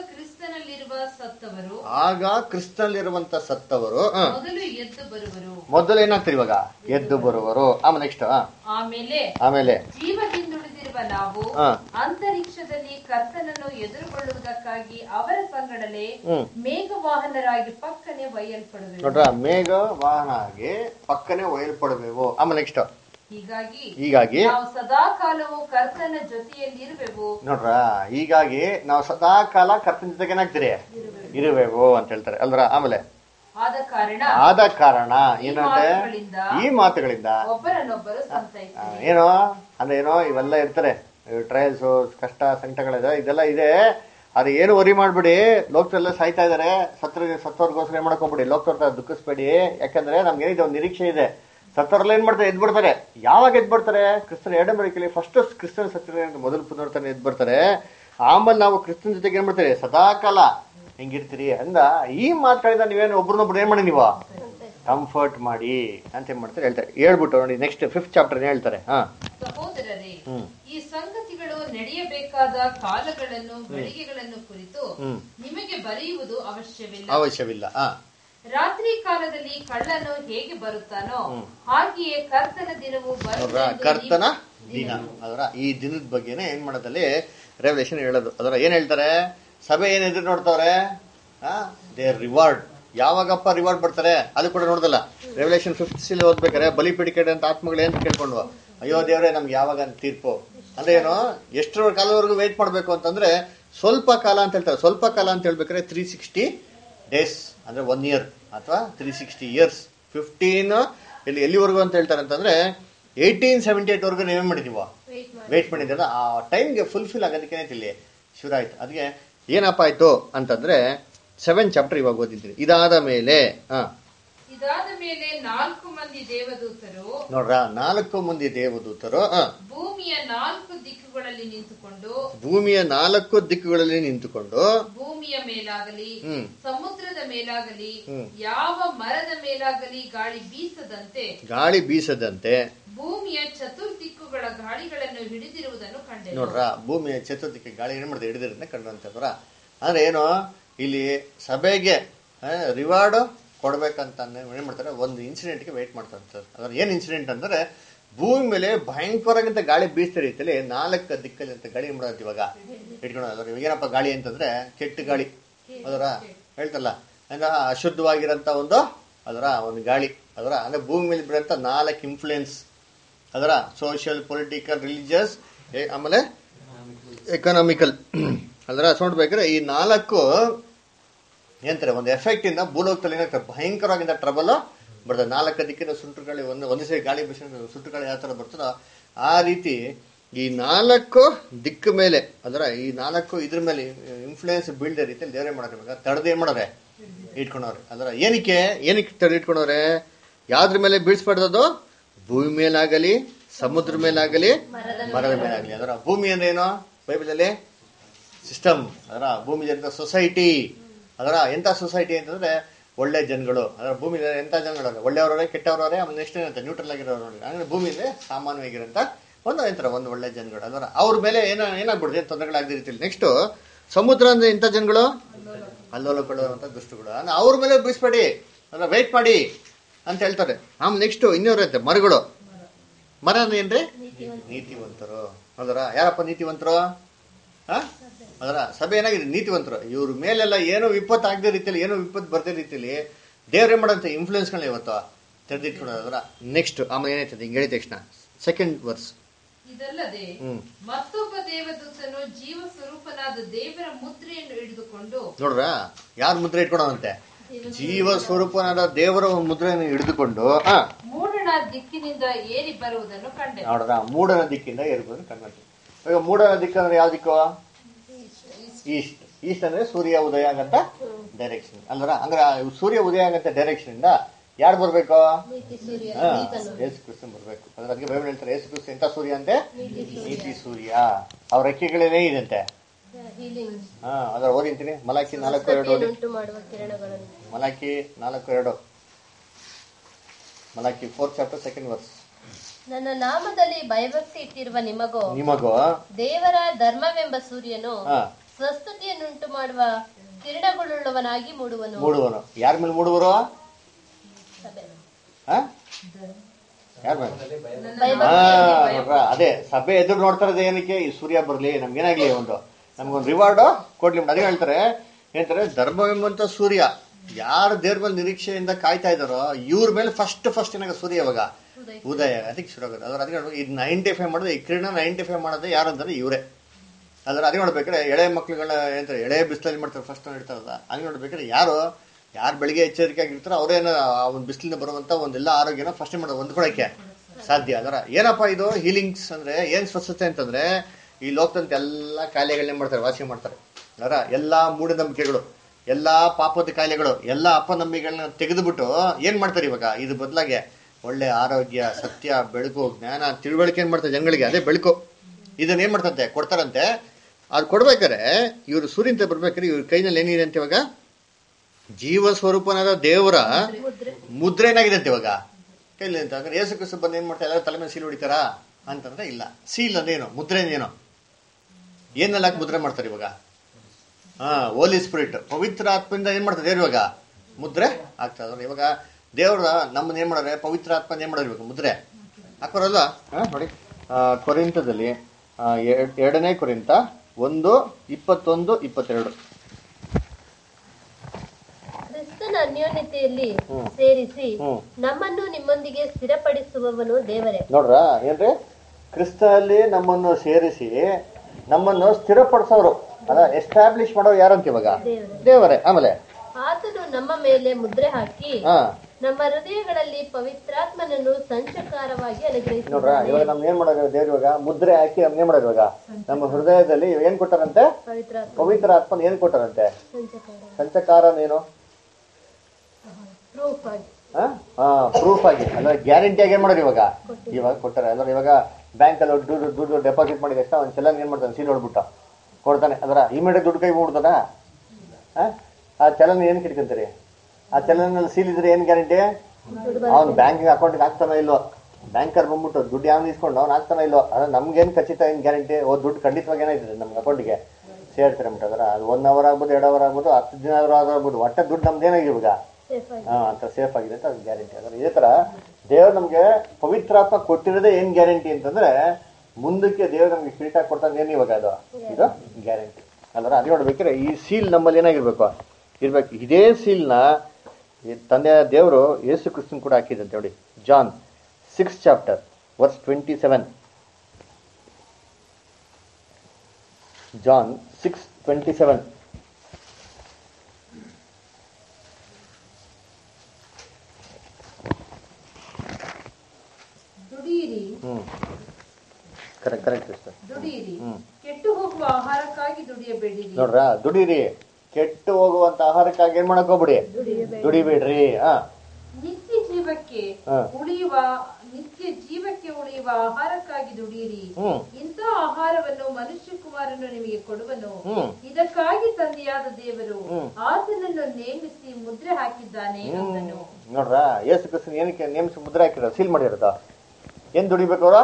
C: ಕ್ರಿಸ್ತನಲ್ಲಿರುವಂತ ಸತ್ತವರು ಮೊದಲು ಏನಾಗ್ತಾರೆ ಇವಾಗ ಎದ್ದು ಬರುವರು. ಆಮೇಲೆ ನೆಕ್ಸ್ಟ್ ಆಮೇಲೆ
B: ಜೀವದಿಂದುಳಿದಿರುವ ನಾವು ಅಂತರಿಕ್ಷದಲ್ಲಿ ಕರ್ತನನ್ನು ಎದುರುಗೊಳ್ಳುವುದಕ್ಕಾಗಿ ಅವರ ಸಂಗಡಲೇ ಮೇಘವಾಹನರಾಗಿ ಪಕ್ಕನೆ ಒಯ್ಯಲ್ಪಡುವೆವು.
A: ನೋಡ್ರ, ಮೇಘವಾಹನಾಗಿ ಪಕ್ಕನೆ ಒಯ್ಯಲ್ಪಡುವೆವು. ಆಮೇಲೆ ನೆಕ್ಸ್ಟ್ ಹೀಗಾಗಿ
B: ನಾವು ಸದಾ ಕಾಲವು ಕರ್ತನ ಜೊತೆಯಲ್ಲಿರುವೆವು.
A: ನೋಡ್ರ, ಹೀಗಾಗಿ ನಾವು ಸದಾ ಕಾಲ ಕರ್ತನ ಜೊತೆಗೆ ಏನಾಗ್ತೀರಿ ಇರುವೆವು ಅಂತ ಹೇಳ್ತಾರೆ ಅಲ್ರ. ಆಮೇಲೆ ಆದ ಕಾರಣ ಏನಂತೆ ಈ ಮಾತುಗಳಿಂದ
B: ಒಬ್ಬರನ್ನೊಬ್ಬರು
A: ಏನೋ ಅಂದ್ರೆ ಏನೋ ಇವೆಲ್ಲ ಇರ್ತಾರೆ, ಟ್ರಯಲ್ಸ್ ಕಷ್ಟ ಸಂಕಟಗಳಿದೆ, ಇದೆಲ್ಲ ಇದೆ. ಅದು ಏನು ವರಿ ಮಾಡ್ಬಿಡಿ, ಲೋಕದಲ್ಲ ಸಾಯ್ತಾ ಇದಾರೆ, ಸತ್ತವ್ರಿಗೋಸ್ಕರ ಮಾಡಕ್ ಹೋಗ್ಬಿಡಿ, ಲೋಕದವ್ರ ದುಃಖಿಸ್ಬೇಡಿ. ಯಾಕಂದ್ರೆ ನಮ್ಗೆ ಏನಿದೆ ಒಂದು ನಿರೀಕ್ಷೆ ಇದೆ. ಸತ್ತವ್ರೆಲ್ಲ ಏನ್ ಮಾಡ್ತಾರೆ, ಎದ್ ಬಿಡ್ತಾರೆ. ಯಾವಾಗ ಎದ್ ಬರ್ತಾರೆ, ಕ್ರಿಸ್ತನ 2ನೇ ಬರಿಕೆಯಲ್ಲಿ ಫಸ್ಟ್ ಕ್ರಿಸ್ತನ ಸತ್ತ ಮೊದಲು ಪುನರ್ತನೆ ಎದ್ ಬರ್ತಾರೆ. ಆಮೇಲೆ ನಾವು ಕ್ರಿಸ್ತನ ಜೊತೆಗೆ ಏನ್ ಮಾಡ್ತಾರೆ ಸದಾಕಾಲ ಹೆಂಗಿರ್ತೀರಿ ಅಂದ. ಈ ಮಾತುಗಳಿಂದ ನೀವೇನು ಒಬ್ರನ್ನೊಬ್ರು ಏನ್ ಮಾಡಿ ನೀವು ಕಂಫರ್ಟ್ ಮಾಡಿ ಅಂತ ಏನ್ ಮಾಡ್ತಾರೆ ಹೇಳ್ತಾರೆ. ಹೇಳ್ಬಿಟ್ಟು ನೋಡಿ ನೆಕ್ಸ್ಟ್ 5th ಚಾಪ್ಟರ್ ಹೇಳ್ತಾರೆ.
C: ಸಹೋದರರೇ, ಈ ಸಂಗತಿಗಳು ನಡೆಯಬೇಕಾದ ಕಾಲಗಳನ್ನು ಗಳಿಗೆಗಳನ್ನು ಕುರಿತು ನಿಮಗೆ ಬರೆಯುವುದು ಅವಶ್ಯವಿಲ್ಲ.
B: ರಾತ್ರಿ ಕಾಲದಲ್ಲಿ ಕಳ್ಳನು ಹೇಗೆ ಬರುತ್ತಾನೋ ಹಾಗೆಯೇ ಕರ್ತನ ದಿನವು
C: ಕರ್ತನ ದಿನ. ಅದರ ಈ ದಿನದ ಬಗ್ಗೆನೇ ಏನ್ ಮಾಡೋದಲ್ಲಿ ರೆವಲ್ಯೂಷನ್ ಹೇಳೋದು. ಅದರ ಏನ್ ಹೇಳ್ತಾರೆ, ಸಭೆ ಏನ್ ಎದುರು ನೋಡ್ತಾವ್ರೆ, ದೇರ್ ರಿವಾರ್ಡ್. ಯಾವಾಗಪ್ಪ ರಿವಾರ್ಡ್ ಬರ್ತಾರೆ ಅದು ಕೂಡ ನೋಡ್ದಲ್ಲ. ರೆವಲ್ಯೂಷನ್ 5 ಓದ್ಬೇಕಾರೆ ಬಲಿಪೀಡಿಕೆ ಅಂತ ಆತ್ಮಗಳು ಏನ್ ಕೇಳ್ಕೊಂಡ್ವು, ಅಯ್ಯೋ ದೇವ್ರೆ ನಮ್ಗೆ ಯಾವಾಗ ತೀರ್ಪು ಅಂದ್ರೆ ಏನು, ಎಷ್ಟರ ಕಾಲವರೆಗೂ ವೇಟ್ ಮಾಡ್ಬೇಕು ಅಂತಂದ್ರೆ ಸ್ವಲ್ಪ ಕಾಲ ಅಂತ ಹೇಳ್ತಾರೆ. ಸ್ವಲ್ಪ ಕಾಲ ಅಂತ ಹೇಳ್ಬೇಕಾದ್ರೆ 360 days ಅಂದ್ರೆ 1 year ಅಥವಾ 360 years. 15 ಎಲ್ಲಿವರೆಗೂ ಅಂತ ಹೇಳ್ತಾರೆ ಅಂತಂದ್ರೆ 1878 ವರೆಗೂ ನೀವೇನ್ ಮಾಡಿದೀವ, ವೇಟ್ ಮಾಡಿದ್ದೀರ. ಆ ಟೈಮ್ಗೆ ಫುಲ್ಫಿಲ್ ಆಗೋದಕ್ಕೆ ಇಲ್ಲಿ ಶುರು ಆಯ್ತು. ಅದಕ್ಕೆ ಏನಪ್ಪ ಆಯ್ತು ಅಂತಂದ್ರೆ 7th chapter ಇವಾಗ ಓದಿದ್ದೀನಿ. ಇದಾದ ಮೇಲೆ
B: 4 ಮಂದಿ ದೇವದೂತರು
C: ನೋಡ್ರ, 4 ಮಂದಿ ದೇವದೂತರು
B: ಭೂಮಿಯ 4 ದಿಕ್ಕುಗಳಲ್ಲಿ ನಿಂತುಕೊಂಡು ಭೂಮಿಯ ಮೇಲಾಗಲಿ ಸಮುದ್ರದ ಮೇಲಾಗಲಿ ಯಾವ ಮರದ ಮೇಲಾಗಲಿ ಗಾಳಿ ಬೀಸದಂತೆ ಭೂಮಿಯ ಚತುರ್ದಿಕ್ಕುಗಳ ಗಾಳಿಗಳನ್ನು ಹಿಡಿದಿರುವುದನ್ನು ಕಂಡೆ.
C: ನೋಡ್ರ, ಭೂಮಿಯ ಚತುರ್ದಿಕ್ಕ ಗಾಳಿ ಏನ್ ಮಾಡಿದೆ, ಹಿಡಿದಿರೋದನ್ನ ಕಂಡುವಂತಂದ್ರ ಅಂದ್ರೆ ಏನು, ಇಲ್ಲಿ ಸಭೆಗೆ ರಿವಾರ್ಡ್ ಕೊಡ್ಬೇಕಂತ ಏನ್ ಮಾಡ್ತಾರೆ, ಒಂದು ಇನ್ಸಿಡೆಂಟ್ಗೆ ವೇಟ್ ಮಾಡ್ತಾರೆ. ಅದ್ರ ಏನ್ ಇನ್ಸಿಡೆಂಟ್ ಅಂದ್ರೆ ಭೂಮಿ ಮೇಲೆ ಭಯಂಕರವಾಗಿಂತ ಗಾಳಿ ಬೀಸ್ತಾ ರೀತಿಯಲ್ಲಿ 4 ದಿಕ್ಕಲ್ಲಿ ಅಂತ ಗಾಳಿ ಮಾಡೋದು ಇವಾಗ ಇಟ್ಕೊಳ್ಳೋದು. ಏನಪ್ಪ ಗಾಳಿ ಅಂತಂದ್ರೆ ಕೆಟ್ಟ ಗಾಳಿ, ಅದರ ಹೇಳ್ತಲ್ಲ ಅಂದ್ರೆ ಅಶುದ್ಧವಾಗಿರಂತ ಒಂದು ಗಾಳಿ. ಅದರ ಅಂದ್ರೆ ಭೂಮಿ ಮೇಲೆ ಬರೋಂಥ 4 ಇನ್ಫ್ಲೂಯೆನ್ಸ್, ಅದರ ಸೋಷಿಯಲ್, ಪೊಲಿಟಿಕಲ್, ರಿಲಿಜಿಯಸ್, ಆಮೇಲೆ ಎಕನಾಮಿಕಲ್. ಅದರ ನೋಡ್ಬೇಕಾದ್ರೆ ಈ 4 ಏನಂತಾರೆ ಒಂದು ಎಫೆಕ್ಟ್ ಇಂದ ಭೂಲೋಕದಲ್ಲಿ ಏನಾಗ್ತದೆ, ಭಯಂಕರವಾಗಿಂದ ಟ್ರಬಲ್ ಬರ್ತದೆ. 4 ದಿಕ್ಕಿನ ಸುಂಟುಗಾಳಿ ಒಂದೇ ಸರಿ ಗಾಳಿ ಬಿಸಿ ಸುಂಟುಗಾಳಿ ಯಾವ ತರ ಬರ್ತದೋ ಆ ರೀತಿ ಈ 4 ದಿಕ್ಕು ಮೇಲೆ, ಅದರ ಈ 4 ಇದ್ರ ಮೇಲೆ ಇನ್ಫ್ಲೂಯೆನ್ಸ್ ಬೀಳ್ದ ರೀತಿಯಲ್ಲಿ ದೇವರೇ ಮಾಡೋರು, ತಡೆದು ಏನ್ ಮಾಡೋರೆ, ಇಟ್ಕೊಂಡವ್ರೆ. ಅದರ ಏನಕ್ಕೆ ತಡೆದು ಇಟ್ಕೊಂಡವ್ರೆ, ಯಾವ್ದ್ರ ಮೇಲೆ ಬೀಳ್ಸ್ಬಾರ್ದದು, ಭೂಮಿ ಮೇಲಾಗಲಿ ಸಮುದ್ರ ಮೇಲಾಗಲಿ ಮರದ ಮೇಲಾಗಲಿ. ಅದರ ಭೂಮಿ ಅಂದ್ರೆ ಏನು ಬೈಬಲಲ್ಲಿ ಸಿಸ್ಟಮ್. ಅದರ ಭೂಮಿ ಜನರ ಸೊಸೈಟಿ. ಅದರ ಎಂತ ಸೊಸೈಟಿ ಅಂತಂದ್ರೆ ಒಳ್ಳೆ ಜನಗಳು. ಅದರ ಭೂಮಿ ಎಂತ ಜನಗಳು, ಒಳ್ಳೆಯವರವರೇ ಕೆಟ್ಟವರವರೇ, ಆಮೇಲೆ ನೆಕ್ಸ್ಟ್ ಏನಂತ ನ್ಯೂಟ್ರಲ್ ಆಗಿರೋರು ನೋಡಿ. ಅಂದ್ರೆ ಭೂಮಿಯಲ್ಲಿ ಸಾಮಾನ್ಯವಾಗಿರೋಂಥ ಒಂದು ಒಳ್ಳೆ ಜನಗಳು. ಅದರ ಅವ್ರ ಮೇಲೆ ಏನಾಗ್ಬಿಡುತ್ತೆ, ತೊಂದರೆಗಳಾಗದ ರೀತಿಯಲ್ಲಿ. ನೆಕ್ಸ್ಟ್ ಸಮುದ್ರ ಅಂದ್ರೆ ಎಂತ ಜನಗಳು, ಅಲ್ಲೋಲಕೊಳ್ಳುವಂತ ದುಷ್ಟಗಳು. ಅಂದ್ರೆ ಅವ್ರ ಮೇಲೆ ಬೀಸ್ಬೇಡಿ, ಅದರ ವೇಟ್ ಮಾಡಿ ಅಂತ ಹೇಳ್ತಾರೆ. ಆಮೇಲೆ ನೆಕ್ಸ್ಟ್ ಇನ್ನೂರು ಐತೆ ಮರಗಳು. ಮರ ಅಂದ್ರೆ ಏನ್ರಿ, ನೀತಿವಂತರು. ಅದರ ಯಾರಪ್ಪ ನೀತಿವಂತರು, ಅದರ ಸಭೆ ಏನಾಗಿದೆ, ನೀತಿವಂತರು. ಇವ್ರ ಮೇಲೆಲ್ಲ ಏನೋ ವಿಪತ್ತು ಆಗದೆ ರೀತಿಯಲ್ಲಿ, ಏನೋ ವಿಪತ್ತು ಬರ್ದೇ ರೀತಿಯಲ್ಲಿ ದೇವ್ರೇ ಮಾಡೋಂಥ ಇನ್ಫ್ಲೂಯೆನ್ಸ್ಗಳನ್ನ ಇವತ್ತು ತೆರೆದಿಟ್ಕೊಡೋದ್ರ. ನೆಕ್ಸ್ಟ್ ಆಮೇಲೆ ಏನಾಯ್ತದೆ, ಹಿಂಗೆ ಹೇಳಿದ ತಕ್ಷಣ 2nd verse.
B: ಇದಲ್ಲದೆ ಮತ್ತೊಬ್ಬ ದೇವದೂತನು ಜೀವ ಸ್ವರೂಪನಾದ ದೇವರ ಮುದ್ರೆಯನ್ನು ಹಿಡಿದುಕೊಂಡು,
C: ನೋಡ್ರ ಯಾರ ಮುದ್ರೆ ಇಟ್ಕೊಳೋದಂತೆ, ಜೀವ ಸ್ವರೂಪನಾದ ದೇವರ ಮುದ್ರೆಯನ್ನು ಹಿಡಿದುಕೊಂಡು
B: ಮೂಡಣ ದಿಕ್ಕಿನಿಂದ ಏರಿ ಬರುವುದನ್ನು ಕಂಡೆ.
C: ನೋಡ್ರ, ಮೂಡನ ದಿಕ್ಕಿಂದ ಏರಿ ಬರೋದನ್ನು ಕಂಡು. ಈಗ ಮೂಡನ ದಿಕ್ಕು ಅಂದ್ರೆ ಯಾವ ದಿಕ್ಕು, ಈಸ್ಟ್. ಈಸ್ಟ್ ಅಂದ್ರೆ ಸೂರ್ಯ ಉದಯ ಆಗಂತ ಡೈರೆಕ್ಷನ್ ಅಲ್ವರ. ಅಂದ್ರೆ ಸೂರ್ಯ ಉದಯ ಆಗಂತ ಡೈರೆಕ್ಷನ್ ಇಂದ ಯಾರು ಬರ್ಬೇಕು, ಯೇಸು ಕ್ರಿಸ್ತ ಬರ್ಬೇಕು. ಅದಕ್ಕೆ ಬೈಬಲ್ ಹೇಳ್ತಾರೆ, ಯೇಸು ಕ್ರಿಸ್ತ ಎಂತ ಸೂರ್ಯ ಅಂತೆ, ನೀತಿ ಸೂರ್ಯ. ಅವ್ರ ರೆಕ್ಕೆಗಳೇನೇ ಇದಂತೆ. ಅದ್ರ ಓದಿಂತೀನಿ, ಮಲಾಕಿ 4:2 ಓದಿ. Malachi 4:2, Malachi 4th chapter 2nd verse.
D: ನನ್ನ ನಾಮದಲ್ಲಿ ಭಯಭಕ್ತಿ ಇಟ್ಟಿರುವ ನಿಮಗೋ ದೇವರ ಧರ್ಮವೆಂಬ ಸೂರ್ಯನು ಸ್ವಸ್ಥತೆಯನ್ನುಂಟು ಮಾಡುವ ಕಿರಣಗಳುಳ್ಳವನಾಗಿ ಮೂಡುವನು.
C: ಯಾರ ಮೇಲೆ ಮೂಡುವರು, ಯಾರ ಮೇಲೆ? ಅದೇ ಸಭೆ ಎದುರು ನೋಡ್ತಾ ಇರೋದು ಏನಕ್ಕೆ, ಈ ಸೂರ್ಯ ಬರ್ಲಿ, ನಮ್ಗೇನಾಗ್ಲಿ, ನಮ್ಗೊಂದು ರಿವಾರ್ಡ್ ಕೊಡ್ಲಿ. ಅದೇ ಹೇಳ್ತಾರೆ, ಏನಂತಾರೆ, ಧರ್ಮವೆಂಬಂತ ಸೂರ್ಯ. ಯಾರು ದೇವ್ರ ಮೇಲೆ ನಿರೀಕ್ಷೆಯಿಂದ ಕಾಯ್ತಾ ಇದಾರೋ ಇವ್ರ ಮೇಲೆ ಫಸ್ಟ್ ಏನಾಗ ಸೂರ್ಯ ಇವಾಗ ಉದಯ ಅದಕ್ಕೆ ಶುರು ಆಗುತ್ತೆ. ಅದ್ರ ಅದಕ್ಕೆ ಇದು 95 ಮಾಡೋದು, ಈ ಕಿರಣ 95 ಮಾಡೋದು ಯಾರು ಅಂದ್ರೆ ಇವರೇ. ಅದ್ರ ಅದೇ ನೋಡ್ಬೇಕಾದ್ರೆ ಎಳೆ ಮಕ್ಳುಗಳ ಏನಂತಾರೆ, ಎಳೆ ಬಿಸಿಲಲ್ಲಿ ಮಾಡ್ತಾರೆ ಫಸ್ಟ್ ಇಡ್ತಾರಲ್ಲ. ಅದೇ ನೋಡ್ಬೇಕಾದ್ರೆ ಯಾರು ಬೆಳಿಗ್ಗೆ ಎಚ್ಚರಿಕೆ ಆಗಿರ್ತಾರೋ ಅವ್ರೇನೋ ಆ ಒಂದು ಬಿಸಿಲಿನ ಬರುವಂತ ಒಂದೆಲ್ಲ ಆರೋಗ್ಯನ ಫಸ್ಟ್ ಮಾಡೋದು ಹೊಂದ್ಕೊಳಕ್ಕೆ ಸಾಧ್ಯ. ಅದರ ಏನಪ್ಪಾ ಇದು ಹೀಲಿಂಗ್ಸ್ ಅಂದ್ರೆ ಏನ್ ಸ್ವಚ್ಛತೆ ಅಂತಂದ್ರೆ, ಈ ಲೋಕದಂತ ಎಲ್ಲಾ ಕಾಯಿಲೆಗಳನ್ನೇ ಮಾಡ್ತಾರೆ, ವಾಸಿ ಮಾಡ್ತಾರೆ. ಅದರ ಎಲ್ಲಾ ಮೂಢನಂಬಿಕೆಗಳು, ಎಲ್ಲಾ ಪಾಪದ ಕಾಯಿಲೆಗಳು, ಎಲ್ಲಾ ಅಪನಂಬಿಕೆಗಳನ್ನ ತೆಗೆದುಬಿಟ್ಟು ಏನ್ ಮಾಡ್ತಾರೆ ಇವಾಗ, ಇದು ಬದಲಾಗೆ ಒಳ್ಳೆ ಆರೋಗ್ಯ, ಸತ್ಯ, ಬೆಳಕು, ಜ್ಞಾನ, ತಿಳುವಳಿಕೆ ಏನ್ ಮಾಡ್ತಾರೆ ಜನಗಳಿಗೆ, ಅದೇ ಬೆಳಕು. ಇದನ್ನ ಏನ್ ಮಾಡ್ತಂತೆ, ಕೊಡ್ತಾರಂತೆ. ಅದು ಕೊಡ್ಬೇಕಾರೆ ಇವ್ರು ಸೂರ್ಯಂತ ಬರ್ಬೇಕಾದ್ರೆ ಇವ್ರ ಕೈನಲ್ಲಿ ಏನಿದೆ ಅಂತ ಇವಾಗ, ಜೀವ ಸ್ವರೂಪನಾದ ದೇವರ ಮುದ್ರೆ ಏನಾಗಿದೆ ಅಂತ ಇವಾಗ ಕೈಲಿ ಅಂತ. ಅಂದ್ರೆ ಯೇಸು ಕ್ರಿಸ್ತ ಬಂದು ಏನ್ ಮಾಡ್ತಾರೆ, ಎಲ್ಲ ತಲೆ ಮೇಲೆ ಸೀಲ್ ಹೊಡಿತಾರ ಅಂತಂದ್ರೆ ಇಲ್ಲ. ಸೀಲ್ ಅಂದೇನು, ಮುದ್ರೆ ಏನು, ಏನೆಲ್ಲ ಮುದ್ರೆ ಮಾಡ್ತಾರೆ ಇವಾಗ, ಹೋಲಿ ಸ್ಪಿರಿಟ್, ಪವಿತ್ರ ಆತ್ಮದಿಂದ ಏನ್ ಮಾಡ್ತಾರೆ ದೇವ್ರು ಇವಾಗ ಮುದ್ರೆ ಆಗ್ತದೆ. ಇವಾಗ ದೇವ್ರ ನಮ್ಮನ್ನ ಏನ್ ಮಾಡೋರೆ, ಪವಿತ್ರ ಆತ್ಮ ಏನ್ ಮಾಡೋರು ಇವಾಗ ಮುದ್ರೆ ಹಾಕೋರಲ್ಲ. ನೋಡಿ ಕೊರಿಂತದಲ್ಲಿ 2 ಕೊರಿಂತ 1:21-22.
D: ಕ್ರಿಸ್ತನ ಅನ್ಯೋನ್ಯತೆಯಲ್ಲಿ ಸೇರಿಸಿ ನಮ್ಮನ್ನು ನಿಮ್ಮೊಂದಿಗೆ ಸ್ಥಿರಪಡಿಸುವವನು ದೇವರೇ.
C: ನೋಡ್ರ ಏನ್ರಿ, ಕ್ರಿಸ್ತಲ್ಲಿ ನಮ್ಮನ್ನು ಸೇರಿಸಿ ನಮ್ಮನ್ನು ಸ್ಥಿರಪಡಿಸೋರು, ಅದ ಎಸ್ಟಾಬ್ಲಿಷ್ ಮಾಡೋರು ಯಾರಂತ ಇವಾಗ ದೇವರೇ. ಆಮೇಲೆ
D: ಆತನು ನಮ್ಮ ಮೇಲೆ ಮುದ್ರೆ ಹಾಕಿ ನಮ್ಮ ಹೃದಯಗಳಲ್ಲಿ ಪವಿತ್ರಾತ್ಮನನ್ನು ಸಂಚಕಾರವಾಗಿ ಅನುಗ್ರಹಿಸಿ.
C: ನೋಡ್ರ ಇವಾಗ ನಮ್ಗೆ ಏನ್ ಮಾಡೋದು, ದೇವ್ರ ಇವಾಗ ಮುದ್ರೆ ಹಾಕಿ ನಮ್ಗೆ ಏನ್ ಮಾಡೋದು, ಇವಾಗ ನಮ್ಮ ಹೃದಯದಲ್ಲಿ ಏನ್ ಕೊಟ್ಟಾರಂತೆ, ಪವಿತ್ರ ಆತ್ಮನ ಏನ್ ಕೊಟ್ಟಾರಂತೆ, ಸಂಚಕಾರನೇನು, ಪ್ರೂಫ್ ಆಗಿ ಅಲ್ಲ ಗ್ಯಾರಂಟಿ ಆಗಿ ಏನ್ ಮಾಡೋದು ಇವಾಗ ಕೊಟ್ಟಾರೆ. ಅಂದ್ರೆ ಇವಾಗ ಬ್ಯಾಂಕ್ ಅಲ್ಲಿ ದುಡ್ಡು ಡೆಪಾಸಿಟ್ ಮಾಡಿದ ತಕ್ಷಣ ಒಂದ್ ಚಲನ್ ಏನ್ ಮಾಡ್ತಾನೆ, ಸೀಲ್ ಹೊಡ್ಬಿಟ್ಟ ಕೊಡ್ತಾನೆ. ಅದರ ಇಮಿಡಿಯೇಟ್ ದುಡ್ಡು ಕೈ ಬಿಡ್ತಾನ, ಆ ಚಲನ್ ಏನ್ ಕಿಟ್ಕೊಂತೀರಿ, ಆ ಚಲನಲ್ಲಿ ಸೀಲ್ ಇದ್ರೆ ಏನ್ ಗ್ಯಾರಂಟಿ, ಅವ್ನ್ ಬ್ಯಾಂಕಿಂಗ್ ಅಕೌಂಟ್ಗೆ ಹಾಕ್ತಾನೋ ಇಲ್ವೋ, ಬ್ಯಾಂಕರ್ ಬಂದ್ಬಿಟ್ಟು ದುಡ್ಡು ಯಾವ್ದು ಇಸ್ಕೊಂಡು ಅವ್ನು ಹಾಕ್ತಾನೋ ಇಲ್ವೋ, ಅದ್ರ ನಮ್ಗೇನ್ ಖಚಿತ ಏನ್ ಗ್ಯಾರಂಟಿ, ದುಡ್ಡು ಖಂಡಿತವಾಗಿ ಏನಾಯ್ತದೆ ನಮ್ಗೆ ಅಕೌಂಟ್ಗೆ ಸೇರ್ತಾರೆ ಅಂದ್ಬಿಟ್ಟು. ಅದು 1 hour ಆಗ್ಬೋದು, 2 hour ಆಗ್ಬೋದು, 10 ದಿನ ಆಗ್ಬೋದು, ಒಟ್ಟೆ ದುಡ್ಡು ನಮ್ದು ಏನಾಗಿದೆ ಇವಾಗ ಅಂತ ಸೇಫ್ ಆಗಿದೆ ಅಂತ ಅದು ಗ್ಯಾರಂಟಿ. ಅಂದ್ರೆ ಇದೇ ತರ ದೇವ್ರು ನಮ್ಗೆ ಪವಿತ್ರಾತ್ಮ ಕೊಟ್ಟಿರೋದೇ ಏನ್ ಗ್ಯಾರಂಟಿ ಅಂತಂದ್ರೆ, ಮುಂದಕ್ಕೆ ದೇವ್ರು ನಮ್ಗೆ ಕಿರೀಟ ಕೊಡ್ತಾನೆ ಏನ್ ಇವಾಗ ಇದು ಗ್ಯಾರಂಟಿ. ಅಂದ್ರೆ ಅದು ನೋಡ್ಬೇಕ್ರೆ ಈ ಸೀಲ್ ನಮ್ಮಲ್ಲಿ ಏನಾಗಿರ್ಬೇಕು ಇರ್ಬೇಕು. ಇದೇ ಸೀಲ್ನ ತಂದೆಯ ದೇವರು ಯೇಸು ಕ್ರಿಸ್ತನ್ ಕೂಡ ಹಾಕಿದಂತೆ. ನೋಡಿ ಜಾನ್ 6:27. ಜಾನ್ 6:27.
B: ದುಡಿಯಿರಿ, ಕೆಟ್ಟು ಹೋಗುವ ಆಹಾರಕ್ಕಾಗಿ ದುಡಿಯಬೇಡಿರಿ.
C: ನೋಡ್ರ, ದುಡೀರಿ, ಕೆಟ್ಟು ಹೋಗುವಂತ ಆಹಾರಕ್ಕಾಗಿ ಏನ್ ಮಾಡಕ್ ಹೋಗ್ಬಿಡಿ, ದುಡಿಬೇಡ್ರಿ.
B: ನಿತ್ಯ ಜೀವಕ್ಕೆ ಉಳಿಯುವ ಆಹಾರಕ್ಕಾಗಿ ದುಡಿಯಿರಿ. ಇಂಥ ಆಹಾರವನ್ನು ಮನುಷ್ಯ ಕುಮಾರನು ನಿಮಗೆ ಕೊಡುವನು. ಇದಕ್ಕಾಗಿ ತಂದೆಯಾದ ದೇವರು ಆತನನ್ನು ನೇಮಿಸಿ ಮುದ್ರೆ ಹಾಕಿದ್ದಾನೆ ಅಂದನು.
C: ನೋಡ್ರ, ಯೇಸು ಕ್ರಿಸ್ತನ ಏನಕ್ಕೆ ನೇಮಿಸಿ ಮುದ್ರೆ ಹಾಕಿರೋ, ಸೀಲ್ ಮಾಡಿರೋದ, ಏನ್ ದುಡಿಬೇಕು ಅವ್ರ,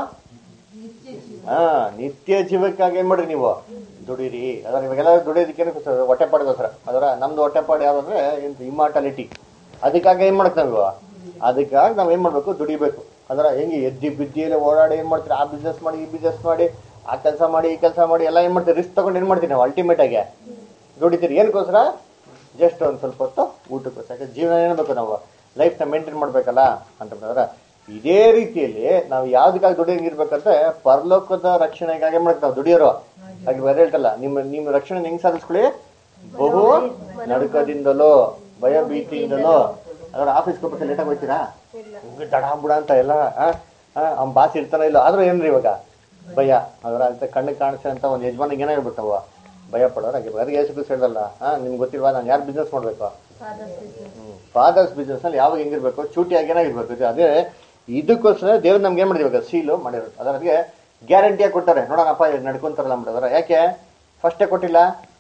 C: ನಿತ್ಯ ಜೀವಕ್ಕಾಗಿ ಏನ್ ಮಾಡ್ರಿ ನೀವು ದುಡೀರಿ. ಅದ್ರ ಇವಾಗೆಲ್ಲ ದುಡಿಯೋದಕ್ಕೇನು ಹೊಟ್ಟೆಪಾಡಿಗೋಸ್ಕರ. ಅದರ ನಮ್ದು ಹೊಟ್ಟೆಪಾಡು ಯಾವ್ದಂದ್ರೆ ಇಮ್ಮಾರ್ಟಾಲಿಟಿ. ಅದಕ್ಕಾಗಿ ಏನ್ ಮಾಡಕ್ ನಾವು, ಅದಕ್ಕಾಗಿ ನಾವ್ ಏನ್ ಮಾಡ್ಬೇಕು, ದುಡಿಬೇಕು. ಅದರ ಹೆಂಗೆ ಎದ್ದಿ ಬಿದ್ದಿಯಲ್ಲಿ ಓಡಾಡಿ ಏನ್ ಮಾಡ್ತೀರಿ, ಆ ಬಿಸ್ನೆಸ್ ಮಾಡಿ, ಈ ಬಿಸ್ನೆಸ್ ಮಾಡಿ, ಆ ಕೆಲಸ ಮಾಡಿ, ಈ ಕೆಲಸ ಮಾಡಿ, ಎಲ್ಲ ಏನ್ ಮಾಡ್ತೀವಿ, ರಿಸ್ಕ್ ತಗೊಂಡು ಏನ್ ಮಾಡ್ತೀವಿ ನಾವು ಅಲ್ಟಿಮೇಟ್ ಆಗಿ ದುಡಿತೀರಿ. ಏನಕ್ಕೋಸ್ಕರ, ಜಸ್ಟ್ ಒಂದ್ ಸ್ವಲ್ಪ ಹೊತ್ತು ಊಟಕ್ಕೋಸ್ಕರ. ಜೀವನ ಏನ್ಬೇಕು, ನಾವು ಲೈಫ್ ನ ಮೇಂಟೈನ್ ಮಾಡ್ಬೇಕಲ್ಲ ಅಂತಂದ್ರೆ, ಇದೇ ರೀತಿಯಲ್ಲಿ ನಾವು ಯಾವ್ದಕ್ಕಾಗಿ ದುಡಿಯಂಗಿರ್ಬೇಕಂದ್ರೆ ಪರಲೋಕದ ರಕ್ಷಣೆಗಾಗಿ ಮಾಡಕ್ ನಾವು ದುಡಿಯೋರು ಹಾಗೆ ಹೇಳ್ತಲ್ಲ, ನಿಮ್ಮ ರಕ್ಷಣೆ ಹೆಂಗ್ ಸಾಧಿಸ್ಕೊಳ್ಳಿ, ಬಹು ನಡುಕದಿಂದಲೋ ಭಯಭೀತಿಯಿಂದಲೋ. ಅದ್ರ ಆಫೀಸ್ಗೆ ಹೋಗ್ಬೇಕು, ಲೇಟಾಗಿ ಹೋಗ್ತೀರಾ, ದಡ ಬುಡ ಅಂತ ಎಲ್ಲ ಅವ್ನ ಬಾಸ್ ಇರ್ತಾನ ಇಲ್ಲ, ಆದ್ರೂ ಏನ್ರಿ ಇವಾಗ ಭಯ. ಅದರ ಅಂತ ಕಣ್ಣಿಗೆ ಕಾಣಿಸೋ ಅಂತ ಒಂದು ಯಜಮಾನಿಗೆ ಏನಾಗಿರ್ಬೇಕು, ಭಯ ಪಡೋರು ಆಗಿರ್ಬೇಕು. ಅದಕ್ಕೆ ಯೇಸು ಕ್ರಿಸ್ತ ಹೇಳ್ದಲ್ಲ, ನಿಮ್ಗೆ ಗೊತ್ತಿಲ್ವಾ ನಾನು ಯಾರು ಬಿಸ್ನೆಸ್ ಮಾಡ್ಬೇಕು, ಫಾದರ್ಸ್ ಬಿಸ್ನೆಸ್ ನಲ್ಲಿ ಯಾವಾಗ ಹೆಂಗಿರ್ಬೇಕು, ಚೂಟಿಯಾಗಿ ಏನಾಗಿರ್ಬೇಕು. ಅದೇ ಇದಕ್ಕೋಸ್ಕರ ದೇವ್ರು ನಮ್ಗೆ ಏನ್ ಮಾಡಿರ್ಬೇಕು, ಸೀಲು ಮಾಡಿರೋದು. ಅದಕ್ಕೆ ಗ್ಯಾರಂಟಿಯಾಗಿ ಕೊಟ್ಟಾರೆ. ನೋಡೋಣಪ್ಪ ನಡ್ಕೊಂತಾರಲ್ಲ ಬಿಡೋದ್ರ, ಯಾಕೆ ಫಸ್ಟೇ ಕೊಟ್ಟಿಲ್ಲ,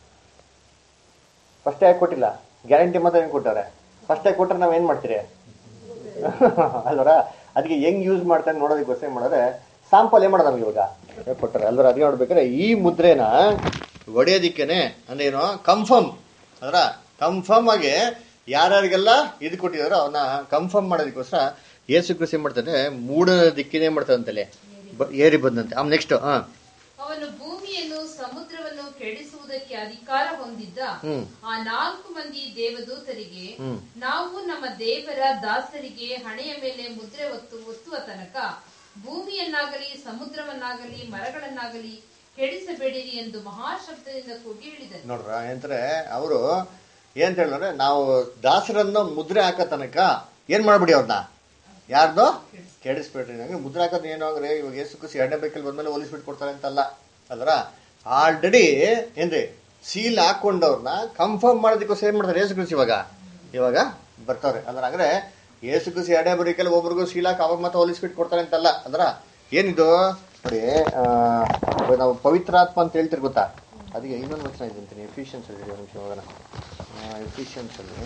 C: ಗ್ಯಾರಂಟಿ ಮಾತ್ರ ಏನ್ ಕೊಟ್ಟಾರೆ, ಫಸ್ಟೇ ಕೊಟ್ರೆ ನಾವ್ ಏನ್ ಮಾಡ್ತೀರಿ ಅಲ್ವರ. ಅದಕ್ಕೆ ಹೆಂಗ್ ಯೂಸ್ ಮಾಡ್ತಾರೆ ನೋಡೋದಕ್ಕೋಸ್ಕರ ಏನ್ ಮಾಡೋದ್ರೆ ಸಾಂಪಲ್ ಏನ್ ಮಾಡೋದು ನಮ್ಗೆ ಇವಾಗ ಕೊಟ್ಟಾರೆ ಅಲ್ವರ. ಅದಕ್ಕೆ ನೋಡ್ಬೇಕಾದ್ರೆ ಈ ಮುದ್ರೆನ ಹೊಡೆಯೋದಿಕ್ಕೇನೆ ಅಂದ್ರೆ ಏನೋ ಕನ್ಫರ್ಮ್, ಅದರ ಕನ್ಫರ್ಮ್ ಆಗಿ ಯಾರ್ಯಾರಿಗೆಲ್ಲ ಇದು ಕೊಟ್ಟಿದಾರೋ ಅವನ್ನ ಕನ್ಫರ್ಮ್ ಮಾಡೋದಕ್ಕೋಸ್ಕರ ಯೇಸು ಕ್ರಿಸ್ತ ಏನ್ ಮಾಡ್ತಾನೆ, ಮೂಡ ದಿಕ್ಕಿನೇ ಮಾಡ್ತಾರಂತಲೆ ಏರಿ ಬಂದಂತೆ. ನೆಕ್ಸ್ಟ್
B: ಅವನು ಭೂಮಿಯನ್ನು ಸಮುದ್ರವನ್ನು ಕೆಡಿಸುವುದಕ್ಕೆ ಅಧಿಕಾರ ಹೊಂದಿದ್ದ ಆ 4 ಮಂದಿ ದೇವದೂತರಿಗೆ, ನಾವು ನಮ್ಮ ದೇವರ ದಾಸರಿಗೆ ಹಣೆಯ ಮೇಲೆ ಮುದ್ರೆ ಒತ್ತುವ ತನಕ ಭೂಮಿಯನ್ನಾಗಲಿ ಸಮುದ್ರವನ್ನಾಗಲಿ ಮರಗಳನ್ನಾಗಲಿ ಕೆಡಿಸಬೇಡಿರಿ ಎಂದು ಮಹಾಶಬ್ದದಿಂದ ಕೂಗಿ ಹೇಳಿದರು.
C: ನೋಡ್ರ ಏನಂದ್ರೆ ಅವರು ಏನ್ ಹೇಳಿದ್ರೆ, ನಾವು ದಾಸರನ್ನು ಮುದ್ರೆ ಹಾಕೋ ತನಕ ಏನ್ ಮಾಡ್ಬಿಡಿ, ಅವ್ರನ್ನ ಯಾರ್ದು ಕೆಡಿಸ್ಬೇಡ್ರಿ. ನಂಗೆ ಮುದ್ರೆ ಹಾಕೋದು ಏನು ಅಂದ್ರೆ ಇವಾಗ ಯೇಸು ಕ್ರಿಸ್ತ 2ನೇ ಬೇಕಲ್ಲಿ ಬಂದ್ಮೇಲೆ ಹೋಲಿಸ್ಬಿಟ್ಟು ಕೊಡ್ತಾರೆ ಅಂತಲ್ಲ. ಅಲ್ರ ಆಲ್ರೆಡಿ ಏನ್ರಿ ಸೀಲ್ ಹಾಕೊಂಡವ್ರನ್ನ ಕನ್ಫರ್ಮ್ ಮಾಡೋದಕ್ಕೋಸ್ಕರ ಏನ್ ಮಾಡ್ತಾರೆ ಯೇಸು ಕ್ರಿಸ್ತ ಇವಾಗ ಬರ್ತಾವ್ರೆ. ಅಂದ್ರೆ ಯೇಸು ಕ್ರಿಸ್ತ 2ನೇ ಬರೀಕಲ್ಲಿ ಒಬ್ರಿಗೂ ಸೀಲ್ ಹಾಕಿ ಅವಾಗ ಮತ್ತೆ ಹೋಲಿಸ್ಬಿಟ್ಟು ಕೊಡ್ತಾರೆ ಅಂತಲ್ಲ. ಅಂದ್ರ ಏನಿದು ನೋಡಿ, ನಾವು ಪವಿತ್ರಾತ್ಮ ಅಂತ ಹೇಳ್ತಿರ್ ಗೊತ್ತಾ, ಅದಕ್ಕೆ ಇನ್ನೊಂದು ವಚನ ಇದಂತೀನಿ, ಎಫಿಷಿಯನ್ಸ್ ಅಲ್ಲಿ ಒಂದು ನಿಮಿಷ ಹೋಗೋಣ. ಎಫಿಷಿಯನ್ಸ್ ಅಲ್ಲಿ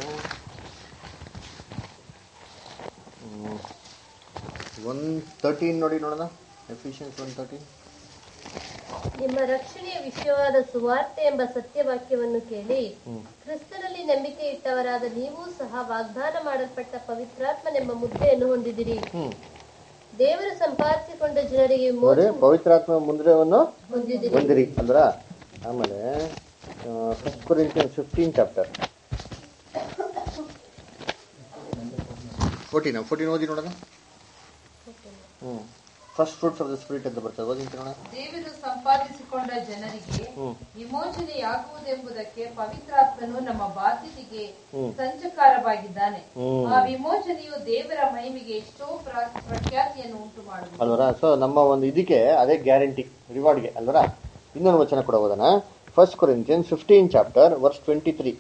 C: 1:13 ನೋಡೋಣ. ಎಫಿಷಿಯನ್ಸ್ 1:13.
D: ನಿಮ್ಮ ರಕ್ಷಣೆಯ ವಿಷಯವಾದ ಸುವಾರ್ತೆ ಎಂಬ ಸತ್ಯವಾಕ್ಯವನ್ನು ಕೇಳಿ ಕ್ರಿಸ್ತನಲ್ಲಿ ನಂಬಿಕೆ ಇಟ್ಟವರಾದ ನೀವೂ ಸಹ ವಾಗ್ದಾನ ಮಾಡಲ್ಪಟ್ಟ ಪವಿತ್ರಾತ್ಮನೆಂಬ ಮುದ್ರೆಯನ್ನು ಹೊಂದಿದಿರಿ. ದೇವರು ಸಂಪಾದಿಸಿಕೊಂಡ ಜನರಿಗೆ
A: ಪವಿತ್ರಾತ್ಮ ಮುದ್ರೆಯನ್ನು ಹೊಂದಿರಿ ಅಂದ್ರ. ಆಮೇಲೆ 1 Corinthians 15 ಚಾಪ್ಟರ್ 14 ಓದಿ ನೋಡೋಣ. First fruits of the spirit ಅಂತ ಬರ್ತದೆ, ಓದಿ ನೋಡೋಣ.
B: ದೇವರು ಸಂಪಾದಿಸಿಕೊಂಡ ಜನರಿಗೆ ವಿಮೋಚನೆಯಾಗುವುದೆಂಬುದಕ್ಕೆ ಪವಿತ್ರಾತ್ಮನು ನಮ್ಮ ಬಾಧ್ಯತೆಗೆ ಸಂಚಕಾರವಾಗಿದ್ದಾನೆ. ಆ ವಿಮೋಚನೆಯು ದೇವರ ಮಹಿಮೆಗೆ ಎಷ್ಟೋ ಪ್ರಖ್ಯಾತಿಯನ್ನು ಉಂಟು ಮಾಡುವುದು
A: ಅಲ್ವರ. ಸೊ ನಮ್ಮ ಒಂದು ಇದಕ್ಕೆ ಅದೇ ಗ್ಯಾರಂಟಿ ರಿವಾರ್ಡ್ಗೆ ಅಲ್ವರ. ಇನ್ನೊಂದು ವಚನ ಕೂಡ ಓದೋಣ. 1 Corinthians 15 ಚಾಪ್ಟರ್ ವರ್ಸ್ 23.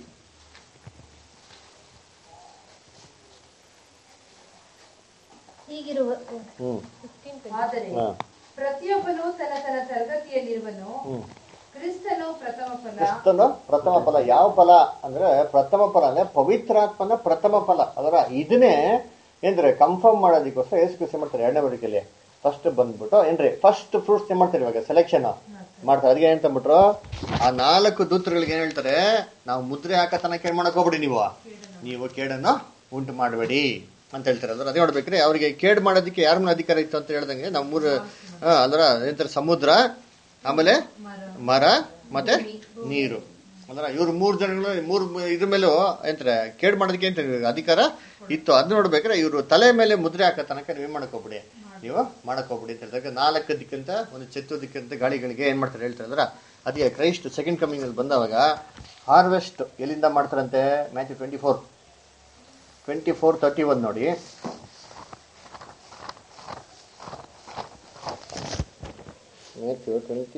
B: ಆದರೆ ಪ್ರತಿಯೊಬ್ಬನು ತನ್ನ ತನ್ನ ತರಗತಿಯಲ್ಲಿರುವನು. ಕ್ರಿಸ್ತನು
A: ಪ್ರಥಮ ಫಲ. ಯಾವ ಫಲ ಅಂದ್ರೆ ಪ್ರಥಮ ಫಲ ಅಂದ್ರೆ ಪವಿತ್ರಾತ್ಮನ ಪ್ರಥಮ ಫಲ. ಅದರ ಇದನ್ನೇ ಏನ್ರಿ ಕನ್ಫರ್ಮ್ ಮಾಡೋದಕ್ಕೋಸ್ಕರ ಯೇಸು ಕ್ರಿಸ್ತ ಮಾಡ್ತಾರೆ 2ನೇ ಬರಿಕೆಯಲ್ಲಿ. ಫಸ್ಟ್ ಬಂದ್ಬಿಟ್ಟು ಏನ್ರಿ ಫಸ್ಟ್ ಫ್ರೂಟ್ಸ್ ಏನ್ ಮಾಡ್ತಾರೆ ಇವಾಗ ಸೆಲೆಕ್ಷನ್ ಮಾಡ್ತಾರೆ. ಅದಕ್ಕೆ ಏನಂತ ಅಂದ್ಬಿಟ್ರು, ಆ 4 ದೂತರುಗಳಿಗೆ ಏನ್ ಹೇಳ್ತಾರೆ, ನಾವು ಮುದ್ರೆ ಹಾಕತನಕ ಏನ್ ಮಾಡಕ್ ಹೋಗ್ಬಿಡಿ, ನೀವು ಕೇಡನ್ನು ಉಂಟು ಮಾಡಬೇಡಿ ಅಂತ ಹೇಳ್ತಾರೆ. ಅಂದ್ರೆ ಅದೇ ನೋಡ್ಬೇಕ್ರಿ, ಅವ್ರಿಗೆ ಕೇಡ್ ಮಾಡೋದಕ್ಕೆ ಯಾರ ಮೇಲೆ ಅಧಿಕಾರ ಇತ್ತು ಅಂತ ಹೇಳ್ದಂಗೆ ನಾವು 3 ಅಂದ್ರೆ ಏನಂತಾರೆ ಸಮುದ್ರ, ಆಮೇಲೆ ಮರ ಮತ್ತೆ ನೀರು. ಅಂದ್ರೆ ಇವ್ರು 3 ಜನಗಳು 3 ಇದ್ರ ಮೇಲೂ ಎಂತಾರೆ ಕೇಡ್ ಮಾಡೋದಕ್ಕೆ ಅಂತ ಅಧಿಕಾರ ಇತ್ತು. ಅದನ್ನ ನೋಡ್ಬೇಕ್ರೆ ಇವ್ರು ತಲೆ ಮೇಲೆ ಮುದ್ರೆ ಹಾಕೋ ತನಕ ನೀವೇನ್ ಮಾಡಕೋಗ್ಬಿಡಿ, ನೀವು ಮಾಡಕೋಗ್ಬಿಡಿ ಅಂತ ಹೇಳ್ತಾರೆ. 4 ದಿಕ್ಕಂತ ಒಂದು ಚತುರ್ದಿಕ್ಕಂತ ಗಾಳಿಗಳಿಗೆ ಏನ್ ಮಾಡ್ತಾರೆ ಹೇಳ್ತಾರೆ. ಅಂದ್ರೆ ಅದಕ್ಕೆ ಕ್ರೈಸ್ಟ್ ಸೆಕೆಂಡ್ ಕಮಿಂಗ್ ಅಲ್ಲಿ ಬಂದವಾಗ ಹಾರ್ವೆಸ್ಟ್ ಎಲ್ಲಿಂದ ಮಾಡ್ತಾರಂತೆ, ಮ್ಯಾಥ್ಯೂ 24:31 ನೋಡಿ. ಮ್ಯಾಥ್ಯೂ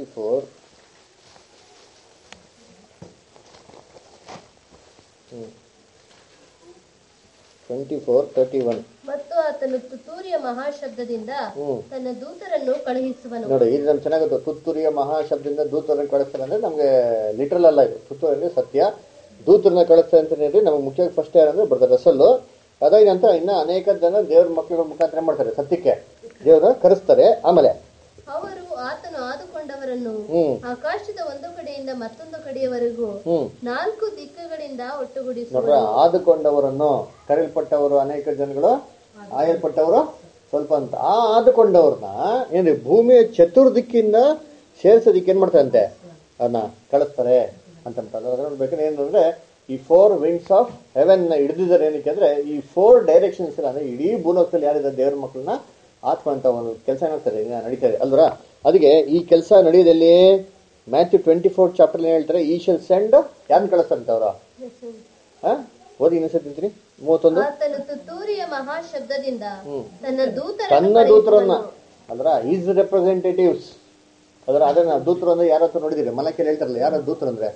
A: 24:31.
D: ಮತ್ತು ಆತನು ತುತ್ತೂರಿಯ ಮಹಾಶಬ್ದದಿಂದ ತನ್ನ ದೂತರನ್ನು ಕಳುಹಿಸುವನು.
A: ನೋಡಿ, ಇದು ನಮ್ಗೆ ಚೆನ್ನಾಗುತ್ತೆ. ತುತ್ತೂರಿಯ ಮಹಾಶಬ್ದದಿಂದ ದೂತರನ್ನು ಕಳಿಸ್ತಾರೆ ಅಂದ್ರೆ ನಮ್ಗೆ ಲಿಟ್ರಲ್ ಅಲ್ಲ, ಇದು ತುತ್ತೂರಲ್ಲಿ ಸತ್ಯ. ದೂತರನ್ನ ಕಳಿಸ್ತಾರೆ ಅಂತ ಹೇಳಿ ನಮ್ಗೆ ಮುಖ್ಯವಾಗಿ ಫಸ್ಟ್ ಯಾರಂದ್ರೆ ಬ್ರದರ್ ರಸಲ್. ಅದಾದ ನಂತರ ಇನ್ನ ಅನೇಕ ಜನ ದೇವ್ರ ಮಕ್ಕಳ ಮುಖಾಂತರ ಮಾಡ್ತಾರೆ, ಸತ್ಯಕ್ಕೆ ದೇವ್ರ ಕರೆಸ್ತಾರೆ. ಆಮೇಲೆ
D: ಅವರು ಆತನು ಆದುಕೊಂಡವರನ್ನು ಆಕಾಶದ ಒಂದು ಕಡೆಯಿಂದ ಮತ್ತೊಂದು ಕಡೆಯವರೆಗೂ 4 ದಿಕ್ಕುಗಳಿಂದ ಒಟ್ಟುಗೂಡಿಸುವರು.
A: ಆದುಕೊಂಡವರನ್ನು, ಕರೆಯಲ್ಪಟ್ಟವರು ಅನೇಕ ಜನಗಳು, ಆಯಲ್ಪಟ್ಟವರು ಸ್ವಲ್ಪ ಅಂತ. ಆ ಆದುಕೊಂಡವ್ರನ್ನ ಏನ್ರಿ ಭೂಮಿಯ ಚತುರ್ದಿಕ್ಕಿಂದ ಸೇರ್ಸೋದಿಕ್ಕೆ ಏನ್ ಮಾಡ್ತಾರಂತೆ, ಅದನ್ನ ಕಳಿಸ್ತಾರೆ ಅಂತ ನೋಡ್ಬೇಕಾದ್ರೆ ಏನಂದ್ರೆ ಈ 4 ವಿಂಗ್ಸ್ ಆಫ್ ಹೆವೆನ್ ಹಿಡಿದಿದ್ದಾರೆ. ಏನಕ್ಕೆ ಅಂದ್ರೆ ಈ 4 ಡೈರೆಕ್ಷನ್ಸ್ ಅಂದ್ರೆ ಇಡೀ ಭೂಲೋಕದಲ್ಲಿ ಯಾರಿದ್ದಾರೆ ದೇವ್ರ ಮಕ್ಕಳನ್ನ ಆತ್ಮ ಅಂತ ಒಂದು ಕೆಲಸ ಏನಾಗ್ತದೆ ನಡೀತಾ ಇದೆ ಅಲ್ವರ. ಅದಕ್ಕೆ ಈ ಕೆಲಸ ನಡೆಯೋದಲ್ಲಿ ಮ್ಯಾಥ್ಯೂ 24 ಚಾಪ್ಟರ್ ಏನ್ ಹೇಳ್ತಾರೆ, ಈ ಶಲ್ ಸೆಂಡ್ ಯಾರನ್ನ ಕಳಿಸ್ತಾರಂತ ಅವ್ರ ಓದಿ ಇನ್ನೊಂದ್ಸತಿ 31.
D: ಆತನು ತುತ್ತೂರಿಯ ಮಹಾಶಬ್ದದಿಂದ ತನ್ನ
A: ದೂತರನ್ನ ಅಲ್ರ ಈಸ್ ರೆಪ್ರೆಸೆಂಟೇಟಿವ್ಸ್ ಅದರ ಅದನ್ನ ದೂತರು ಅಂದ್ರೆ ಯಾರ ಹತ್ರ ನೋಡಿದಿರಿ, ಮಲಕೆಯಲ್ಲಿ ಹೇಳ್ತಾರಲ್ಲ ಯಾರ ದೂತರು ಅಂದ್ರೆ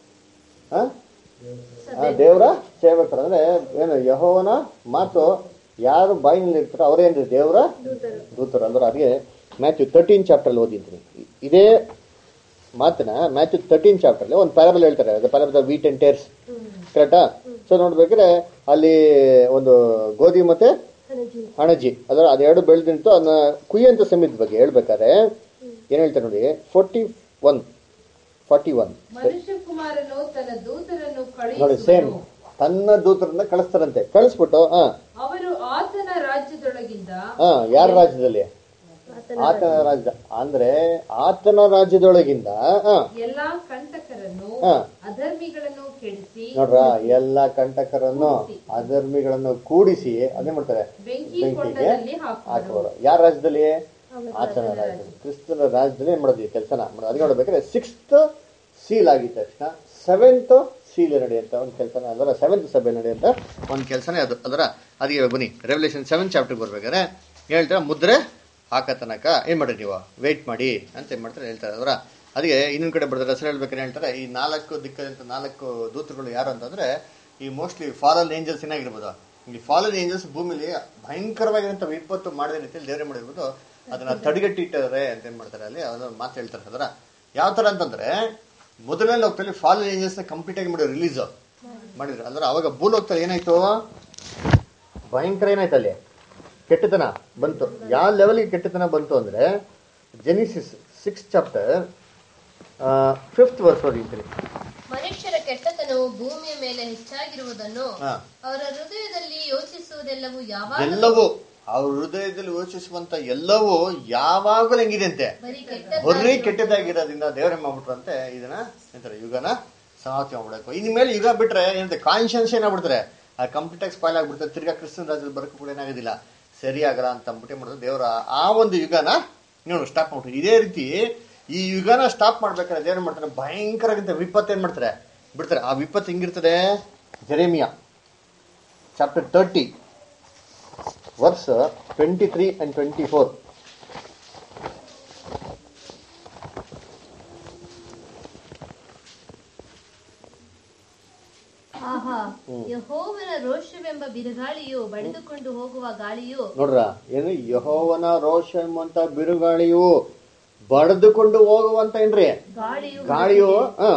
A: ದೇವರ ಸೇವಕರು. ಅಂದ್ರೆ ಏನು ಯೆಹೋವನ ಮಾತು ಯಾರು ಬಾಯಿನಲ್ಲಿ ಇರ್ತಾರೋ ಅವರೇನ್ರಿ ದೇವರ ದೂತರು ಅಂದ್ರೆ. ಅದಕ್ಕೆ ಮ್ಯಾಥ್ಯೂ 13 ಚಾಪ್ಟರ್ ಓದಿದ್ದೀನಿ ಇದೇ ಮಾತನ್ನ. ಮ್ಯಾಥ್ಯೂ 13 ಚಾಪ್ಟರ್ ಒಂದು ಪ್ಯಾರಬಲ್ ಹೇಳ್ತಾರೆ, ಪ್ಯಾರಬಲ್ ವೀಟ್ ಅಂಡ್ ಟೇರ್ಸ್, ಕರೆಕ್ಟಾ? ಸೊ ನೋಡ್ಬೇಕ್ರೆ ಅಲ್ಲಿ ಒಂದು ಗೋಧಿ ಮತ್ತೆ ಹಣಜಿ ಅದರ ಅದೆರಡು ಬೆಳೆದಿತ್ತು, ಅದನ್ನ ಕುಯ್ಯಂತ ಸಮಿತಿ ಬಗ್ಗೆ ಹೇಳ್ಬೇಕಾದ್ರೆ ಏನ್ ಹೇಳ್ತಾರೆ ನೋಡಿ. 41
B: ಮನುಷ್ಯಕುಮಾರನು ತನ್ನ ದೂತರನ್ನು
A: ನೋಡಿ, ಸೇಮ್ ತನ್ನ ದೂತರನ್ನ ಕಳಿಸ್ತಾರಂತೆ. ಕಳಿಸ್ಬಿಟ್ಟು
B: ಅವರು ಆತನ ರಾಜ್ಯದೊಳಗಿಂದ
A: ಯಾರ ರಾಜ್ಯದಲ್ಲಿ, ಆತನ ರಾಜ್ಯ ಅಂದ್ರೆ ಆತನ ರಾಜ್ಯದೊಳಗಿಂದ
B: ಎಲ್ಲಾ ಕಂಟಕರನ್ನು ಅಧರ್ಮಿಗಳನ್ನು ಕೆಡಿಸಿ
A: ನೋಡ್ರ, ಎಲ್ಲಾ ಕಂಟಕರನ್ನು ಅಧರ್ಮಿಗಳನ್ನು ಕೂಡಿಸಿ ಅದೇ ಮಾಡ್ತಾರೆ ಬೆಂಕಿಗೆ ಹಾಕೋರು. ಯಾರ ರಾಜ್ಯದಲ್ಲಿ, ಆತನ ರಾಜ್ಯದಲ್ಲಿ, ಕ್ರಿಸ್ತನ ರಾಜ್ಯದಲ್ಲಿ ಏನ್ ಮಾಡೋದು ಈ ಕೆಲಸನ ಮಾಡೋದು. ಅದಕ್ಕೆ ನೋಡ್ಬೇಕಾದ್ರೆ 6th ಸೀಲ್ ಆಗಿದ ತಕ್ಷಣ 7th ಸೀಲ್ ನಡೆಯುವಂತ ಒಂದು ಕೆಲಸನ, ಅದರ 7th ಸಭೆ ನಡೆಯುವಂತ ಒಂದು ಕೆಲಸನೇ ಅದು. ಅದರ ಅದಕ್ಕೆ ಬನ್ನಿ ರೆವಲ್ಯೂಷನ್ 7 ಚಾಪ್ಟರ್ ಬರ್ಬೇಕಾದ್ರೆ ಹೇಳ್ತಾರೆ, ಮುದ್ರೆ ಹಾಕ ತನಕ ಏನ್ ಮಾಡ್ರಿ ನೀವು ವೇಟ್ ಮಾಡಿ ಅಂತ ಏನ್ ಮಾಡ್ತಾರೆ ಹೇಳ್ತಾರೆ. ಅದರ ಅದಕ್ಕೆ ಇನ್ನೊಂದ್ ಕಡೆ ಬರ್ತಾರೆ ಹೆಸರು ಹೇಳ್ಬೇಕಾದ್ರೆ ಹೇಳ್ತಾರೆ, ಈ 4 ದಿಕ್ಕದಂತ 4 ದೂತರುಗಳು ಯಾರು ಅಂತಂದ್ರೆ ಈ ಮೋಸ್ಟ್ಲಿ ಫಾಲನ್ ಏಂಜಲ್ಸ್ ಏನಾಗಿರ್ಬೋದು. ಈ ಫಾಲನ್ ಏಂಜಲ್ಸ್ ಭೂಮಿಲಿ ಭಯಂಕರವಾಗಿರಂತ ವಿಪತ್ತು ಮಾಡಿದ ರೀತಿಯಲ್ಲಿ ದೇವರೇ ಮಾಡಿರ್ಬೋದು, ಅದನ್ನ ತಡೆಗಟ್ಟಿಟ್ಟರೆ ಅಂತ ಏನ್ ಮಾಡ್ತಾರೆ ಅಲ್ಲಿ ಅದನ್ನ ಮಾತು ಹೇಳ್ತಾರೆ. ಅದರ ಯಾವ ತರ ಅಂತಂದ್ರೆ ಮೊದಲನೇ ಲೋಕದಲ್ಲಿ ಫಾಲನ್ ಏಂಜಲ್ಸ್ ನ ಕಂಪ್ಲೀಟ್ ಆಗಿ ಮಾಡಿ ರಿಲೀಸ್ ಮಾಡಿದ್ರು. ಅಂದ್ರೆ ಅವಾಗ ಭೂಲೋಕದಲ್ಲಿ ಏನಾಯ್ತು, ಭಯಂಕರ ಏನಾಯ್ತು ಅಲ್ಲಿ ಕೆಟ್ಟತನ ಬಂತು. ಯಾವ ಲೆವೆಲ್ಗೆ ಕೆಟ್ಟತನ ಬಂತು ಅಂದ್ರೆ ಜೆನಿಸಿಸ್ 6 ಚಾಪ್ಟರ್ 5th verse ಓದಿದ್ದೀನಿ.
D: ಮನುಷ್ಯರ ಕೆಟ್ಟತನವು ಭೂಮಿಯ ಮೇಲೆ ಹೆಚ್ಚಾಗಿರುವುದನ್ನು ಅವರ ಹೃದಯದಲ್ಲಿ ಯೋಚಿಸುವುದೆಲ್ಲವೂ
C: ಎಲ್ಲವೂ ಅವ್ರ ಹೃದಯದಲ್ಲಿ ಯೋಚಿಸುವಂತ ಎಲ್ಲವೂ ಯಾವಾಗಲೂ ಹೆಂಗಿದೆ ಅಂತೆ, ಬರೀ ಕೆಟ್ಟದಾಗಿರೋದ್ರಿಂದ ದೇವರೇ ಮಾಡ್ಬಿಟ್ರಂತೆ ಇದನ್ನ ಎಂತಾರೆ ಯುಗನ ಸಮಾಪ್ತಿ ಮಾಡ್ಬಿಡಬೇಕು. ಇನ್ಮೇಲೆ ಯುಗ ಬಿಟ್ರೆ ಏನಂತೆ ಕಾನ್ಶಿಯನ್ಸ್ ಏನಾಗ್ಬಿಡ್ತಾರೆ, ಆ ಕಂಪ್ಲೀಟ್ ಆಗಿ ಸ್ಪಾಯ್ಲ್ ಆಗ್ಬಿಡ್ತಾರೆ. ತಿರ್ಗಾ ಕ್ರಿಸ್ತನ ರಾಜ್ಯದಲ್ಲಿ ಬರಕ್ಕೆ ಕೂಡ ಏನಾಗೋದಿಲ್ಲ, ಸರಿ ಆಗಲ್ಲ ಅಂತ ಅಂದ್ಬಿಟ್ಟು ಮಾಡಿದ್ರೆ ದೇವರ ಆ ಒಂದು ಯುಗನ ನೀವು ಸ್ಟಾಪ್ ಮಾಡ್ಬಿಟ್ಟು. ಇದೇ ರೀತಿ ಈ ಯುಗನ ಸ್ಟಾಪ್ ಮಾಡ್ಬೇಕಾದ್ರೆ ದೇವ್ರು ಮಾಡ್ತಾರೆ ಭಯಂಕರ ವಿಪತ್ತು ಏನ್ ಮಾಡ್ತಾರೆ ಬಿಡ್ತಾರೆ. ಆ ವಿಪತ್ತು ಹೆಂಗಿರ್ತದೆ, ಜೆರೆಮಿಯಾ ಚಾಪ್ಟರ್ 30 verse 23 and 24.
D: ಆಹಾ, ಯೆಹೋವನ ರೋಷವೆಂಬ ಬಿರುಗಾಳಿಯು ಬಡಿದುಕೊಂಡು ಹೋಗುವ ಗಾಳಿಯು.
A: ನೋಡ್ರ ಏನು, ಯೆಹೋವನ ರೋಷ ಎಂಬಂತ ಬಿರುಗಾಳಿಯು ಬಡಿದುಕೊಂಡು ಹೋಗುವಂತ ಏನ್ರಿ ಗಾಳಿಯು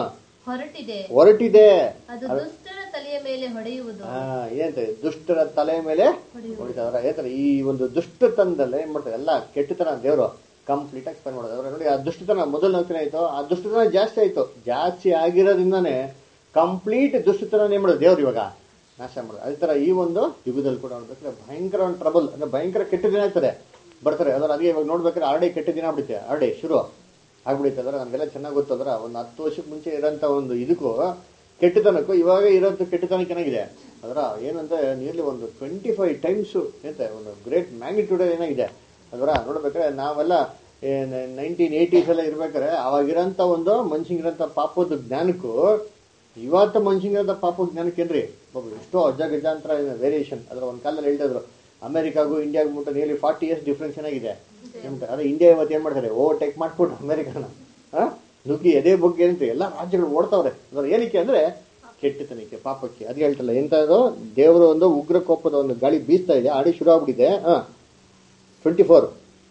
A: ಹೊರಟಿದೆ, ಅದು
D: ದುಷ್ಟರ ತಲೆಯ ಮೇಲೆ ಹೊಡೆಯುವುದು.
A: ಏನಂತ ದುಷ್ಟರ ತಲೆ ಮೇಲೆ ಹೊಡಿತಾರ. ಏನಂತಾರೆ ಈ ಒಂದು ದುಷ್ಟತನದಲ್ಲೇ ಏನ್ ಮಾಡ್ತಾರೆ, ಎಲ್ಲ ಕೆಟ್ಟತನ ದೇವರು ಕಂಪ್ಲೀಟ್ ಆಗಿ ಸ್ಪೆಂಡ್ ಮಾಡೋದು. ಅವ್ರ ನೋಡಿ, ಆ ದುಷ್ಟತನ ಮೊದಲು ನೋಡ್ತಾನೆ ಆಯ್ತು, ಆ ದುಷ್ಟತನ ಜಾಸ್ತಿ ಆಯ್ತು. ಜಾಸ್ತಿ ಆಗಿರೋದ್ರಿಂದಾನೆ ಕಂಪ್ಲೀಟ್ ದುಷ್ಟತನ ಏನ್ ಮಾಡೋದು ದೇವ್ರು ಇವಾಗ ನಾಶ ಮಾಡೋದು. ಅದೇ ತರ ಈ ಒಂದು ಯುಗದಲ್ಲಿ ಕೂಡ ನೋಡ್ಬೇಕಾದ್ರೆ ಭಯಂಕರ ಒಂದು ಟ್ರಬಲ್ ಅಂದ್ರೆ ಭಯಂಕರ ಕೆಟ್ಟ ದಿನ ಆಗ್ತದೆ ಬರ್ತಾರೆ. ಅದರ ಅದೇ ಇವಾಗ ನೋಡ್ಬೇಕಾದ್ರೆ ಆಲ್ರೆಡಿ ಕೆಟ್ಟ ದಿನ ಆಗ್ಬಿಡುತ್ತೆ, ಆಲ್ರೆಡಿ ಶುರು ಆಗ್ಬಿಡುತ್ತೆ. ಅದರ ನಮ್ಗೆಲ್ಲ ಚೆನ್ನಾಗಿ ಗೊತ್ತಂದ್ರ ಒಂದು 10 ವರ್ಷಕ್ಕೆ ಮುಂಚೆ ಇರೋಂಥ ಒಂದು ಇದಕ್ಕೂ ಕೆಟ್ಟತನಕ್ಕೂ ಇವಾಗ ಇರೋಂಥ ಕೆಟ್ಟತನಕ್ಕೆ ಏನಾಗಿದೆ ಅದರ ಏನಂತ ನಿಯರ್ಲಿ ಒಂದು 25 times ಎಂತ ಒಂದು ಗ್ರೇಟ್ ಮ್ಯಾಗ್ನಿಟ್ಯೂಡ್ ಏನಾಗಿದೆ ಅದರ ನೋಡ್ಬೇಕಾದ್ರೆ ನಾವೆಲ್ಲ 1980s ಎಲ್ಲ ಇರ್ಬೇಕಾದ್ರೆ ಅವಾಗಿರೋಂಥ ಒಂದು ಮನುಷ್ಯಂಗಿರೋಂಥ ಪಾಪದ ಜ್ಞಾನಕ್ಕೂ ಇವತ್ತು ಮನುಷ್ಯಂಗಿರೋಂಥ ಪಾಪದ ಜ್ಞಾನಕ್ಕೇನ್ರಿ ಎಷ್ಟೋ ಅಜಗಜಾಂತರ ವೇರಿಯೇಷನ್. ಅದರ ಒಂದು ಕಾಲದಲ್ಲಿ ಹೇಳ್ತಾ ಇದ್ರು ಅಮೆರಿಕಾಗೂ ಇಂಡಿಯಾಗೂ ಮುಟ್ಟ ನಿಯರ್ಲಿ 40 years ಡಿಫ್ರೆನ್ಸ್ ಏನಾಗಿದೆ. ಅದೇ ಇಂಡಿಯಾ ಇವತ್ತು ಏನ್ ಮಾಡ್ತಾರೆ, ಓವರ್ಟೇಕ್ ಮಾಡ್ಬಿಟ್ಟು ಅಮೆರಿಕಾನ ನುಗ್ಗಿ ಎದೆ ಬಗ್ಗೆ ಏನಂತ ಎಲ್ಲ ರಾಜ್ಯಗಳು ಓಡ್ತಾವ್ರೆ. ಅದರ ಏನಕ್ಕೆ ಅಂದ್ರೆ ಕೆಟ್ಟತನಕ್ಕೆ, ಪಾಪಕ್ಕೆ. ಅದು ಹೇಳ್ತಲ್ಲ ಎಂತದು ದೇವರ ಒಂದು ಉಗ್ರ ಕೋಪದ ಒಂದು ಗಾಳಿ ಬೀಸ್ತಾ ಇದೆ, ಆಡಿ ಶುರು ಆಗ್ಬಿಟ್ಟಿದೆ. 24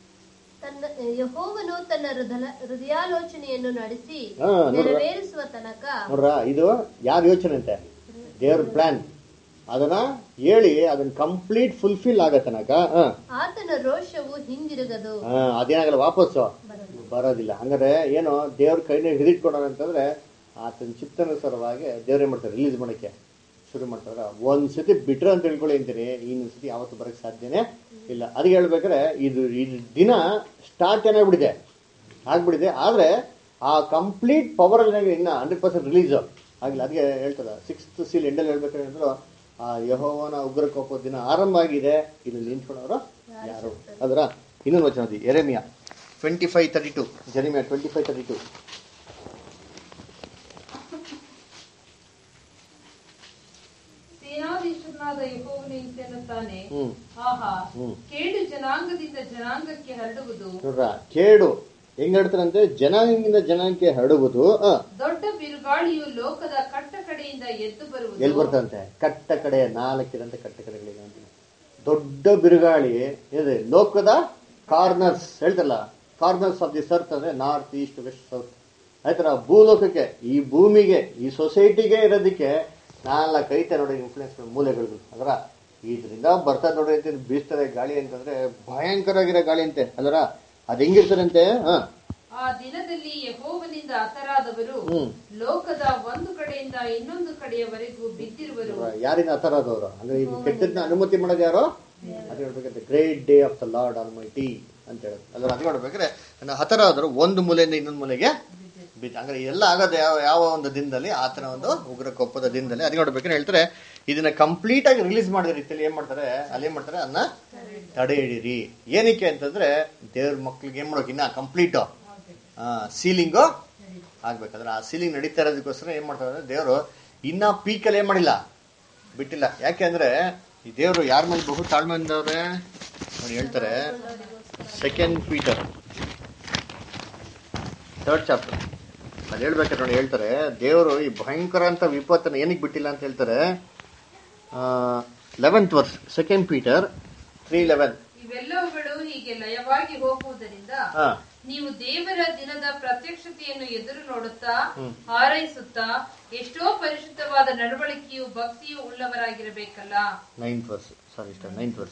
D: ಯೆಹೋವನು ತನ್ನ ಹೃದಯಾಲೋಚನೆಯನ್ನು ನಡೆಸಿ ನೆರವೇರಿಸುವ ತನಕ.
A: ನೋಡ್ರ ಇದು ಯಾರ ಯೋಚನೆ ಅಂತೆ, ದೇವ್ರ ಪ್ಲಾನ್. ಅದನ್ನ ಹೇಳಿ ಅದನ್ನ ಕಂಪ್ಲೀಟ್ ಫುಲ್ಫಿಲ್ ಆಗೋ ತನಕ
D: ಆತನ ರೋಷವು ಹಿಂದಿರುಗದು,
A: ಅದೇನಾಗಲ್ಲ, ವಾಪಸ್ಸು ಬರೋದಿಲ್ಲ. ಹಂಗಾರೆ ಏನು ದೇವ್ರ ಕೈನ ಹಿಡಿಟ್ಕೊಡೋಣ ಅಂತಂದ್ರೆ ಆತನ ಚಿತ್ತನುಸಾರವಾಗಿ ದೇವ್ರೇನ್ ಮಾಡ್ತಾರೆ ರಿಲೀಸ್ ಮಾಡಕ್ಕೆ ಶುರು ಮಾಡ್ತಾರ. ಒಂದ್ಸತಿ ಬಿಟ್ರೆ ಅಂತ ಹೇಳ್ಕೊಳ್ಳಿ ಅಂತೀನಿ, ಇನ್ನೊಂದ್ಸತಿ ಯಾವತ್ತು ಬರಕ್ ಸಾಧ್ಯನೇ ಇಲ್ಲ. ಅದಕ್ಕೆ ಹೇಳ್ಬೇಕಾದ್ರೆ ಇದು ದಿನ ಸ್ಟಾರ್ಟ್ ಏನಾಗ್ಬಿಟ್ಟಿದೆ ಆಗ್ಬಿಟ್ಟಿದೆ, ಆದ್ರೆ ಆ ಕಂಪ್ಲೀಟ್ ಪವರ್ ಅಲ್ಲಿ ಇನ್ನ 100% ರಿಲೀಸ್ ಆಗಿಲ್ಲ. ಅದಕ್ಕೆ ಹೇಳ್ತಾರೆ 6th seal ಎಂಡಲ್ಲಿ ಹೇಳ್ಬೇಕಾದ್ರೆ ಆ ಯೆಹೋವನ ಉಗ್ರ ಕೋಪದ ದಿನ ಆರಂಭ ಆಗಿದೆ, ಇಲ್ಲಿ ನಿಂತ್ಕೊಂಡವರು ಯಾರು. ಅದರ ಇನ್ನೊಂದು ವಚನ ಯೆರೆಮಿಯಾ 25:32. ಜೆರೆಮಿಯಾ 25:32.
B: ಸೇನಾಧೀಶನಾದ ಯೆಹೋವನು ಇಂತೆನ್ನುತ್ತಾನೆ, ಆಹಾ, ಕೇಡು ಜನಾಂಗದಿಂದ ಜನಾಂಗಕ್ಕೆ ಹರಡುವುದು.
A: ನೋಡ್ರ, ಕೇಡು ಹೆಂಗ್ ಹರಡ್ತಾರಂತೆ, ಜನಾಂಗದಿಂದ ಜನಾಂಗಕ್ಕೆ ಹರಡುವುದು.
B: ದೊಡ್ಡ ಬಿರುಗಾಳಿಯು ಲೋಕದ ಕಟ್ಟ ಕಡೆಯಿಂದ ಎದ್ದು ಬರುವುದು.
A: ಎಲ್ಲಿ ಬರ್ತಂತೆ, ಕಟ್ಟ ಕಡೆ 4 ಇರಂತೆ ಕಟ್ಟ ಕಡೆಗಳಿಗೆ. ದೊಡ್ಡ ಬಿರುಗಾಳಿ ಇದೆ ಲೋಕದ ಕಾರ್ನರ್ಸ್, ಹೇಳ್ತಲ್ಲ ಕಾರ್ನರ್ಸ್ ಆಫ್ ದಿ ಸರ್ತ್ ಅಂದ್ರೆ ನಾರ್ತ್, ಈಸ್ಟ್, ವೆಸ್ಟ್, ಸೌತ್. ಆಯ್ತರ ಭೂಲೋಕಕ್ಕೆ, ಈ ಭೂಮಿಗೆ, ಈ ಸೊಸೈಟಿಗೆ ಇರೋದಕ್ಕೆ 4 ಐತೆ ನೋಡಿ ಇನ್ಫ್ಲೂಯೆನ್ಸ್ ಮೂಲೆಗಳು. ಅದರ ಇದರಿಂದ ಬರ್ತಾ ನೋಡ್ರಿ ಅಂತ ಬೀಸ್ತಾರೆ ಗಾಳಿ ಅಂತಂದ್ರೆ ಭಯಂಕರವಾಗಿರೋ ಗಾಳಿ ಅಂತೆ. ಅದರ ಅದ್ ಹೆಂಗಿರ್ತಾರಂತೆ,
B: ಆ ದಿನದಲ್ಲಿ ಯೆಹೋವನಿಂದ ಹತರಾದವರು ಲೋಕದ ಒಂದು ಕಡೆಯಿಂದ ಇನ್ನೊಂದು ಕಡೆಯವರೆಗೂ ಬಿದ್ದಿರುವರು.
A: ಯಾರಿಂದ ಹತರಾದವರು ಅಂದ್ರೆ ಇದು ಕೆಟ್ಟದ್ನ ಅನುಮತಿ ಮಾಡೋದು ಯಾರೋ, ಅದು ಹೇಳ್ಬೇಕಂತೆ great day of the Lord almighty ಅಂತ ಹೇಳೋದು. ಅದ್ರ ಅದು ನೋಡ್ಬೇಕಾದ್ರೆ ಹತರಾದರು ಒಂದು ಮೂಲೆಯಿಂದ ಇನ್ನೊಂದು ಮೂಲೆಗೆ ಬಿದ್ದು. ಅಂದ್ರೆ ಎಲ್ಲ ಆಗೋದು ಯಾವ ಒಂದು ದಿನದಲ್ಲಿ, ಆತನ ಒಂದು ಉಗ್ರ ಕೋಪದ ದಿನದಲ್ಲಿ. ಅದಕ್ಕೆ ನೋಡ್ಬೇಕಾದ್ರೆ ಹೇಳ್ತಾರೆ ಇದನ್ನ ಕಂಪ್ಲೀಟ್ ಆಗಿ ರಿಲೀಸ್ ಮಾಡಿದ ರೀತಿಯಲ್ಲಿ ಏನ್ ಮಾಡ್ತಾರೆ, ಅಲ್ಲಿ ಏನ್ ಮಾಡ್ತಾರೆ, ಅದನ್ನ ತಡೆ ಹಿಡೀರಿ. ಏನಕ್ಕೆ ಅಂತಂದ್ರೆ ದೇವ್ರ ಮಕ್ಳಿಗೆ ಏನ್ ಮಾಡೋಕೆ ಇನ್ನ ಕಂಪ್ಲೀಟ್ ಸೀಲಿಂಗು ಆಗ್ಬೇಕಾದ್ರೆ ಆ ಸೀಲಿಂಗ್ ನಡೀತಾ ಇರೋದಕ್ಕೋಸ್ಕರ ಏನ್ ಮಾಡ್ತಾರೆ ದೇವರು ಇನ್ನ ಪೀಕಲ್ಲಿ ಏನ್ ಮಾಡಿಲ್ಲ, ಬಿಟ್ಟಿಲ್ಲ. ಯಾಕೆ ಅಂದ್ರೆ ಈ ದೇವರು ಯಾರ ಮೇಲೆ ಬಹು ತಾಳ್ಮೆಯಿಂದವ್ರೆ ಅವ್ರು ಹೇಳ್ತಾರೆ. 2 Peter 3rd chapter ಅಲ್ಲಿ ಹೇಳ್ಬೇಕಾದ್ರೆ ನೋಡಿ ಹೇಳ್ತಾರೆ ದೇವರು ಈ ಭಯಂಕರ ಅಂತ ವಿಪತ್ತನ್ನು ಏನಕ್ಕೆ ಬಿಟ್ಟಿಲ್ಲ ಅಂತ ಹೇಳ್ತಾರೆ. 11th verse 2 Peter 3:11.
B: ಇವೆಲ್ಲವುಗಳು ಹೀಗೆ ಲಯವಾಗಿ ಹೋಗುವುದರಿಂದ ನೀವು ದೇವರ ದಿನದ ಪ್ರತ್ಯಕ್ಷತೆಯನ್ನು ಎದುರು ನೋಡುತ್ತಾ ಹಾರೈಸುತ್ತಾ ಎಷ್ಟೋ ಪರಿಶುದ್ಧವಾದ ನಡವಳಿಕೆಯು ಭಕ್ತಿಯು ಉಳ್ಳವರಾಗಿರಬೇಕಲ್ಲ.
A: 9th verse.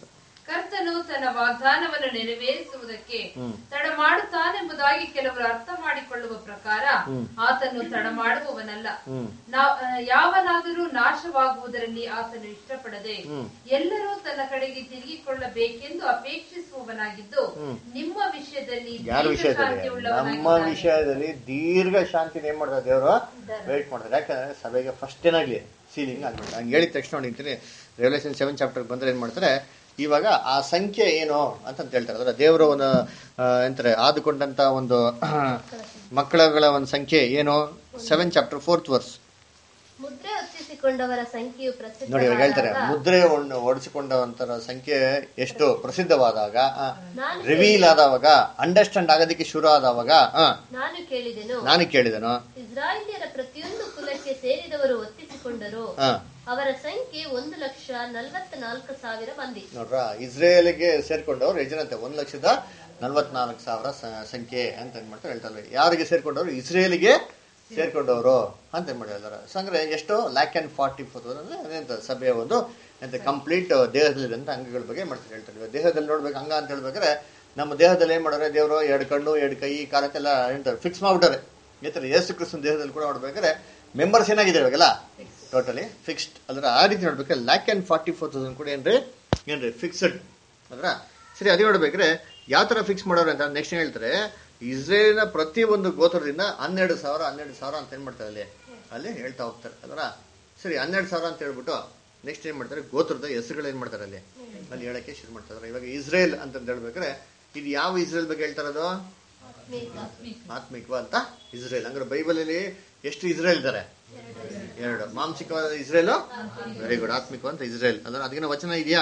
B: ಕರ್ತನು ತನ್ನ ವಾಗ್ದಾನವನ್ನು ನೆರವೇರಿಸುವುದಕ್ಕೆ ತಡ ಮಾಡುತ್ತಾನೆಂಬುದಾಗಿ ಕೆಲವರು ಅರ್ಥ ಮಾಡಿಕೊಳ್ಳುವ ಪ್ರಕಾರ ಆತನು ತಡ ಮಾಡುವವನಲ್ಲ. ಯಾವನಾದರೂ ನಾಶವಾಗುವುದರಲ್ಲಿ ಆತನು ಇಷ್ಟಪಡದೆ ಎಲ್ಲರೂ ತನ್ನ ಕಡೆಗೆ ತಿರುಗಿಕೊಳ್ಳಬೇಕೆಂದು ಅಪೇಕ್ಷಿಸುವವನಾಗಿದ್ದು ನಿಮ್ಮ ವಿಷಯದಲ್ಲಿ
C: ನಮ್ಮ ವಿಷಯದಲ್ಲಿ ದೀರ್ಘ ಶಾಂತಿ ಏನ್ ಮಾಡ್ತಾರೆ ದೇವರು ವೇಟ್ ಮಾಡ್ತಾರೆ. ಯಾಕಂದ್ರೆ ಸಭೆಗೆ ಫಸ್ಟ್ ಏನಾಗ್ಲಿ ಸೀಲಿಂಗ್ ಆಗ್ಬೇಕು. ಹಂಗೆ ಹೇಳಿದ ತಕ್ಷಣ ನೋಡಿರ್ತೀನಿ ರೆವಲ್ಯೂಷನ್ 7 ಚಾಪ್ಟರ್ ಬಂದ್ರೆ ಏನ್ ಮಾಡ್ತಾರೆ, ಇವಾಗ ಆ ಸಂಖ್ಯೆ ಏನು ಅಂತ ಹೇಳ್ತಾರೆ. ಅದರ ದೇವರ ಒಂದು ಎಂತಾರೆ ಆದುಕೊಂಡಂತ ಒಂದು ಮಕ್ಕಳುಗಳ ಒಂದು ಸಂಖ್ಯೆ ಏನು, 7 ಚಾಪ್ಟರ್ 4th ವರ್ಸ್
D: ಮುದ್ರೆ ಹೊತ್ತಿಸಿಕೊಂಡವರ ಸಂಖ್ಯೆಯು
C: ನೋಡಿ. ಇವಾಗ ಹೇಳ್ತಾರೆ ಮುದ್ರೆ ಹೊಡಿಸಿಕೊಂಡವಂತರ ಸಂಖ್ಯೆ ಎಷ್ಟು ಪ್ರಸಿದ್ಧವಾದಾಗ, ರಿವೀಲ್ ಆದವಾಗ, ಅಂಡರ್ಸ್ಟ್ಯಾಂಡ್ ಆಗೋದಕ್ಕೆ ಶುರು ಆದವಾಗ ನಾನು ಕೇಳಿದೆನು
D: ಇಸ್ರಾಯೇಲ್ಯರ ಪ್ರತಿಯೊಂದು ಕುಲಕ್ಕೆ ಸೇರಿದವರು ಒತ್ತಿಸಿಕೊಂಡರು, ಅವರ ಸಂಖ್ಯೆ 1,44,000 ಮಂದಿ.
C: ನೋಡ್ರ, ಇಸ್ರೇಲ್ಗೆ ಸೇರ್ಕೊಂಡವ್ರು ಯಜನತೆ 1,44,000 ಸಂಖ್ಯೆ ಅಂತ ಏನ್ ಮಾಡ್ತಾರೆ ಹೇಳ್ತಾರೆ. ಯಾರಿಗೆ ಸೇರ್ಕೊಂಡವ್ರು? ಇಸ್ರೇಲ್ಗೆ ಸೇರ್ಕೊಂಡವರು ಅಂತ ಏನ್ ಮಾಡಿದಾರೆ. ಅಂದ್ರೆ ಎಷ್ಟು 1,44,000 ಅಂದ್ರೆ ಸಭೆಯ ಒಂದು ಎಂತ ಕಂಪ್ಲೀಟ್ ದೇಹದಲ್ಲಿದ್ದಂತ ಅಂಗಗಳ ಬಗ್ಗೆ ಮಾಡ್ತಾರೆ ಹೇಳ್ತಾರೆ. ದೇಹದಲ್ಲಿ ನೋಡ್ಬೇಕು ಅಂಗ ಅಂತ ಹೇಳ್ಬೇಕಾದ್ರೆ ನಮ್ಮ ದೇಹದಲ್ಲಿ ಏನ್ ಮಾಡೋರೆ ದೇವರು 2 ಕಣ್ಣು 2 ಕೈ ಕಾಲಕ್ಕೆಲ್ಲ ಹೇಳ್ತಾರೆ ಫಿಕ್ಸ್ ಮಾಡ್ಬಿಟ್ಟಾರೆ. ಈ ಯೇಸು ಕ್ರಿಸ್ತನ ದೇಹದಲ್ಲಿ ಕೂಡ ನೋಡ್ಬೇಕಾದ್ರೆ ಮೆಂಬರ್ಸ್ ಏನಾಗಿದೆ ಇವಾಗೆಲ್ಲ ಟೋಟಲಿ ಫಿಕ್ಸ್ಡ್. ಅದ್ರ ಆ ರೀತಿ ನೋಡ್ಬೇಕಾದ್ರೆ 1,44,000 ಕೂಡ ಏನ್ರಿ ಫಿಕ್ಸ್ಡ್ ಅದ್ರ ಸರಿ. ಅದೇ ನೋಡ್ಬೇಕ್ರೆ ಯಾವ ತರ ಫಿಕ್ಸ್ ಮಾಡೋರು ಅಂತ ನೆಕ್ಸ್ಟ್ ಹೇಳ್ತಾರೆ. ಇಸ್ರೇಲಿನ ಪ್ರತಿ ಒಂದು ಗೋತ್ರದಿಂದ 12,000 ಅಂತ ಏನ್ ಮಾಡ್ತಾರೆ ಅಲ್ಲಿ ಹೇಳ್ತಾ ಹೋಗ್ತಾರೆ ಅದ್ರ ಸರಿ. 12,000 ಅಂತ ಹೇಳ್ಬಿಟ್ಟು ನೆಕ್ಸ್ಟ್ ಏನ್ ಮಾಡ್ತಾರೆ, ಗೋತ್ರದ ಹೆಸರುಗಳು ಏನ್ ಮಾಡ್ತಾರೆ ಅಲ್ಲಿ ಹೇಳಕ್ಕೆ ಶುರು ಮಾಡ್ತಾರೆ. ಇವಾಗ ಇಸ್ರೇಲ್ ಅಂತ ಹೇಳ್ಬೇಕಾದ್ರೆ ಇದು ಯಾವ ಇಸ್ರೇಲ್ ಬಗ್ಗೆ ಹೇಳ್ತಾರದು? ಆತ್ಮಿಕ ಅಂತ ಇಸ್ರೇಲ್. ಅಂದ್ರೆ ಬೈಬಲ್ ಅಲ್ಲಿ ಎಷ್ಟು ಇಸ್ರೇಲ್ ಇದ್ದಾರೆ? 2. ಮಾಂಸಿಕವಾದ ಇಸ್ರೇಲ್, ವೆರಿ ಗುಡ್. ಆತ್ಮಿಕವಂತ ಇಸ್ರೇಲ್ ಅಂದ್ರೆ ಅದಕ್ಕಿನ ವಚನ ಇದೆಯಾ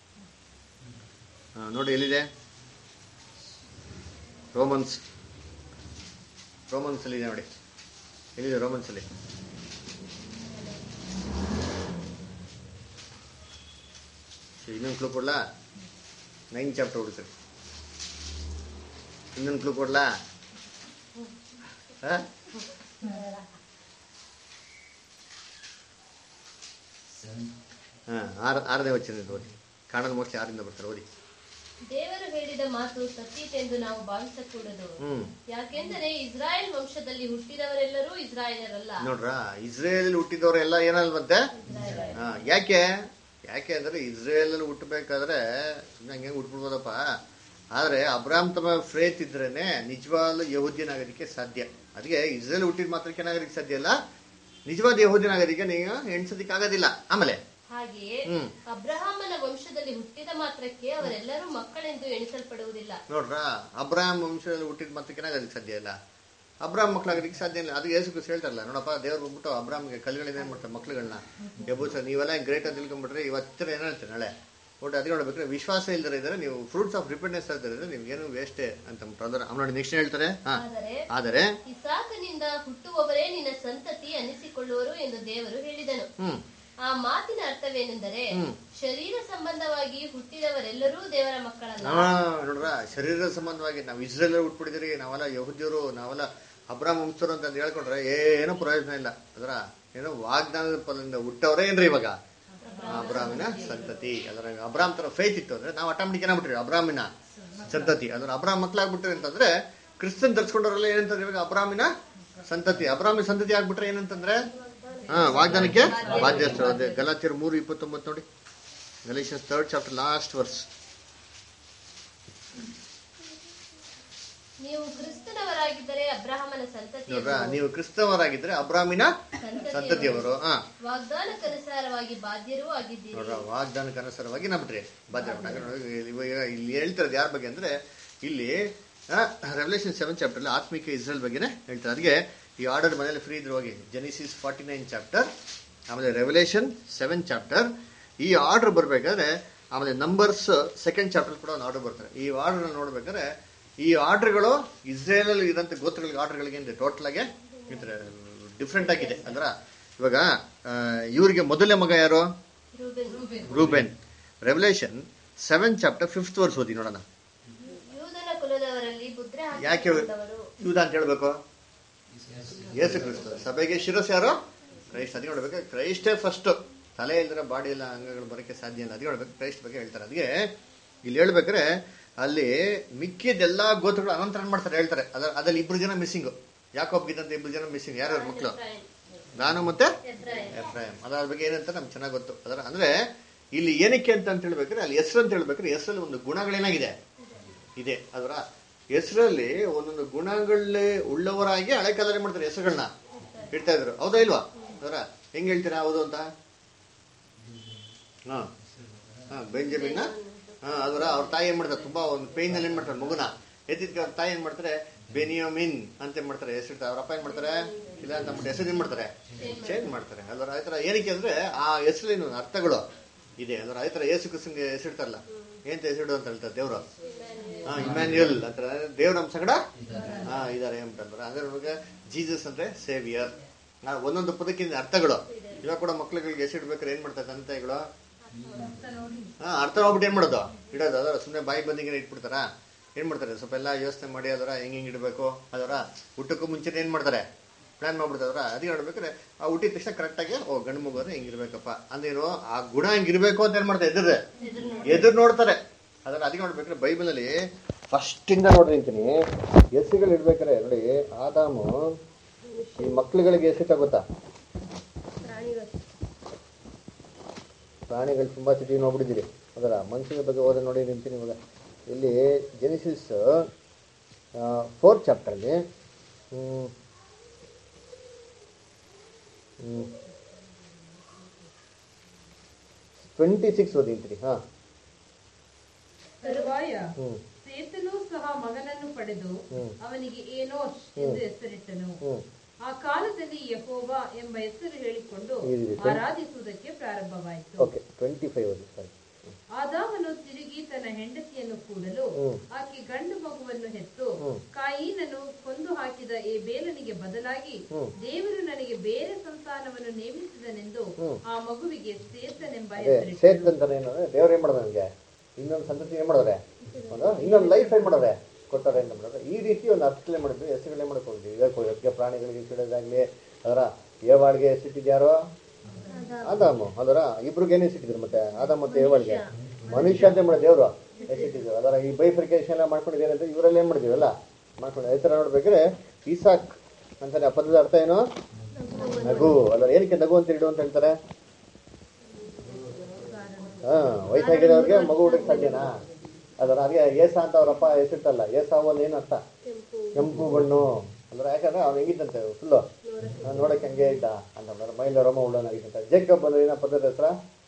C: ನೋಡಿ, ಎಲ್ಲಿದೆ? ರೋಮನ್ಸ್ ಅಲ್ಲಿ ಇದೆ ನೋಡಿ, ಎಲ್ಲಿದೆ ರೋಮನ್ಸ್ ಅಲ್ಲಿ? ಇನ್ನೊಂದು ಕ್ಲೂ ಕೊಡ್ಲಾ? 9 ಚಾಪ್ಟರ್ ಹುಡುಕ್ರಿ. ಇನ್ನೊಂದು ಕ್ಲೂ ಕೊಡ್ಲಾ? 6ನೇ ವಚನ ಓದಿ. ಕಾಣಲ್ ಮೋಸ್ಟ್ಲಿ 6ರಿಂದ ಬರ್ತಾರೆ, ಓದಿ.
D: ದೇವರು ಹೇಳಿದ ಮಾತು ಸತ್ಯತೆಂದು ನಾವು ಭಾವಿಸಕೂಡದು, ಯಾಕೆಂದರೆ ಇಸ್ರಾಯೇಲ್ ವಂಶದಲ್ಲಿ ಹುಟ್ಟಿದವರೆಲ್ಲರೂ ಇಸ್ರಾಯೇಲರಲ್ಲ.
C: ನೋಡ್ರ, ಇಸ್ರೇಲ್ ಹುಟ್ಟಿದವರೆಲ್ಲ ಏನಲ್ವಂತೆ? ಯಾಕೆ ಅಂದ್ರೆ ಇಸ್ರೇಲ್ ಹುಟ್ಟಬೇಕಾದ್ರೆ ಹಂಗೆ ಹುಟ್ಬಿಡ್ಬೋದಪ್ಪ. ಆದ್ರೆ ಅಬ್ರಾಮ್ ತಮ್ಮ ಫ್ರೇತ್ ಇದ್ರೇನೆ ನಿಜವಾದ ಯಹೂದ್ಯನಾಗೋದಕ್ಕೆ ಸಾಧ್ಯ. ಅದಕ್ಕೆ ಇಸ್ರೇಲ್ ಹುಟ್ಟಿದ ಮಾತ್ರಕ್ಕೆ ಏನಾಗೋದಕ್ಕೆ ಸಾಧ್ಯ ಇಲ್ಲ, ನಿಜವಾದ ಯಹೂದ್ಯನಾಗೋದಕ್ಕೆ ನೀವು ಎಣ್ಸೋದಕ್ಕೆ ಆಗೋದಿಲ್ಲ. ಆಮೇಲೆ
D: ಹಾಗೆಯೇ ಅಬ್ರಹಾಮನ ವಂಶದಲ್ಲಿ ಹುಟ್ಟಿದ ಮಾತ್ರಕ್ಕೆ ಅವರೆಲ್ಲರೂ ಮಕ್ಕಳೆಂದು ಎಣಿಸಲ್ಪಡುವುದಿಲ್ಲ.
C: ನೋಡ್ರ, ಅಬ್ರಾಹಂ ವಂಶದಲ್ಲಿ ಹುಟ್ಟಿದ ಮಾತ್ರಕ್ಕೆ ಏನಾಗೋದಕ್ಕೆ ಸಾಧ್ಯ ಇಲ್ಲ, ಅಬ್ರಾಹಂ ಮಕ್ಕಳಾಗೋದಕ್ಕೆ ಸಾಧ್ಯ ಇಲ್ಲ. ಅದು ಯೇಸು ಕ್ರಿಸ್ತ ಹೇಳ್ತಾರಲ್ಲ, ನೋಡಪ್ಪ ದೇವ್ರು ಬಂದ್ಬಿಟ್ಟು ಅಬ್ರಾಹ್ಮ್ಗೆ ಕಲ್ಲುಗಳಿಂದ ಏನ್ ಮಾಡ್ತಾರೆ ಮಕ್ಳುಗಳನ್ನ ಎಬ್ಬುಸ, ನೀವೆಲ್ಲ ಗ್ರೇಟ್ ಅಂತ ತಿಳ್ಕೊಂಡ್ಬಿಟ್ರೆ ಇವತ್ತಿರ ಏನ್ ಹೇಳ್ತಾರೆ ನಾಳೆ ಒಟ್ಟು ಅದೇ ನೋಡ್ಬೇಕ್ರೆ ವಿಶ್ವಾಸ ಇಲ್ದರೆ ಇದ್ರೆ ನೀವು ಫ್ರೂಟ್ಸ್ ಆಫ್ ರಿಪೆಂಡೆನ್ಸ್ ಇದ್ರೆ ನಿಮ್ಗೇನು ವೇಸ್ಟ್ ಅಂತ ನೋಡಿ. ನೆಕ್ಸ್ಟ್ ಹೇಳ್ತಾರೆ, ಆದರೆ
D: ಇಸಾಕನಿಂದ ಹುಟ್ಟುವವರೇ ನಿನ್ನ ಸಂತತಿ ಅನಿಸಿಕೊಳ್ಳುವರು ಎಂದು ದೇವರು ಹೇಳಿದನು. ಆ ಮಾತಿನ ಅರ್ಥವೇನೆಂದರೆ ಶರೀರ ಸಂಬಂಧವಾಗಿ ಹುಟ್ಟಿದವರೆಲ್ಲರೂ ದೇವರ ಮಕ್ಕಳಲ್ಲ.
C: ನೋಡ್ರ, ಶರೀರ ಸಂಬಂಧವಾಗಿ ನಾವು ಇಸ್ರೇಲ್ ಹುಟ್ಬಿಟ್ಟಿದ್ರಿ, ನಾವೆಲ್ಲ ಯಹೂದ್ಯರು, ನಾವೆಲ್ಲ ಅಬ್ರಾಹಂ ವಂಶರು ಅಂತ ಹೇಳ್ಕೊಂಡ್ರೆ ಏನೋ ಪ್ರಯೋಜನ ಇಲ್ಲ. ಅದರ ಏನೋ ವಾಗ್ದಾನದ ಫಲದಿಂದ ಹುಟ್ಟವ್ರೆ ಏನ್ರಿ ಇವಾಗ ಅಬ್ರಾಹ್ಮಿನ ಸಂತತಿ. ಅದರ ಅಬ್ರಾಹ್ಮ್ ತರ ಫೇತ್ ಇತ್ತು ಅಂದ್ರೆ ನಾವು ಆಟೋಮೆಟಿಕ್ ಏನಾಗ್ಬಿಟ್ರಿ ಅಬ್ರಾಹ್ಮಿನ ಸಂತತಿ. ಅದ್ರ ಅಬ್ರಾಹ್ಮ್ ಮಕ್ಳಾಗ್ಬಿಟ್ರಿ ಅಂತಂದ್ರೆ ಕ್ರಿಸ್ತನ್ ಧರಿಸ್ಕೊಂಡವ್ರೆಲ್ಲ ಏನಂತಂದ್ರೆ ಇವಾಗ ಅಬ್ರಾಹ್ಮಿನ ಸಂತತಿ. ಅಬ್ರಾಹ್ಮಿನ ಸಂತತಿ ಆಗ್ಬಿಟ್ರೆ ಏನಂತಂದ್ರೆ ವಾಗ್ದಾನಕ್ಕೆ ಬಾಧ್ಯಸ್ಥರು. ಅದೇ ಗಲಾತ್ಯರು 3:29 ನೋಡಿ, ಗಲಾಟಿಯನ್ಸ್ 3rd chapter ಲಾಸ್ಟ್ ವರ್ಸ್.
D: ನೀವು ಕ್ರಿಸ್ತನವರಾಗಿದ್ದರೆ ಅಬ್ರಹಾಮನ ಸಂತತಿ.
C: ನೀವು ಕ್ರಿಸ್ತವರಾಗಿದ್ರೆ ಅಬ್ರಾಹ್ಮಿನ ಸಂತತಿಯವರು,
D: ವಾಗ್ದಾನಕ್ಕನುಸಾರವಾಗಿ ಬಾಧ್ಯರೂ ಆಗಿದ್ದೀರಿ.
C: ನೋಡ್ರ, ವಾಗ್ದಾನಕ್ಕನುಸಾರವಾಗಿ ನಮ್ಬಿಟ್ರಿ ಬಾಧ್ಯ. ಇಲ್ಲಿ ಹೇಳ್ತಿರೋದು ಯಾರ ಬಗ್ಗೆ ಅಂದ್ರೆ ಇಲ್ಲಿ ರೆವಲ್ಯೂಷನ್ 7 ಚಾಪ್ಟರ್ ಆತ್ಮಿಕ ಇಸ್ರೇಲ್ ಬಗ್ಗೆನೇ ಹೇಳ್ತಾರೆ. ಅದಕ್ಕೆ ಈ ಆರ್ಡರ್ ಮನೇಲಿ ಫ್ರೀ ಇದ್ರು ಹೋಗಿ, ಜೆನಿಸಿಸ್ 49 ಚಾಪ್ಟರ್, ಆಮೇಲೆ ರೆವಲ್ಯೂಷನ್ 7 ಚಾಪ್ಟರ್. ಈ ಆರ್ಡರ್ ಬರ್ಬೇಕಾದ್ರೆ ಆಮೇಲೆ ನಂಬರ್ಸ್ 2nd ಚಾಪ್ಟರ್ ಕೂಡ ಒಂದು ಆರ್ಡರ್ ಬರ್ತಾರೆ. ಈ ಆರ್ಡರ್ ನೋಡ್ಬೇಕಾದ್ರೆ ಈ ಆರ್ಡರ್ಗಳು ಇಸ್ರೇಲ್ ಅಲ್ಲಿ ಇದಂತ ಗೋತ್ರಗಳಿಗೆ ಆರ್ಡರ್ಗಳಿಗೆ ಟೋಟಲ್ ಆಗಿ ಡಿಫ್ರೆಂಟ್ ಆಗಿದೆ. ಅಂದ್ರ ಇವಾಗ ಇವ್ರಿಗೆ ಮೊದಲನೇ ಮಗ ಯಾರು? Ruben. Revolution 7 chapter 5th verse ಓದಿ ನೋಡೋಣ. ಯಾಕೆ ಯೂದ ಅಂತ ಹೇಳ್ಬೇಕು? ಯೇಸು ಕ್ರಿಸ್ತ. ಸಭೆಗೆ ಶಿರಸ್ ಯಾರು? ಕ್ರೈಸ್ಟ್. ಅದಕ್ಕೆ ನೋಡ್ಬೇಕು, ಕ್ರೈಸ್ಟೇ ಫಸ್ಟ್. ತಲೆ ಇಲ್ದ್ರೆ ಬಾಡಿ ಎಲ್ಲ ಅಂಗಗಳು ಬರೋಕ್ಕೆ ಸಾಧ್ಯ ಇಲ್ಲ. ಅದಕ್ಕೆ ನೋಡ್ಬೇಕು, ಕ್ರೈಸ್ಟ್ ಬಗ್ಗೆ ಹೇಳ್ತಾರೆ. ಅದಕ್ಕೆ ಇಲ್ಲಿ ಹೇಳ್ಬೇಕಾರೆ ಅಲ್ಲಿ ಮಿಕ್ಕಿದೆಲ್ಲಾ ಗೋತ್ರಗಳು ಅನಂತರ ಏನ್ ಮಾಡ್ತಾರೆ ಹೇಳ್ತಾರೆ. ಅದ್ರಲ್ಲಿ 2 ಜನ ಮಿಸ್ಸಿಂಗು. ಯಾಕೋಬ್ಗಿದ್ದಂತ 2 ಜನ ಮಿಸ್ಸಿಂಗ್. ಯಾರ್ಯಾರ ಮಕ್ಕಳು? ನಾನು ಮತ್ತೆ ಎಫ್ರಾಯಿಮ್. ಅದ್ರ ಬಗ್ಗೆ ಏನಂತ ನಮ್ಗೆ ಚೆನ್ನಾಗಿ ಗೊತ್ತು. ಅದರ ಅಂದ್ರೆ ಇಲ್ಲಿ ಏನಕ್ಕೆ ಅಂತ ಹೇಳ್ಬೇಕಾದ್ರೆ ಅಲ್ಲಿ ಹೆಸರು ಅಂತ ಹೇಳ್ಬೇಕಾದ್ರೆ ಹೆಸರಲ್ಲಿ ಒಂದು ಗುಣಗಳೇನಾಗಿದೆ ಇದೆ. ಅದರ ಹೆಸರಲ್ಲಿ ಒಂದೊಂದು ಗುಣಗಳೇ ಉಳ್ಳವರಾಗಿ ಹಳೆ ಕಾಲದಲ್ಲಿ ಮಾಡ್ತಾರೆ ಹೆಸರುಗಳನ್ನ ಇಡ್ತಾ ಇದ್ರು. ಹೌದಾ ಇಲ್ವಾ? ಅದರ ಹೆಂಗ್ ಹೇಳ್ತೀರಾ ಹೌದು ಅಂತ? ಬೆಂಜಮಿನ್ ಅದರ ಅವ್ರ ತಾಯಿ ಏನ್ ಮಾಡ್ತಾರೆ, ತುಂಬಾ ಒಂದು ಪೇನ್ ಅಲ್ಲಿ ಏನ್ ಮಾಡ್ತಾರೆ, ಮಗುನ ಎತ್ತಿದ್ಕೆ ಅವ್ರ ತಾಯಿ ಏನ್ ಮಾಡ್ತಾರೆ, ಬೆನಿಯೋಮಿನ್ ಅಂತ ಏನ್ ಮಾಡ್ತಾರೆ ಹೆಸರು. ಅವ್ರ ಅಪ್ಪ ಏನ್ ಮಾಡ್ತಾರೆ, ಇಲ್ಲ ಅಂತ ಹೆಸರು ಏನ್ ಮಾಡ್ತಾರೆ, ಚೇಂಜ್ ಮಾಡ್ತಾರೆ. ಅದರ ಆಯ್ತರ ಏನಕ್ಕೆ ಅಂದ್ರೆ ಆ ಹೆಸರಿನ ಅರ್ಥಗಳು ಇದೆ. ಅದರ ಆಯ್ತರ ಯೇಸು ಕ್ರಿಸ್ತನ್ಗೆ ಹೆಸರಿಡ್ತಾರಲ್ಲ, ಏಂತ ಹೆಸರಿಡು ಅಂತ ಹೇಳ್ತಾರೆ ದೇವ್ರು, ಇಮ್ಯಾನ್ಯುಯಲ್ ಅಂತ ದೇವ್ರ ನಮ್ ಸಂಗಡ ಇದಾರೆ ಅಂತಂದ್ರೆ. ಅಂದ್ರೆ ನಮಗೆ ಜೀಸಸ್ ಅಂದ್ರೆ ಸೇವಿಯರ್. ಒಂದೊಂದು ಪದಕ್ಕಿಂತ ಅರ್ಥಗಳು. ಇವಾಗ ಕೂಡ ಮಕ್ಳುಗಳಿಗೆ ಹೆಸರಿಡ್ಬೇಕಾದ್ರೆ ಏನ್ ಮಾಡ್ತಾರೆ ತಂದೆ ತಾಯಿಗಳು, ಅರ್ಥ ಹೋಗ್ಬಿಟ್ಟು ಏನ್ ಮಾಡೋದು ಇಡೋದು. ಅದರ ಸುಮ್ಮನೆ ಬಾಯಿ ಬಂದಿಗೆ ಇಟ್ಬಿಡ್ತಾರ. ಏನ್ ಮಾಡ್ತಾರೆ, ಸ್ವಲ್ಪ ಎಲ್ಲ ಯೋಚನೆ ಮಾಡಿ ಅದರ ಹೆಂಗ್ ಇಡಬೇಕು, ಅದರ ಊಟಕ್ಕೂ ಮುಂಚೆ ಏನ್ ಮಾಡ್ತಾರೆ, ಪ್ಲಾನ್ ಮಾಡ್ಬಿಡ್ತಾರ. ಅದಕ್ಕೆ ನೋಡ್ಬೇಕಾದ್ರೆ ಆ ಹುಟ್ಟಿದ ತಕ್ಷಣ ಕರೆಕ್ಟ್ ಆಗಿ ಗಂಡು ಮಗು ಹೆಂಗಿರ್ಬೇಕಪ್ಪ ಅಂದೇನು ಆ ಗುಣ ಹೆಂಗಿರ್ಬೇಕು ಅಂತ ಏನ್ ಮಾಡ್ತಾರೆ, ಎದುರು ನೋಡ್ತಾರೆ. ಅದರ ಅದಕ್ಕೆ ನೋಡ್ಬೇಕಾದ್ರೆ ಬೈಬಲ್ ಅಲ್ಲಿ ಫಸ್ಟ್ ಇಂದ ನೋಡ್ರಿ ಅಂತೀನಿ ಹೆಸರುಗಳು ಇಡ್ಬೇಕಾರೆ ನೋಡಿ. ಆದಾಮು ಈ ಮಕ್ಳುಗಳಿಗೆ ಹೆಸರು ಗೊತ್ತಾ? ಪ್ರಾಣಿಗಳು ತುಂಬಾ ಸಿಟಿ ನೋಡ್ಬಿಟ್ಟಿದ್ದೀರಿ. ಅದರ ಮನುಷ್ಯನ ಬಗ್ಗೆ ಹೋದ ನೋಡಿ ನಿಂತೀನಿ. ಇವಾಗ ಇಲ್ಲಿ ಜೆನಿಸಿಸ್ 4th ಚಾಪ್ಟರ್ ಅಲ್ಲಿ 26 ಓದಿಂತ್ರಿ.
B: ತರುವಾಯ ಸೇತನು ಸಹ ಮಗನನ್ನು ಪಡೆದು ಅವನಿಗೆ ಏನೋಷ್ ಎಂದು ಹೆಸರಿಟ್ಟನು. ಆ ಕಾಲದಲ್ಲಿ ಯೆಹೋವ ಎಂಬ ಹೆಸರು ಹೇಳಿಕೊಂಡು ಆರಾಧಿಸುವುದಕ್ಕೆ ಪ್ರಾರಂಭವಾಯಿತು. ಆದಾಮನು ತಿರುಗಿ ತನ್ನ ಹೆಂಡತಿಯನ್ನು ಕೂಡಲು ಆಕೆ ಗಂಡು ಮಗುವನ್ನು ಹೆತ್ತು ಕಾಯಿನನು ಕೊಂದು ಹಾಕಿದ ಏಬೇಲನಿಗೆ ಬದಲಾಗಿ ದೇವರು ನನಗೆ ಬೇರೆ ಸಂತಾನವನ್ನು ನೇಮಿಸಿದನೆಂದು ಆ ಮಗುವಿಗೆ ಸೇತನೆಂಬ ಹೆಸರಿಟ್ಟನು.
C: ದೇವ್ರು ಏನ್ ಮಾಡೋದು, ನನಗೆ ಇನ್ನೊಂದು ಸಂತತಿ ಏನ್ ಮಾಡೋರೆ, ಇನ್ನೊಂದು ಲೈಫ್ ಏನ್ ಮಾಡೋರೆ ಕೊಟ್ಟಾರೆ ಅಂತ ಮಾಡೋದು. ಈ ರೀತಿ ಒಂದು ಅರ್ಥಗಳೇ ಮಾಡಿದ್ವಿ, ಹೆಸರುಗಳೇ ಮಾಡ್ಕೊಂಡಿದ್ವಿ. ಇದಕ್ಕೆ ಪ್ರಾಣಿಗಳಿಗೆ ಹೆಸರಿಡೋದಾಗ್ಲಿ, ಅದರ ಏವಾಳಿಗೆ ಹೆಸರಿಟ್ಟಿದ್ಯಾರೋ ಆದಾಮು. ಅದರ ಇಬ್ರಿಗೆ ಏನೇ ಸಿಕ್ಕಿದ್ರು, ಮತ್ತೆ ಆದಾಮ್ ಮತ್ತೆ ಏವಾಳಿಗೆ ಮನುಷ್ಯ ಅಂತ ಮಾಡಿ ದೇವ್ರು ಹೆಸರಿಟ್ಟಿದ್ರು. ಅದರ ಈ ಬೈಫರ್ಕೇಶನ್ ಎಲ್ಲ ಮಾಡ್ಕೊಂಡಿದ್ದೇನೆ ಅಂತ ಇವರಲ್ಲಿ ಏನ್ ಮಾಡಿದೀವಲ್ಲ ಮಾಡ್ಕೊಂಡು ಹೆಸರ ನೋಡ್ಬೇಕಾದ್ರೆ ಈಸಾಕ್ ಅಂತಾನೆ. ಆ ಪದದ ಅರ್ಥ ಏನು? ನಗು. ಅದರ ಏನಕ್ಕೆ ನಗು ಅಂತ ಇಡು ಅಂತ ಹೇಳ್ತಾರೆ? ವಯಸ್ಸಾಗಿರೋರಿಗೆ ಮಗು ಹುಡುಕ್ ಸಾಧ್ಯನಾ? ಅದರ ಹಾಗೆ ಏಸ ಅಂತ ಅವ್ರಪ್ಪ ಹೆಸರಿಟ್ಟಲ್ಲ. ಏಸಾವು ಅಂದ್ರೆ ಏನು ಅರ್ಥ? ಕೆಂಪು ಬಣ್ಣು. ಅಂದ್ರೆ ಯಾಕಂದ್ರೆ ಅವ್ನು ಹೆಂಗಿದ್ದಂತೆ ಫುಲ್ಲು ನೋಡಕ್ಕೆ ಹಂಗೆ ಇದ್ದ ಅಂತಂದ್ರೆ ಮೈಲ ರೋಮ ಉಳ್ಳೋನಾಗಿದ್ದಂತೆ. ಜೇಕಬ್ ಅಂದ್ರೆ ಏನೋ ಪದದ ಹೆಸರ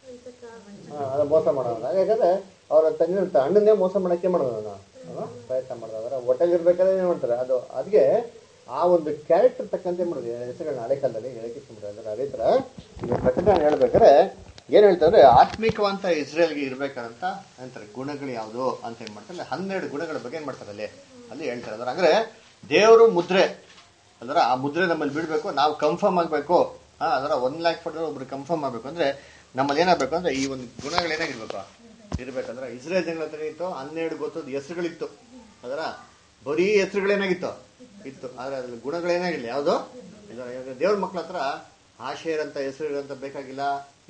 C: ಅದು ಮೋಸ ಮಾಡೋಣ. ಯಾಕಂದ್ರೆ ಅವ್ರ ತಂದೆ ಅಣ್ಣನ್ನೇ ಮೋಸ ಮಾಡಕ್ಕೆ ಮಾಡೋದು ಪ್ರಯತ್ನ ಮಾಡೋದು. ಅದರ ಹೋಟೆಲ್ ಇರ್ಬೇಕಾದ್ರೆ ಏನ್ ಮಾಡ್ತಾರೆ ಅದು. ಅದಕ್ಕೆ ಆ ಒಂದು ಕ್ಯಾರೆಕ್ಟರ್ ತಕ್ಕಂತೆ ಮಾಡೋದು ಹೆಸರುಗಳನ್ನ ಹಳೆ ಕಾಲದಲ್ಲಿ ಹೇಳಕ್ಕೆ ಇಷ್ಟಪಡ್ತಾರೆ. ಅಂದ್ರೆ ಅದೇ ತರ ಈಗ ಪ್ರಕಟಣೆ ಹೇಳ್ಬೇಕಾದ್ರೆ ಏನ್ ಹೇಳ್ತಾರೆ, ಆತ್ಮಿಕವಂತ ಇಸ್ರೇಲ್ಗೆ ಇರ್ಬೇಕಂತ ಅಂತಾರೆ. ಗುಣಗಳು ಯಾವುದು ಅಂತ ಏನ್ ಮಾಡ್ತಾರೆ, 12 ಗುಣಗಳ ಬಗ್ಗೆ ಏನ್ ಮಾಡ್ತಾರೆ ಅಲ್ಲಿ ಹೇಳ್ತಾರೆ. ಅದ್ರ ಅಂದ್ರೆ ದೇವರು ಮುದ್ರೆ ಅಂದ್ರೆ ಆ ಮುದ್ರೆ ನಮ್ಮಲ್ಲಿ ಬಿಡ್ಬೇಕು, ನಾವು ಕನ್ಫರ್ಮ್ ಆಗ್ಬೇಕು. ಅದರ 1 lakh ಪಡೆದ್ರೆ ಒಬ್ರು ಕನ್ಫರ್ಮ್ ಆಗ್ಬೇಕು ಅಂದ್ರೆ ನಮ್ಮಲ್ಲಿ ಏನಾಗಬೇಕು ಅಂದ್ರೆ ಈ ಒಂದು ಗುಣಗಳು ಏನಾಗಿರ್ಬೇಕು ಇರ್ಬೇಕಂದ್ರೆ. ಇಸ್ರೇಲ್ ಜನಗಳ ಹತ್ರ ಇತ್ತು 12 ಗೊತ್ತದ ಹೆಸರುಗಳಿತ್ತು. ಅದರ ಬರೀ ಹೆಸರುಗಳೇನಾಗಿತ್ತು ಇತ್ತು. ಆದ್ರೆ ಅದ್ರಲ್ಲಿ ಗುಣಗಳೇನಾಗಿಲ್ಲ ಯಾವುದು. ದೇವ್ರ ಮಕ್ಳ ಹತ್ರ ಆಶೇರ್ ಅಂತ ಹೆಸರು ಇಡುವಂತ ಬೇಕಾಗಿಲ್ಲ,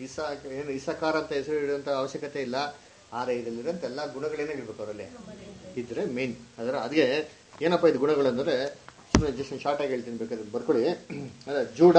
C: ಇಸಕಾರ ಅಂತ ಹೆಸರು ಇಡುವಂತ ಅವಶ್ಯಕತೆ ಇಲ್ಲ. ಆದ್ರೆ ಇದರಲ್ಲಿರೋಂಥ ಎಲ್ಲ ಗುಣಗಳೇನಾಗಿರ್ಬೇಕು ಅವರಲ್ಲಿ ಇದ್ರೆ ಮೇನ್. ಅದರ ಅದೇ ಏನಪ್ಪ ಇದು ಗುಣಗಳಂದ್ರೆ ಜಸ್ಟ್ ಶಾರ್ಟ್ ಆಗಿ ಹೇಳ್ತೀನಿ, ಬೇಕಾದ್ರೆ ಬರ್ಕೊಳ್ಳಿ. ಅದೇ ಜೂಡ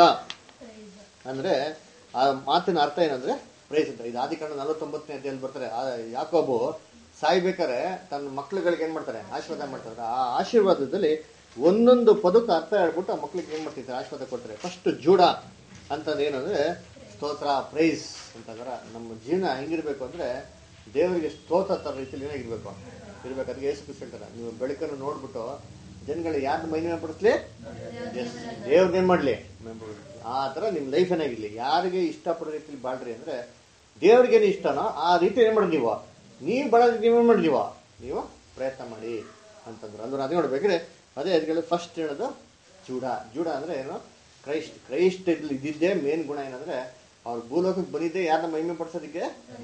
C: ಅಂದ್ರೆ ಆ ಮಾತಿನ ಅರ್ಥ ಏನಂದ್ರೆ ಪ್ರೈಸ್ ಅಂತ. ಇದು ಆದಿಕಾಂಡ 49ನೇ ಅಧ್ಯಾಯದಲ್ಲಿ ಬರ್ತಾರೆ. ಯಾಕೋಬು ಸಾಯ್ಬೇಕಾರೆ ತನ್ನ ಮಕ್ಳುಗಳಿಗೆ ಏನ್ ಮಾಡ್ತಾರೆ, ಆಶೀರ್ವಾದ ಮಾಡ್ತಾರೆ. ಆ ಆಶೀರ್ವಾದದಲ್ಲಿ ಒಂದೊಂದು ಪದಕ್ಕೆ ಅರ್ಥ ಹೇಳ್ಬಿಟ್ಟು ಆ ಮಕ್ಳಿಗೆ ಏನ್ ಮಾಡ್ತಿರ್ತಾರೆ, ಆಶೀರ್ವಾದ ಕೊಡ್ತಾರೆ. ಫಸ್ಟ್ ಜೂಡ ಅಂತಂದ್ರೆ ಏನಂದ್ರೆ ಸ್ತೋತ್ರ, ಪ್ರೈಸ್ ಅಂತಂದ್ರೆ ನಮ್ಮ ಜೀವನ ಹೆಂಗಿರ್ಬೇಕು ಅಂದ್ರೆ ದೇವರಿಗೆ ಸ್ತೋತ್ರ ತರ ರೀತಿಯಲ್ಲಿ ಏನಾಗಿರ್ಬೇಕು ಇರ್ಬೇಕು. ಅದಕ್ಕೆ ಯೇಸು ಕ್ರಿಸ್ತ ಹೇಳ್ತಾರೆ, ನೀವು ಬೆಳಕನ್ನು ನೋಡ್ಬಿಟ್ಟು ಜನಗಳು ಯಾರು ಮಹಿಮೆ ಪಡಿಸ್ಲಿ, ದೇವ್ರನ್ನೇನ್ ಮಾಡ್ಲಿ ಆ ತರ ನಿಮ್ ಲೈಫ್ ಏನಾಗಿರ್ಲಿ. ಯಾರಿಗೆ ಇಷ್ಟಪಡೋ ರೀತಿಲಿ ಬಾಳ್ರಿ ಅಂದ್ರೆ ದೇವ್ರಿಗೇನು ಇಷ್ಟನೋ ಆ ರೀತಿ ಏನ್ ಮಾಡಿ ನೀವು ಬಾಳೋದಕ್ಕೆ ನೀವೇನ್ ಮಾಡಿದೀವ ನೀವು ಪ್ರಯತ್ನ ಮಾಡಿ ಅಂತಂದ್ರು. ಅಂದ್ರೆ ಅದೇ ನೋಡ್ಬೇಕ್ರೆ ಅದೇ ಅದಕ್ಕೆ ಫಸ್ಟ್ ಹೇಳೋದು ಜೂಡ ಅಂದ್ರೆ ಏನು, ಕ್ರೈಸ್ಟ್ ಇದ್ದಿದ್ದೇ ಮೇನ್ ಗುಣ ಏನಂದ್ರೆ ಅವ್ರು ಭೂಲೋಕಕ್ಕೆ ಬಂದಿದ್ದೆ ಯಾರನ್ನ ಮಹಿಮೆ ಪಡಿಸೋದಕ್ಕೆ,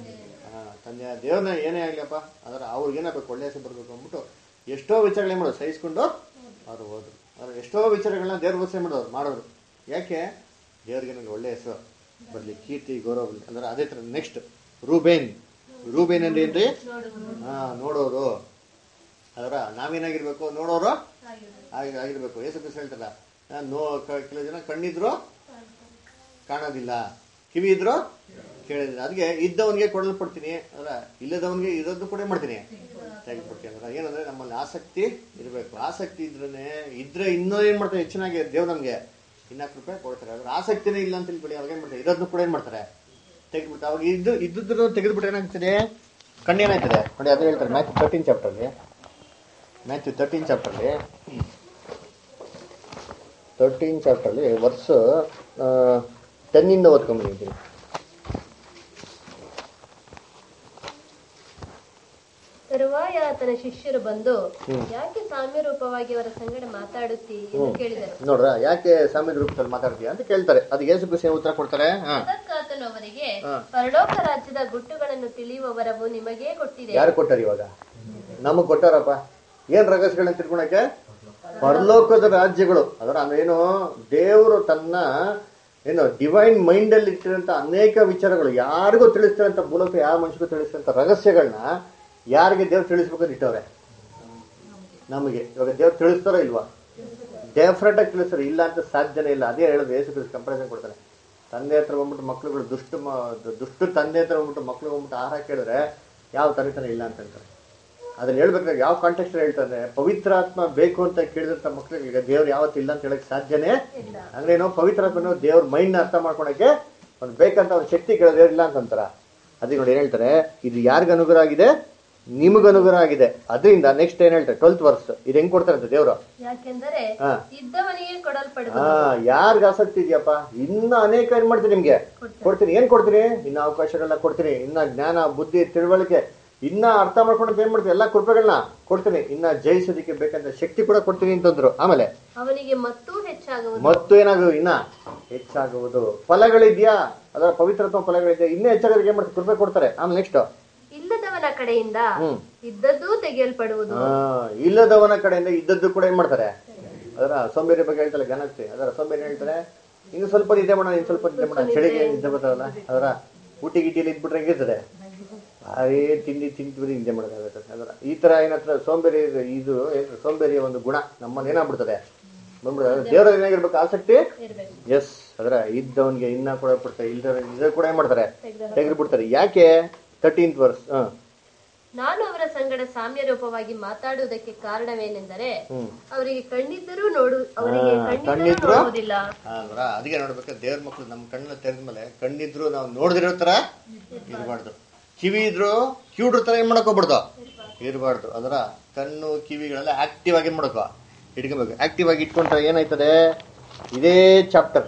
C: ತಂದೆ ದೇವ್ರನ್ನ ಏನೇ ಆಗ್ಲಿಯಪ್ಪ ಅದರ ಅವ್ರಿಗೆ ಏನಾಗಬೇಕು, ಒಳ್ಳೆ ಹೆಸರು ಬರ್ಬೇಕು ಅಂದ್ಬಿಟ್ಟು ಎಷ್ಟೋ ವಿಚಾರಗಳೇ ಮಾಡೋದು ಸಹಿಸ್ಕೊಂಡು ಅವ್ರು ಹೋದ್ರು. ಅವ್ರು ಎಷ್ಟೋ ವಿಚಾರಗಳನ್ನ ದೇವ್ರ ಗೋಸ್ಕರ ಮಾಡೋರು. ಯಾಕೆ ದೇವ್ರಿಗೆ ನನಗೆ ಒಳ್ಳೆ ಹೆಸರು ಬರಲಿ, ಕೀರ್ತಿ ಗೌರವ ಬರಲಿ ಅಂದ್ರೆ ಅದೇ ತರ. ನೆಕ್ಸ್ಟ್ ರೂಬೇನ್ ರೂಬೇನ್ ಅಂದ್ರೆ ಏನ್ರಿ? ನೋಡೋರು. ಅದರ ನಾವೇನಾಗಿರ್ಬೇಕು? ನೋಡೋರು ಆಗಿರ್ಬೇಕು. ಯೇಸು ಕ್ರಿಸ್ತ ಹೇಳ್ತಾರ, ಕೆಲವು ಜನ ಕಣ್ಣಿದ್ರು ಕಾಣೋದಿಲ್ಲ, ಕಿವಿ ಇದ್ರು ಕೇಳಿದ್ರೆ, ಅದಕ್ಕೆ ಇದ್ದವನಿಗೆ ಕೊಡಲ್ಪಡ್ತೀನಿ, ಅದರ ಇಲ್ಲದವನಿಗೆ ಇರೋದು ಕೂಡ ಮಾಡ್ತೀನಿ, ತೆಗೆದುಕೊಡ್ತೀನಿ. ಅಂದ್ರೆ ಏನಂದ್ರೆ ನಮ್ಮಲ್ಲಿ ಆಸಕ್ತಿ ಇರಬೇಕು. ಆಸಕ್ತಿ ಇದ್ರೆ ಇನ್ನೂ ಏನ್ ಮಾಡ್ತಾರೆ? ಹೆಚ್ಚಿನಾಗಿ ದೇವ್ರು ನಮ್ಗೆ ಇನ್ನ ಕೃಪೆ ಕೊಡ್ತಾರೆ. ಅದ್ರ ಆಸಕ್ತಿನೇ ಇಲ್ಲ ಅಂತ ತಿಳ್ಕೊಳ್ಳಿ, ಅವಾಗ ಏನ್ ಮಾಡ್ತಾರೆ? ಇರೋದನ್ನು ಕೂಡ ಏನ್ ಮಾಡ್ತಾರೆ? ತೆಗೆದ್ಬಿಟ್ಟು ಅವಾಗ ಇದ್ದುದ್ರು ತೆಗೆದ್ಬಿಟ್ಟು ಏನಾಗ್ತದೆ? ಕಣ್ಣೇನಾಗ್ತದೆ ನೋಡಿ. ಅದೇ ಹೇಳ್ತಾರೆ ಮ್ಯಾಥ್ಯೂ 13 ಚಾಪ್ಟರ್ಲಿ, ಮ್ಯಾಥ್ಯೂ 13 ಚಾಪ್ಟರ್ಲಿ ವರ್ಷ 10 ಓದ್ಕೊಂಡ್ಬಂದಿದ್ದೀನಿ.
D: ತರುವಾಯ ಆತನ ಶಿಷ್ಯರು ಬಂದು, ಯಾಕೆ ಸಾಮ್ಯ ರೂಪವಾಗಿ ಅವರ ಸಂಗಡ ಮಾತಾಡುತ್ತಿ ಎಂದು ಕೇಳಿದರು.
C: ನೋಡ್ರ, ಯಾಕೆ ಸಾಮ್ಯದ ರೂಪದಲ್ಲಿ ಮಾತಾಡ್ತೀಯ ಅಂತ ಕೇಳ್ತಾರೆ. ಅದಕ್ಕೆ ಯೇಸು ಕ್ರಿಸ್ತ ಉತ್ತರ ಕೊಡ್ತಾರೆ.
D: ಅದಕ್ಕಾತನು ಅವರಿಗೆ, ಪರಲೋಕ ರಾಜ್ಯದ ಗುಟ್ಟುಗಳನ್ನು ತಿಳಿಯುವ ವರವು ನಿಮಗೇ ಕೊಟ್ಟಿದೆ.
C: ಯಾರು ಕೊಟ್ಟಾರ? ಇವಾಗ ನಮಗ್ ಕೊಟ್ಟಾರಪ್ಪ. ಏನ್ ರಹಸ್ಯಗಳನ್ನ ತಿಳ್ಕೊಳಕ್ಕೆ? ಪರಲೋಕದ ರಾಜ್ಯಗಳು. ಅದರ ಅಂದ್ರೇನು? ದೇವರು ತನ್ನ ಡಿವೈನ್ ಮೈಂಡ್ ಅಲ್ಲಿ ಇಟ್ಟಿರಂತ ಅನೇಕ ವಿಚಾರಗಳು ಯಾರಿಗೂ ತಿಳಿಸ್ತಾರಂತ, ಮೂಲಕ ಯಾವ ಮನುಷ್ಯಗೂ ತಿಳಿಸಿದಂತ ರಹಸ್ಯಗಳನ್ನ ಯಾರಿಗೆ ದೇವ್ರು ತಿಳಿಸ್ಬೇಕಂತ ಇಟ್ಟವ್ರೆ? ನಮಗೆ. ಇವಾಗ ದೇವ್ರು ತಿಳಿಸ್ತಾರೋ ಇಲ್ವಾ? ಡೆಫಿನೆಟ್ ಆಗಿ ತಿಳಿಸ್ತಾರೆ, ಇಲ್ಲ ಅಂತ ಸಾಧ್ಯನೇ ಇಲ್ಲ. ಅದೇ ಹೇಳೋದು ಯೇಸು ಕ್ರಿಸ್ತ ಕಂಪಾರಿಸನ್ ಕೊಡ್ತಾರೆ. ತಂದೆ ಹತ್ರ ಬಂದ್ಬಿಟ್ಟು ಮಕ್ಳುಗಳು ದುಷ್ಟ ತಂದೆ ಹತ್ರ ಬಂದ್ಬಿಟ್ಟು ಮಕ್ಳು ಬಂದ್ಬಿಟ್ಟು ಆಹಾರ ಕೇಳಿದ್ರೆ ಯಾವ ತನಿತನ ಇಲ್ಲ ಅಂತ ಹೇಳ್ತಾರೆ. ಅದನ್ನ ಹೇಳ್ಬೇಕಾದ್ರೆ ಯಾವ ಕಾಂಟೆಕ್ಸ್ಟ್ ಹೇಳ್ತಾರೆ? ಪವಿತ್ರಾತ್ಮ ಬೇಕು ಅಂತ ಕೇಳಿದಂತ ಮಕ್ಳಿಗೆ ಈಗ ದೇವ್ರು ಯಾವತ್ತು ಇಲ್ಲ ಅಂತ ಹೇಳಕ್ ಸಾಧ್ಯನೇ ಅಂದ್ರೆ ಏನೋ ಪವಿತ್ರಾತ್ಮ ದೇವ್ರ ಮೈಂಡ್ ಅರ್ಥ ಮಾಡ್ಕೊಳಕ್ಕೆ ಒಂದು ಬೇಕಂತ ಒಂದು ಶಕ್ತಿ ಕೇಳೋದೇ ಇಲ್ಲ ಅಂತಂತಾರ. ಅದಕ್ಕೆ ನೋಡಿ ಏನ್ ಹೇಳ್ತಾರೆ? ಇದು ಯಾರಿಗ ಅನುಗ್ರಹ ಆಗಿದೆ? ನಿಮಗ ಅನುಗ್ರಹ ಆಗಿದೆ. ಅದರಿಂದ ನೆಕ್ಸ್ಟ್ ಏನ್ ಹೇಳ್ತಾರೆ? 12th verse. ಇದು ಹೆಂಗ್ ಕೊಡ್ತಾರೆ ಅಂತ ದೇವ್ರು?
D: ಯಾಕೆಂದರೆ ಇದ್ದವನಿಗೆ ಕೊಡಲ್ಪಡುವುದು.
C: ಯಾರಿಗ ಆಸಕ್ತಿ ಇದೆಯಪ್ಪ? ಇನ್ನ ಅನೇಕ ಏನ್ ಮಾಡ್ತೀನಿ ನಿಮ್ಗೆ ಕೊಡ್ತೀನಿ. ಏನ್ ಕೊಡ್ತೀನಿ? ಇನ್ನ ಅವಕಾಶಗಳನ್ನ ಕೊಡ್ತೀನಿ, ಇನ್ನ ಜ್ಞಾನ, ಬುದ್ಧಿ, ತಿಳುವಳಿಕೆ, ಇನ್ನ ಅರ್ಥ ಮಾಡ್ಕೊಂಡು ಏನ್ ಮಾಡ್ತೀನಿ? ಎಲ್ಲಾ ಕೃಪೆಗಳನ್ನ ಕೊಡ್ತೀನಿ, ಇನ್ನ ಜಯಿಸೋದಕ್ಕೆ ಬೇಕಂತ ಶಕ್ತಿ ಕೂಡ ಕೊಡ್ತೀನಿ ಅಂತಂದ್ರು. ಆಮೇಲೆ
D: ಅವನಿಗೆ ಮತ್ತೂ ಹೆಚ್ಚಾಗುವುದು.
C: ಮತ್ತು ಏನಾಗುವುದು? ಇನ್ನ ಹೆಚ್ಚಾಗುವುದು. ಫಲಗಳಿದ್ಯಾ? ಅದರ ಪವಿತ್ರತ್ವ ಫಲಗಳಿದ್ಯಾ? ಇನ್ನೂ ಹೆಚ್ಚಾಗೋದಕ್ಕೆ ಏನ್ ಮಾಡ್ತಾರೆ? ಕೃಪೆ ಕೊಡ್ತಾರೆ. ಆಮೇಲೆ ನೆಕ್ಸ್ಟ್,
D: ಇಲ್ಲದವನ ಕಡೆಯಿಂದ ಇದ್ದದ್ದು ತೆಗೆಯಲ್ಪಡುವುದು.
C: ಇಲ್ಲದವನ ಕಡೆಯಿಂದ ಇದ್ದದ್ದು ಕೂಡ ಏನ್ ಮಾಡ್ತಾರೆ? ಅದರ ಸೋಂಬೇರಿ ಬಗ್ಗೆ ಹೇಳ್ತಾರೆ, ಘನತೆ. ಅದರ ಸೋಂಬೇರಿ ಹೇಳ್ತಾರೆ, ಇನ್ನು ಸ್ವಲ್ಪ ನಿದ್ದೆ ಮಾಡೋಣ, ಇನ್ನು ಸ್ವಲ್ಪ ನಿದ್ದೆ ಮಾಡೋಣ, ಚಳಿಗೆ ನಿದ್ದೆ ಬರ್ತಾರಲ್ಲ, ಅದರ ಊಟಿ ಗಿಟ್ಟಿಯಲ್ಲಿ ಇದ್ಬಿಟ್ರೆ ಹೆಂಗಿರ್ತದೆ? ಅದೇ ತಿಂದ್ಬಿಟ್ಟು ನಿದ್ದೆ ಮಾಡೋದಾಗುತ್ತೆ. ಅದರ ಈ ತರ ಏನತ್ರ ಸೋಂಬೇರಿ, ಇದು ಸೋಂಬೇರಿಯ ಒಂದು ಗುಣ ನಮ್ಮಲ್ಲಿ ಏನಾಗ್ಬಿಡ್ತದೆ? ಬಂದ್ಬಿಡ್ತದೆ. ದೇವರ ಏನಾಗಿರ್ಬೇಕು? ಆಸಕ್ತಿ. ಎಸ್. ಅದರ ಇದ್ದವನ್ಗೆ ಇನ್ನ ಕೂಡ ಬಿಡ್ತಾರೆ, ಇದ್ರ ಕೂಡ ಏನ್ ಮಾಡ್ತಾರೆ? ತೆಗೆದುಬಿಡ್ತಾರೆ. ಯಾಕೆ? 13th verse.
D: ನಾನು ಅವರ ಸಂಗಡ ಸಾಮ್ಯ ರೂಪವಾಗಿ ಮಾತಾಡುವುದಕ್ಕೆ ಕಾರಣವೇನೆಂದರೆ ಅವರಿಗೆ ಕಣ್ಣಿದ್ದರೂ ನೋಡುವುದಿಲ್ಲ.
C: ಅದಕ್ಕೆ ನೋಡ್ಬೇಕು, ದೇವ್ರ ಮಕ್ಕಳು ನಮ್ಮ ಕಣ್ಣನ್ನ ತೆರೆದ ಮೇಲೆ ಕಣ್ಣಿದ್ರು ನಾವು ನೋಡ್ದಿರೋ ತರ ಇರಬಾರ್ದು, ಕಿವಿ ಇದ್ರು ಕಿವುಡ್ರ ತರ ಏನ್ ಮಾಡಕ್ ಹೋಗ್ಬಿಡ್ದು ಇರಬಾರ್ದು. ಅದರ ಕಣ್ಣು ಕಿವಿಗಳೆಲ್ಲ ಆಕ್ಟಿವ್ ಆಗಿ ಏನ್ ಮಾಡಬೇಕು? ಇಟ್ಕೊಬೇಕು. ಆಕ್ಟಿವ್ ಆಗಿ ಇಟ್ಕೊಂಡ್ರೆ ಏನಾಯ್ತದೆ? ಇದೇ ಚಾಪ್ಟರ್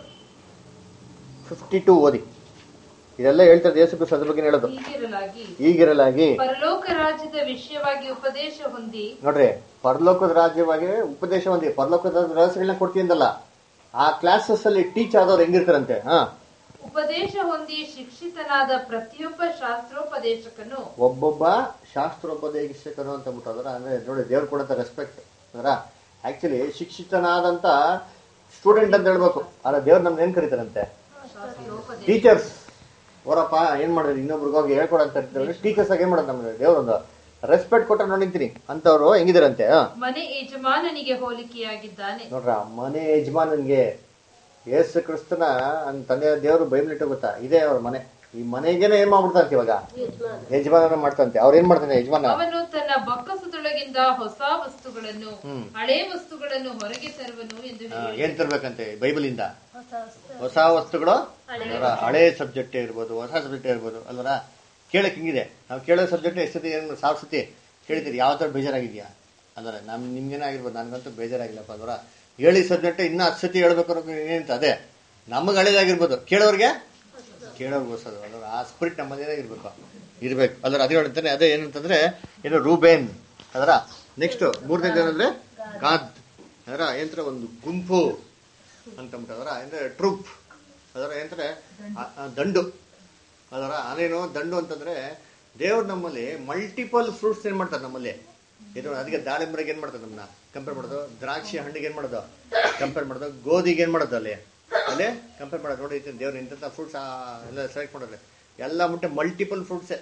C: 52 ಓದಿ. ಇದೆಲ್ಲ ಹೇಳ್ತಾರೆ ಯೇಸು ಕ್ರಿಸ್ತ ಅದ್ರ ಬಗ್ಗೆ ಹೇಳೋದು. ಈಗಿರಲಾಗಿ
B: ಪರಲೋಕ ರಾಜ್ಯದ ವಿಷಯವಾಗಿ ಉಪದೇಶ ಹೊಂದಿ.
C: ನೋಡ್ರಿ, ಪರಲೋಕದ ರಾಜ್ಯವಾಗಿ ಉಪದೇಶ ಹೊಂದಿ. ಪರಲೋಕದ ರಹಸ್ಯಗಳನ್ನ ಕೊಡ್ತೀಯಂದಲ್ಲ, ಆ ಕ್ಲಾಸಸ್ ಅಲ್ಲಿ ಟೀಚ್ ಆದವ್ರು ಹೆಂಗಿರ್ತಾರಂತೆ?
B: ಉಪದೇಶ ಹೊಂದಿ ಶಿಕ್ಷಿತನಾದ ಪ್ರತಿಯೊಬ್ಬ ಶಾಸ್ತ್ರೋಪದೇಶಕನು,
C: ಒಬ್ಬೊಬ್ಬ ಶಾಸ್ತ್ರೋಪದೇಶಕನು ಅಂತ ಬಿಟ್ಟು ಅದರ ಅಂದ್ರೆ ನೋಡಿ ದೇವ್ರು ಕೊಡಂತ ರೆಸ್ಪೆಕ್ಟ್. ಅದರ ಆಕ್ಚುಲಿ ಶಿಕ್ಷಿತನಾದಂತ ಸ್ಟೂಡೆಂಟ್ ಅಂತ ಹೇಳ್ಬೇಕು. ಆದ್ರೆ ದೇವ್ರು ನಮ್ಗೆ ಏನ್ ಕರೀತಾರಂತೆ? ಟೀಚರ್ಸ್. ಅವರಪ್ಪ ಏನ್ ಮಾಡಿದ್ರೆ ಇನ್ನೊಬ್ರಿಗೆ ಹೋಗಿ ಹೇಳ್ಕೊಡಂತ ಟೀಚರ್ಸ್ ಆಗಿ ಏನ್ ಮಾಡೋದು? ನಮ್ಗೆ ದೇವ್ರೊಂದು ರೆಸ್ಪೆಕ್ಟ್ ಕೊಟ್ಟ ನೋಡಿರ್ತೀನಿ ಅಂತವ್ರು ಹೆಂಗಿದಾರಂತೆ?
B: ಮನೆ ಯಜಮಾನನಿಗೆ ಹೋಲಿಕೆಯಾಗಿದ್ದಾನೆ.
C: ನೋಡ್ರ, ಮನೆ ಯಜಮಾನನ್ಗೆ ಯೇಸು ಕ್ರಿಸ್ತನ ತಂದೆ ದೇವರು ಬೈಬಲ್ ಇಟ್ಟು ಗೊತ್ತಾ? ಇದೇ ಅವ್ರ ಮನೆ. ಈ ಮನೆಗೇನೆ ಏನ್ ಮಾಡ್ಬಿಡ್ತಂತೆ ಇವಾಗ? ಯಜಮಾನ ಮಾಡ್ತಂತೆ. ಅವ್ರ ಏನ್ ಮಾಡ್ತಾನೆ ಯಜಮಾನ?
B: ಅವನು ತನ್ನ ಬೊಕ್ಕಸದೊಳಗಿಂದ ಹೊಸ ವಸ್ತುಗಳನ್ನು ಹಳೆ ವಸ್ತುಗಳನ್ನು ಹೊರಗೆ ತರುವನು ಎಂದು
C: ಏನ್ ತರ್ಬೇಕಂತೆ ಬೈಬಲ್ ಇಂದ? ಹೊಸ ವಸ್ತುಗಳು. ಹಳೆ ಸಬ್ಜೆಕ್ಟ್ ಇರ್ಬೋದು, ಹೊಸ ಸಬ್ಜೆಕ್ಟ್ ಇರ್ಬೋದು ಅಲ್ವರ. ಕೇಳಕ್ ಹಿಂಗಿದೆ, ನಾವು ಕೇಳೋ ಸಬ್ಜೆಕ್ಟ್ ಎಷ್ಟು ಸತಿ ಏನು 1000 ಸತಿ ಕೇಳ್ತೀರಿ. ಯಾವ ತರ ಬೇಜಾರಾಗಿದ್ಯಾ ಅಂದ್ರೆ ನಿಮ್ಗೇನಾಗಿರ್ಬೋದು, ನನ್ಗಂತೂ ಬೇಜಾರಾಗಿಲ್ಲಪ್ಪ ಅಲ್ವರ. ಹೇಳಿ ಸಬ್ಜೆಕ್ಟ್ ಇನ್ನ 10 ಸತಿ ಹೇಳ್ಬೇಕು ಏನಂತ. ಅದೇ ನಮಗೆ ಹಳೇದಾಗಿರ್ಬೋದು, ಕೇಳೋರ್ಗೆ ಕೇಳೋರ್ಗೋಸೋದು ಅಲ್ವರ. ಆ ಸ್ಪಿರಿಟ್ ನಮ್ಮದೇನಾಗಿರ್ಬೇಕು ಇರ್ಬೇಕು ಅಲ್ವರ. ಅದೇ ಹೇಳ್ತಾನೆ. ಅದೇ ಏನಂತಂದ್ರೆ ಏನು ರೂಬೇನ್. ಅದರ ನೆಕ್ಸ್ಟ್ 3ನೇ ಅಂದ್ರೆ ಗಾದ್. ಅದರ ಏನಂತಾರೆ? ಒಂದು ಗುಂಪು ಅಂತಂದ್ಬಿಟ್ಟು. ಅದರ ಅಂದ್ರೆ ಟ್ರೂಪ್. ಅದರ ಏನಂತಾರೆ? ದಂಡು. ಅದರ ಅದೇನು ದಂಡು ಅಂತಂದ್ರೆ ದೇವ್ರು ನಮ್ಮಲ್ಲಿ ಮಲ್ಟಿಪಲ್ ಫ್ರೂಟ್ಸ್ ಏನ್ ಮಾಡ್ತಾರೆ ನಮ್ಮಲ್ಲಿ. ಇದು ಅದಕ್ಕೆ ದಾಳಿಂಬರಿಗೆ ಏನ್ ಮಾಡ್ತಾರೆ ನಮ್ಮನ್ನ ಕಂಪೇರ್ ಮಾಡೋದು, ದ್ರಾಕ್ಷಿ ಹಣ್ಣಿಗೆ ಏನ್ ಮಾಡೋದು ಕಂಪೇರ್ ಮಾಡೋದು, ಗೋಧಿಗೆ ಏನ್ ಮಾಡೋದು ಅಲ್ಲೇ ಕಂಪೇರ್ ಮಾಡೋದು. ನೋಡಿ ದೇವ್ರು ಇಂಥ ಫ್ರೂಟ್ಸ್ ಎಲ್ಲ ಸೆಲೆಕ್ಟ್ ಮಾಡೋದು ಎಲ್ಲ ಮುಟ್ಟೆ ಮಲ್ಟಿಪಲ್ ಫ್ರೂಟ್ಸೇ.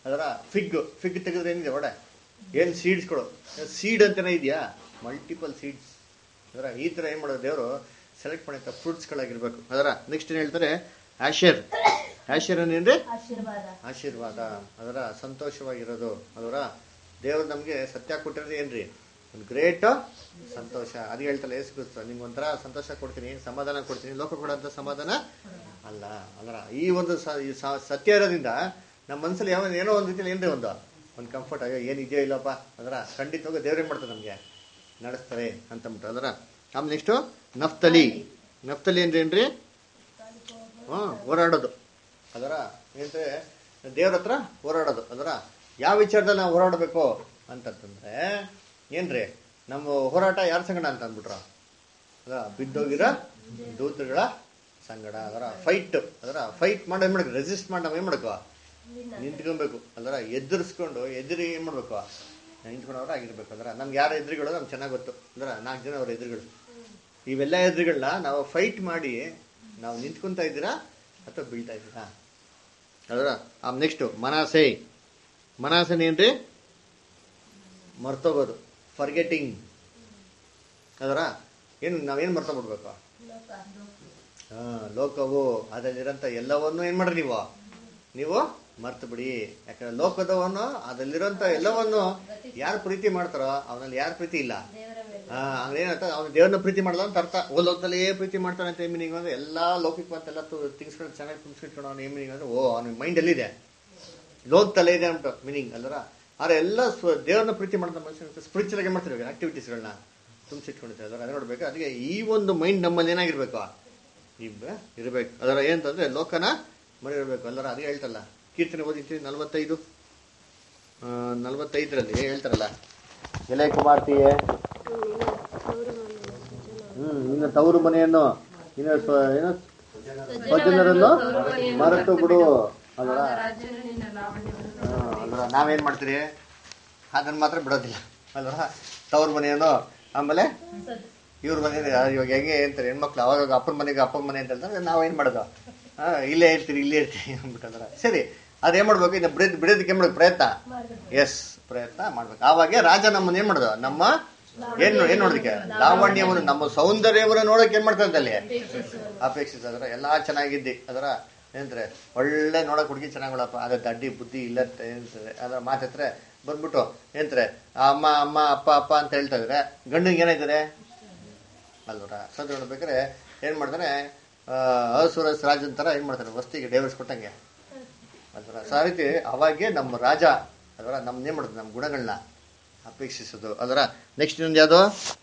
C: ಅದರ ಫಿಗ್ ತೆಗೆದ್ರೆ ಏನಿದೆ ಒಡೆ ಏನು ಸೀಡ್ಸ್ಗಳು ಸೀಡ್ ಅಂತಲೇ ಇದೆಯಾ, ಮಲ್ಟಿಪಲ್ ಸೀಡ್ಸ್. ಅದರ ಈ ಥರ ಏನು ಮಾಡೋದು ದೇವರು ಸೆಲೆಕ್ಟ್ ಮಾಡಿದ ಫ್ರೂಟ್ಸ್ಗಳಾಗಿರ್ಬೇಕು. ಅದರ ನೆಕ್ಸ್ಟ್ ಏನು ಹೇಳ್ತಾರೆ, ಆಶರ್ ಏನೇನ್ರಿ ಆಶೀರ್ವಾದ, ಅದರ ಸಂತೋಷವಾಗಿರೋದು. ಅದರ ದೇವರು ನಮಗೆ ಸತ್ಯ ಕೊಟ್ಟಿರೋದು ಏನ್ರಿ, ಒಂದು ಗ್ರೇಟ್ ಸಂತೋಷ. ಅದು ಹೇಳ್ತಲ್ಲ ಯೇಸು ಕ್ರಿಸ್ತ, ನಿಮ್ಗೆ ಒಂಥರ ಸಂತೋಷ ಕೊಡ್ತೀನಿ, ಸಮಾಧಾನ ಕೊಡ್ತೀನಿ, ಲೋಕ ಕೊಡೋಂಥ ಸಮಾಧಾನ ಅಲ್ಲ. ಅದರ ಈ ಒಂದು ಸತ್ಯ ಇರೋದ್ರಿಂದ ನಮ್ಮ ಮನಸ್ಸಲ್ಲಿ ಏನೋ ಒಂದು ರೀತಿಯಲ್ಲಿ ಏನ್ರಿ ಒಂದು ಕಂಫರ್ಟ್ ಆಗ ಏನಿದೆಯೋ ಇಲ್ಲಪ್ಪ, ಅದರ ಖಂಡಿತವಾಗ ದೇವ್ರು ಏನು ಮಾಡ್ತಾರೆ ನಮಗೆ ನಡೆಸ್ತಾರೆ ಅಂತಂದ್ಬಿಟ್ಟು. ಅದರ ಆಮೇಲೆ ನೆಕ್ಸ್ಟು ನಫ್ತಲಿ ಏನ್ರಿ ಹೋರಾಡೋದು. ಅದರ ಏನಂದ್ರೆ ದೇವ್ರ ಹತ್ರ ಹೋರಾಡೋದು. ಅದರ ಯಾವ ವಿಚಾರದಲ್ಲಿ ನಾವು ಹೋರಾಡಬೇಕು ಅಂತಂತಂದ್ರೆ ಏನ್ರಿ, ನಮ್ಮ ಹೋರಾಟ ಯಾರ ಸಂಗಡ ಅಂತ ಅಂದ್ಬಿಟ್ರ, ಅದ ಬಿದ್ದೋಗಿರೋ ದೂತರುಗಳ ಸಂಗಡ. ಅದರ ಫೈಟ್ ಮಾಡಿ ಏನ್ ಮಾಡ್ಬೇಕು, ರೆಸಿಸ್ಟ್ ಮಾಡಿ ನಾವು ಏನ್ ಮಾಡ್ಕೋ ನಿಂತ್ಕೊಬೇಕು. ಅದರ ಎದುರಿಸ್ಕೊಂಡು ಏನ್ ಮಾಡ್ಬೇಕು, ನಿಂತ್ಕೊಂಡವ್ರು ಆಗಿರ್ಬೇಕು. ಅಂದ್ರೆ ನಮ್ಗೆ ಯಾರ ಎದುರುಗಳು ನಮ್ಗೆ ಚೆನ್ನಾಗಿ ಗೊತ್ತು. ಅಂದ್ರೆ 4 ಜನ ಅವ್ರ ಎದುರುಗಳು. ಇವೆಲ್ಲ ಎದುರುಗಳನ್ನ ನಾವು ಫೈಟ್ ಮಾಡಿ ನಾವು ನಿಂತ್ಕೊಂತ ಇದ್ದೀರಾ ಅಥವಾ ಬೀಳ್ತಾ ಇದ್ದೀರಾ. ಅದರ ನೆಕ್ಸ್ಟ್ ಮನಾಸೆನೇನ್ರಿ, ಮರ್ತೋಗೋದು, ಫರ್ಗೆಟಿಂಗ್. ಅದರ ಏನು ನಾವೇನು ಮರ್ತೋಗ್ಬಿಡ್ಬೇಕು, ಲೋಕವು ಅದರಲ್ಲಿರೋಂಥ ಎಲ್ಲವನ್ನು ಏನು ಮಾಡ್ರಿ ನೀವು ಮರ್ತು ಬಿಡಿ. ಯಾಕಂದ್ರೆ ಲೋಕದವನು ಅದರಲ್ಲಿರೋಂಥ ಎಲ್ಲವನ್ನು ಯಾರು ಪ್ರೀತಿ ಮಾಡ್ತಾರೋ ಅವನಲ್ಲಿ ಯಾರು ಪ್ರೀತಿ ಇಲ್ಲ. ಅಂದ್ರೆ ಏನಂತ, ಅವ್ನು ದೇವ್ರನ್ನ ಪ್ರೀತಿ ಮಾಡಲ್ಲ ಅಂತ ಅರ್ಥ. ಲೋಕದಲ್ಲಿ ಪ್ರೀತಿ ಮಾಡ್ತಾನೆ ಅಂತ ಮೀನಿಂಗ್ ಅಂದ್ರೆ ಎಲ್ಲ ಲೌಕಿಕವಂತೆಲ್ಲ ತಿಂಗ್ಸ್ಕೊಂಡು ಚೆನ್ನಾಗಿ ತುಂಬಿಸ್ಕೊಂಡು ಅವ್ನು ಮೀನಿಂಗ್ ಅಂದ್ರೆ ಅವ್ನ ಮೈಂಡ್ ಎಲ್ಲಿದೆ, ಲೋಕದಲ್ಲೇ ಇದೆ ಅಂತ ಮೀನಿಂಗ್ ಅಲ್ಲರ. ಆದ್ರೆ ಎಲ್ಲ ದೇವ್ರನ್ನ ಪ್ರೀತಿ ಮಾಡ್ತಾ ಮನುಷ್ಯ ಸ್ಪಿರಿಚುವಲ್ ಆಗಿ ಮಾಡ್ತಿರ್ಬೇಕು, ಆಕ್ಟಿವಿಟೀಸ್ಗಳನ್ನ ತುಂಬಿಸಿಟ್ಕೊಂಡಿರ್ತಾರೆ. ಅದರ ಅದೇ ನೋಡ್ಬೇಕು. ಅದಕ್ಕೆ ಈ ಒಂದು ಮೈಂಡ್ ನಮ್ಮಲ್ಲಿ ಏನಾಗಿರ್ಬೇಕು, ಇರಬೇಕು. ಅದರ ಏನಂತಂದ್ರೆ ಲೋಕನ ಮರಿರ್ಬೇಕು ಅಲ್ಲರ. ಅದೇ ಹೇಳ್ತಲ್ಲ, ಕೀರ್ತನೆ ಓದಿರ್ತೀವಿ 45ರಲ್ಲಿ ಹೇಳ್ತಾರಲ್ಲ, ಎಲೆ ಕುಮಾರ್ತಿಯೇ ನಿನ್ನ ತವರು ಮನೆಯನ್ನು ಸ್ವಜನರನ್ನು ಮರೆತು ಬಿಡು. ಅಲ್ವಾ, ನಾವೇನ್ ಮಾಡ್ತೀರಿ, ಅದನ್ನ ಮಾತ್ರ ಬಿಡೋದಿಲ್ಲ ಅಲ್ವಾ. ತವ್ರ ಮನೆಯನ್ನು, ಆಮೇಲೆ ಇವ್ರ ಮನೆ. ಇವಾಗ ಹೆಂಗೆ ಹೇಳ್ತಾರೆ ಹೆಣ್ಮಕ್ಳು, ಅವಾಗ ಅಪ್ಪನ ಮನೆಗೆ ಅಪ್ಪನ ಮನೆ ಅಂತ ಹೇಳ್ತಾರೆ, ನಾವೇನ್ ಮಾಡೋದು, ಇಲ್ಲೇ ಇರ್ತೀರಿ ಅಂದ್ಬಿಟ್ಟಂದ್ರೆ ಸರಿ. ಅದೇನ್ ಮಾಡ್ಬೇಕು, ಇನ್ನು ಬಿಡೋದಕ್ಕೆ ಏನ್ ಮಾಡ್ಬೇಕು, ಪ್ರಯತ್ನ ಮಾಡ್ಬೇಕು. ಆವಾಗ ರಾಜ ನಮ್ಮನ್ನ ಏನ್ ಮಾಡೋದು, ನಮ್ಮ ಏನ್ ನೋಡೋದಕ್ಕೆ, ಲಾವಣ್ಯವನ್ನು, ನಮ್ಮ ಸೌಂದರ್ಯವನ್ನು ನೋಡೋಕೆ ಏನ್ ಮಾಡ್ತಾರೆ ಅಲ್ಲಿ ಅಪೇಕ್ಷಿಸಿದ್ರೆ. ಎಲ್ಲಾ ಚೆನ್ನಾಗಿದ್ದಿ ಅದರ ಏನಂತಾರೆ, ಒಳ್ಳೆ ನೋಡಕ್ ಹುಡುಗಿ ಚೆನ್ನಾಗಳಪ್ಪ, ಅದ್ರ ಅಡ್ಡಿ ಬುದ್ಧಿ ಇಲ್ಲ ಏನಂತಾರೆ, ಅದರ ಮಾತತ್ರ ಬಂದ್ಬಿಟ್ಟು ಏನಂತಾರೆ ಅಮ್ಮ ಅಮ್ಮ ಅಪ್ಪ ಅಪ್ಪ ಅಂತ ಹೇಳ್ತಾ ಇದ್ರೆ ಗಂಡಿಗೆ ಏನಾಯ್ತಾರೆ ಅಲ್ವರ. ಸದ್ ನೋಡ್ಬೇಕಾದ್ರೆ ಏನ್ ಮಾಡ್ತಾನೆ, ಅಸುರಸ್ ರಾಜನ್ ತರ ಏನ್ ಮಾಡ್ತಾನೆ, ವಸ್ತಿಗೆ ಡೈವರ್ಸ್ ಕೊಟ್ಟಂಗೆ ಅಲ್ವರ. ಸೊ ಆ ರೀತಿ ಅವಾಗೆ ನಮ್ಮ ರಾಜ ಅದರ ನಮ್ನ ಏನ್ ಮಾಡೋದು, ನಮ್ಮ ಗುಣಗಳನ್ನ ಅಪೇಕ್ಷಿಸೋದು. ಅದರ ನೆಕ್ಸ್ಟ್ ಇನ್ನೊಂದು ಯಾವುದು,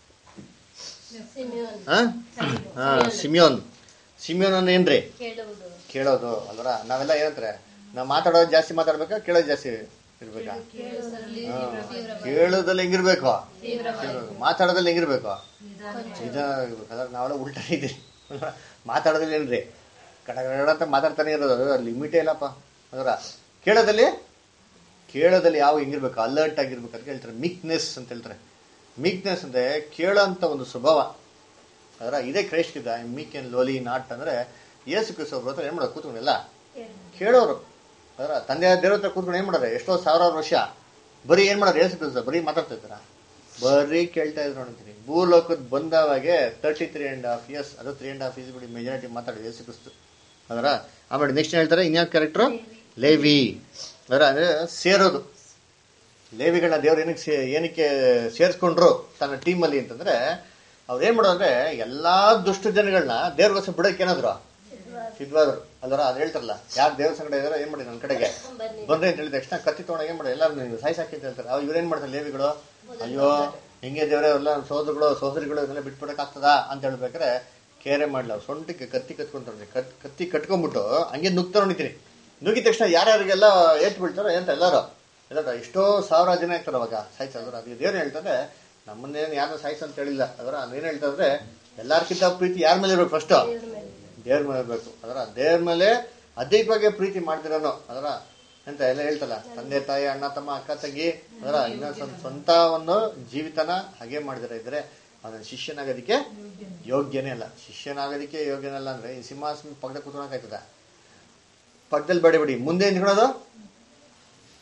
C: ಸಿಮಿಯೋನ್ ಅಂದ್ರೆ ಏನ್ರಿ, ಕೇಳೋದು ಅಲ್ವರ. ನಾವೆಲ್ಲ ಏನಂತಾರೆ, ನಾವು ಮಾತಾಡೋದು ಜಾಸ್ತಿ ಮಾತಾಡ್ಬೇಕಾ, ಕೇಳೋದು ಜಾಸ್ತಿ ಇರ್ಬೇಕಾ? ಕೇಳೋದಲ್ಲಿ ಹೆಂಗಿರ್ಬೇಕು, ಮಾತಾಡೋದಲ್ಲಿ ಹೆಂಗಿರ್ಬೇಕು, ನಿಧಾನವಾಗಿರ್ಬೇಕು. ಅದ್ರ ನಾವೆಲ್ಲ ಉಲ್ಟಾ ಇದ್ದೀವಿ. ಮಾತಾಡೋದಲ್ಲಿ ಏನ್ರಿ ಕಡಗಡ ಅಂತ ಮಾತಾಡ್ತಾನೆ ಇರೋದು, ಅದರ ಲಿಮಿಟೇ ಇಲ್ಲಪ್ಪ. ಅದರ ಕೇಳೋದಲ್ಲಿ ಯಾವ ಹೆಂಗಿರ್ಬೇಕು, ಅಲರ್ಟ್ ಆಗಿರ್ಬೇಕು. ಅದಕ್ಕೆ ಹೇಳ್ತಾರೆ ಮೀಕ್ನೆಸ್ ಅಂತ ಹೇಳ್ತಾರೆ. ಮೀಕ್ನೆಸ್ ಅಂದ್ರೆ ಕೇಳೋ ಅಂತ ಒಂದು ಸ್ವಭಾವ. ಅದರ ಇದೇ ಕ್ರೈಸ್ಟಿದ ಮೀಕ್ ಅಂಡ್ ಲೋಲಿ ನಾಟ್ ಅಂದ್ರೆ ಯೇಸು ಕ್ರಿಸ್ತ ಒಬ್ರು ಹತ್ರ ಏನ್ ಮಾಡೋದು, ಕೂತ್ಕೊಂಡೆಲ್ಲ ಕೇಳೋರು. ಅದರ ತಂದೆ ದೇವ್ರ ಹತ್ರ ಕೂತ್ಕೊಂಡು ಏನ್ ಮಾಡೋರು, ಎಷ್ಟೋ ಸಾವಿರಾರು ವರ್ಷ ಬರೀ ಏನ್ ಮಾಡೋರು, ಯೇಸು ಕ್ರಿಸ್ತ ಬರೀ ಮಾತಾಡ್ತಾ ಇದ್ದಾರ, ಬರೀ ಕೇಳ್ತಾ ಇದ್ರು ನೋಡ್ತೀನಿ. ಭೂಲೋಕದ ಬಂದವಾಗೆ 33.5 years, ಅದು 3.5 years ಬಿಡಿ ಮೆಜಾರಿಟಿ ಮಾತಾಡಿದ್ರು ಯೇಸು ಕ್ರಿಸ್ತ. ಅದರ ಆಮೇಲೆ ನೆಕ್ಸ್ಟ್ ಹೇಳ್ತಾರೆ ಇನ್ಯಾವ ಕ್ಯಾರೆಕ್ಟರ್, ಲೇವಿ. ಅದರ ಅಂದ್ರೆ ಸೇರೋದು. ಲೇವಿಗಳನ್ನ ದೇವ್ರು ಏನಕ್ಕೆ ಸೇರಿಸ್ಕೊಂಡ್ರು ತನ್ನ ಟೀಮಲ್ಲಿ ಅಂತಂದ್ರೆ, ಅವ್ರು ಏನ್ ಮಾಡೋದು ಅಂದ್ರೆ ಎಲ್ಲಾ ದುಷ್ಟ ಜನಗಳನ್ನ ದೇವ್ರಿಗೋಸ್ಕರ ಬಿಡೋಕೆ ಏನಾದ್ರು ಸಿದ್ಧವಾದ್ರು ಅಲ್ವರ. ಅದು ಹೇಳ್ತಾರಲ್ಲ, ಯಾರು ದೇವ್ರ ಸಂಗಡ ಇದಾರೋ ಏನ್ ಮಾಡಿ ನನ್ನ ಕಡೆಗೆ ಬಂದ್ರೆ ಅಂತ ಹೇಳಿದ ತಕ್ಷಣ ಕತ್ತಿ ತೊಗೊಂಡಾಗ ಏನ್ ಮಾಡೋದು, ಎಲ್ಲರೂ ಸಾಯಿಸಾಕಿ ಅಂತ ಹೇಳ್ತಾರೆ. ಅವ್ರು ಇವ್ರೇನ್ ಮಾಡ್ತಾರೆ ಲೇವಿಗಳು, ಅಯ್ಯೋ ಹೆಂಗೆ ದೇವರೇ ಎಲ್ಲ ಸೋದರಿಗಳು ಇದನ್ನೆಲ್ಲ ಬಿಟ್ಬಿಡಕ್ಕಾಗ್ತದ ಅಂತ ಹೇಳ್ಬೇಕಾರೆ ಕೇರೆ ಮಾಡ್ಲ, ಅವ್ರು ಸೊಂಟಕ್ಕೆ ಕತ್ತಿ ಕತ್ಕೊಂತಾರೆ. ಕತ್ತಿ ಕಟ್ಕೊಂಡ್ಬಿಟ್ಟು ಹಂಗೆ ನುಗ್ತಾ ನೋಡಿತೀನಿ. ನುಗ್ಗಿದ ತಕ್ಷಣ ಯಾರ್ಯಾರಿಗೆಲ್ಲ ಏಟ್ ಬೀಳ್ತಾರೋ ಅಂತ ಎಲ್ಲರೂ ಎಷ್ಟೋ ಸಾವಿರ ಜನ ಇರ್ತಾರೆ ಅವಾಗ ಸಾಯಿಸೋದ್ರ. ಅದಕ್ಕೆ ದೇವ್ರು ಹೇಳ್ತಾರೆ ನಮ್ಮನ್ನೇನು ಯಾರು ಸಾಯಿಸ ಅಂತ ಹೇಳಿಲ್ಲ. ಅದರ ಅದೇನು ಹೇಳ್ತಾರೆ, ಎಲ್ಲಾರ್ಕಿಂತ ಪ್ರೀತಿ ಯಾರ ಮೇಲೆ ಇರ್ಬೇಕು, ಫಸ್ಟ್ ದೇವ್ರ ಮೇಲೆ ಇರ್ಬೇಕು. ಅದರ ದೇವ್ರ ಮೇಲೆ ಅಧಿಕವಾಗಿ ಪ್ರೀತಿ ಮಾಡ್ತಿರೋನು ಅದರ ಅಂತ ಎಲ್ಲ ಹೇಳ್ತಲ್ಲ, ತಂದೆ ತಾಯಿ ಅಣ್ಣ ತಮ್ಮ ಅಕ್ಕ ತಂಗಿ ಅದರ ಇನ್ನೊಂದು ಸ್ವಂತವನ್ನು ಜೀವಿತನ ಹಾಗೆ ಮಾಡಿದಿರ ಇದ್ರೆ ಅದನ್ನ ಶಿಷ್ಯನಾಗೋದಕ್ಕೆ ಯೋಗ್ಯನೇ ಅಲ್ಲ. ಶಿಷ್ಯನಾಗೋದಕ್ಕೆ ಯೋಗ್ಯನೇ ಅಲ್ಲ ಅಂದ್ರೆ ಈ ಸಿಂಹಾಸನ ಪಕ್ಕದ ಕೂತ್ಕೊಳಕಾಯ್ತದ, ಪಕ್ಕದಲ್ಲಿ ಬೇಡಬೇಡಿ, ಮುಂದೆ ನಿಂತ್ಕೊಳ್ಳೋದು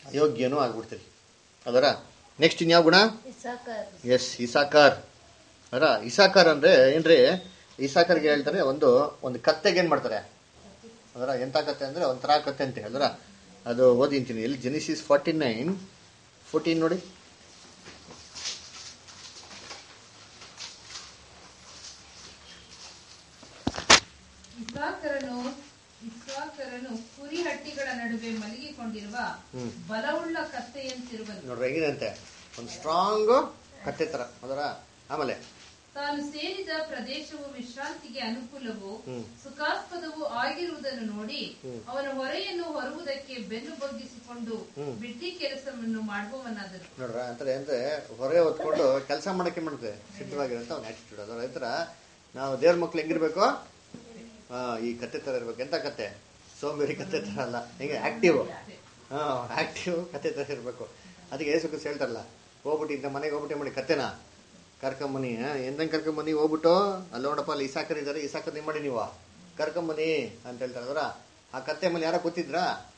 C: ಅಯೋಗ್ಯನೂ ಆಗ್ಬಿಡ್ತೀರಿ. ಅದರ ನೆಕ್ಸ್ಟ್ ಇನ್ಯಾವ ಗುಣ?
D: ಇಸಾಕರ್.
C: Yes, Issachar. ಅದರ ಇಸಾಕಾರ್ ಅಂದ್ರೆ ಏನ್ರಿ? ಇಸಾಕರ್ಗೆ ಹೇಳ್ತಾರೆ ಒಂದು ಕತ್ತೆಗೆ ಏನ್ ಮಾಡ್ತಾರೆ? ಅದರ ಎಂತ ಕತ್ತೆ ಅಂದ್ರೆ ಒಂಥರ ಕತ್ತೆ ಅಂತ ಹೇಳಿದ್ರ ಅದು ಓದಿಂತೀನಿ. ಎಲ್ಲಿ ಜೆನಿಸಿಸ್ 49:14 ನೋಡಿ.
B: ಇಸ್ಸಾಕರನು ಕುರಿ ಹಟ್ಟಿಗಳ ನಡುವೆ ಮಲಗಿಕೊಂಡಿರುವ ಬಲವುಳ್ಳ ಕತ್ತೆಯಂತಿರುವನು.
C: ನೋಡ್ರಿ ಹೆಂಗಿದಂತೆ, ಒಂದು ಸ್ಟ್ರಾಂಗ್ ಕತ್ತೆ ತರ. ಅದರ ಆಮೇಲೆ
B: ತಾನು ಸೇರಿದ ಪ್ರದೇಶವು ವಿಶ್ರಾಂತಿಗೆ ಅನುಕೂಲವೂ ಸುಖಾಸ್ಪದವೂ ಆಗಿರುವುದನ್ನು ನೋಡಿ ಅವನ ಹೊರೆಯನ್ನು ಹೊರುವುದಕ್ಕೆ ಬೆನ್ನು ಬಗ್ಗಿಸಿಕೊಂಡು ಬಿಟ್ಟಿ ಕೆಲಸವನ್ನು ಮಾಡುವವನಾದನು.
C: ನೋಡ್ರ ಅಂತಾರೆ ಅಂದ್ರೆ ಹೊರೆ ಹೊತ್ಕೊಂಡು ಕೆಲಸ ಮಾಡಕ್ಕೆ ಮಾಡುತ್ತೆ ಸಿದ್ಧವಾಗಿರಂತ ಒಂದು ಆಟಿಟ್ಯೂಡ್. ಅದರ ರೈತರ ನಾವು ದೇವ್ರ ಮಕ್ಳು ಹೆಂಗಿರ್ಬೇಕು? ಈ ಕತ್ತೆ ತರ ಇರ್ಬೇಕು. ಎಂತ ಕತ್ತೆ? ಸೋಂಬೇರಿ ಕತ್ತೆ ತರ ಅಲ್ಲ, ಹಿಂಗೆ ಆಕ್ಟಿವ್ ಕತ್ತೆ ತರ ಇರ್ಬೇಕು. ಅದಕ್ಕೆ ಏಸು ಕ್ರಿಸ್ತ ಹೇಳ್ತಾರಲ್ಲ, ಹೋಗ್ಬಿಟ್ಟು ಇಂಥ ಮನೆಗೆ ಹೋಗ್ಬಿಟ್ಟು ಮಾಡಿ ಕತ್ತೆನ ಕರ್ಕೊಂಬನಿ, ಎಂದಂಗೆ ಕರ್ಕೊಂಬನಿ, ಹೋಗ್ಬಿಟ್ಟು ಅಲ್ಲಿ ನೋಡಪ್ಪ ಅಲ್ಲಿ ಇಸಾಕರ್ ಇದ್ದಾರೆ, ಇಸಾಕರ್ ನಿಮ್ಮ ಮಾಡಿ ನೀವು ಕರ್ಕೊಂಬನಿ ಅಂತ ಹೇಳ್ತಾರೆ. ಅದರ ಆ ಕತ್ತೆ ಮೇಲೆ ಯಾರೋ ಕೂತಿದ್ರ?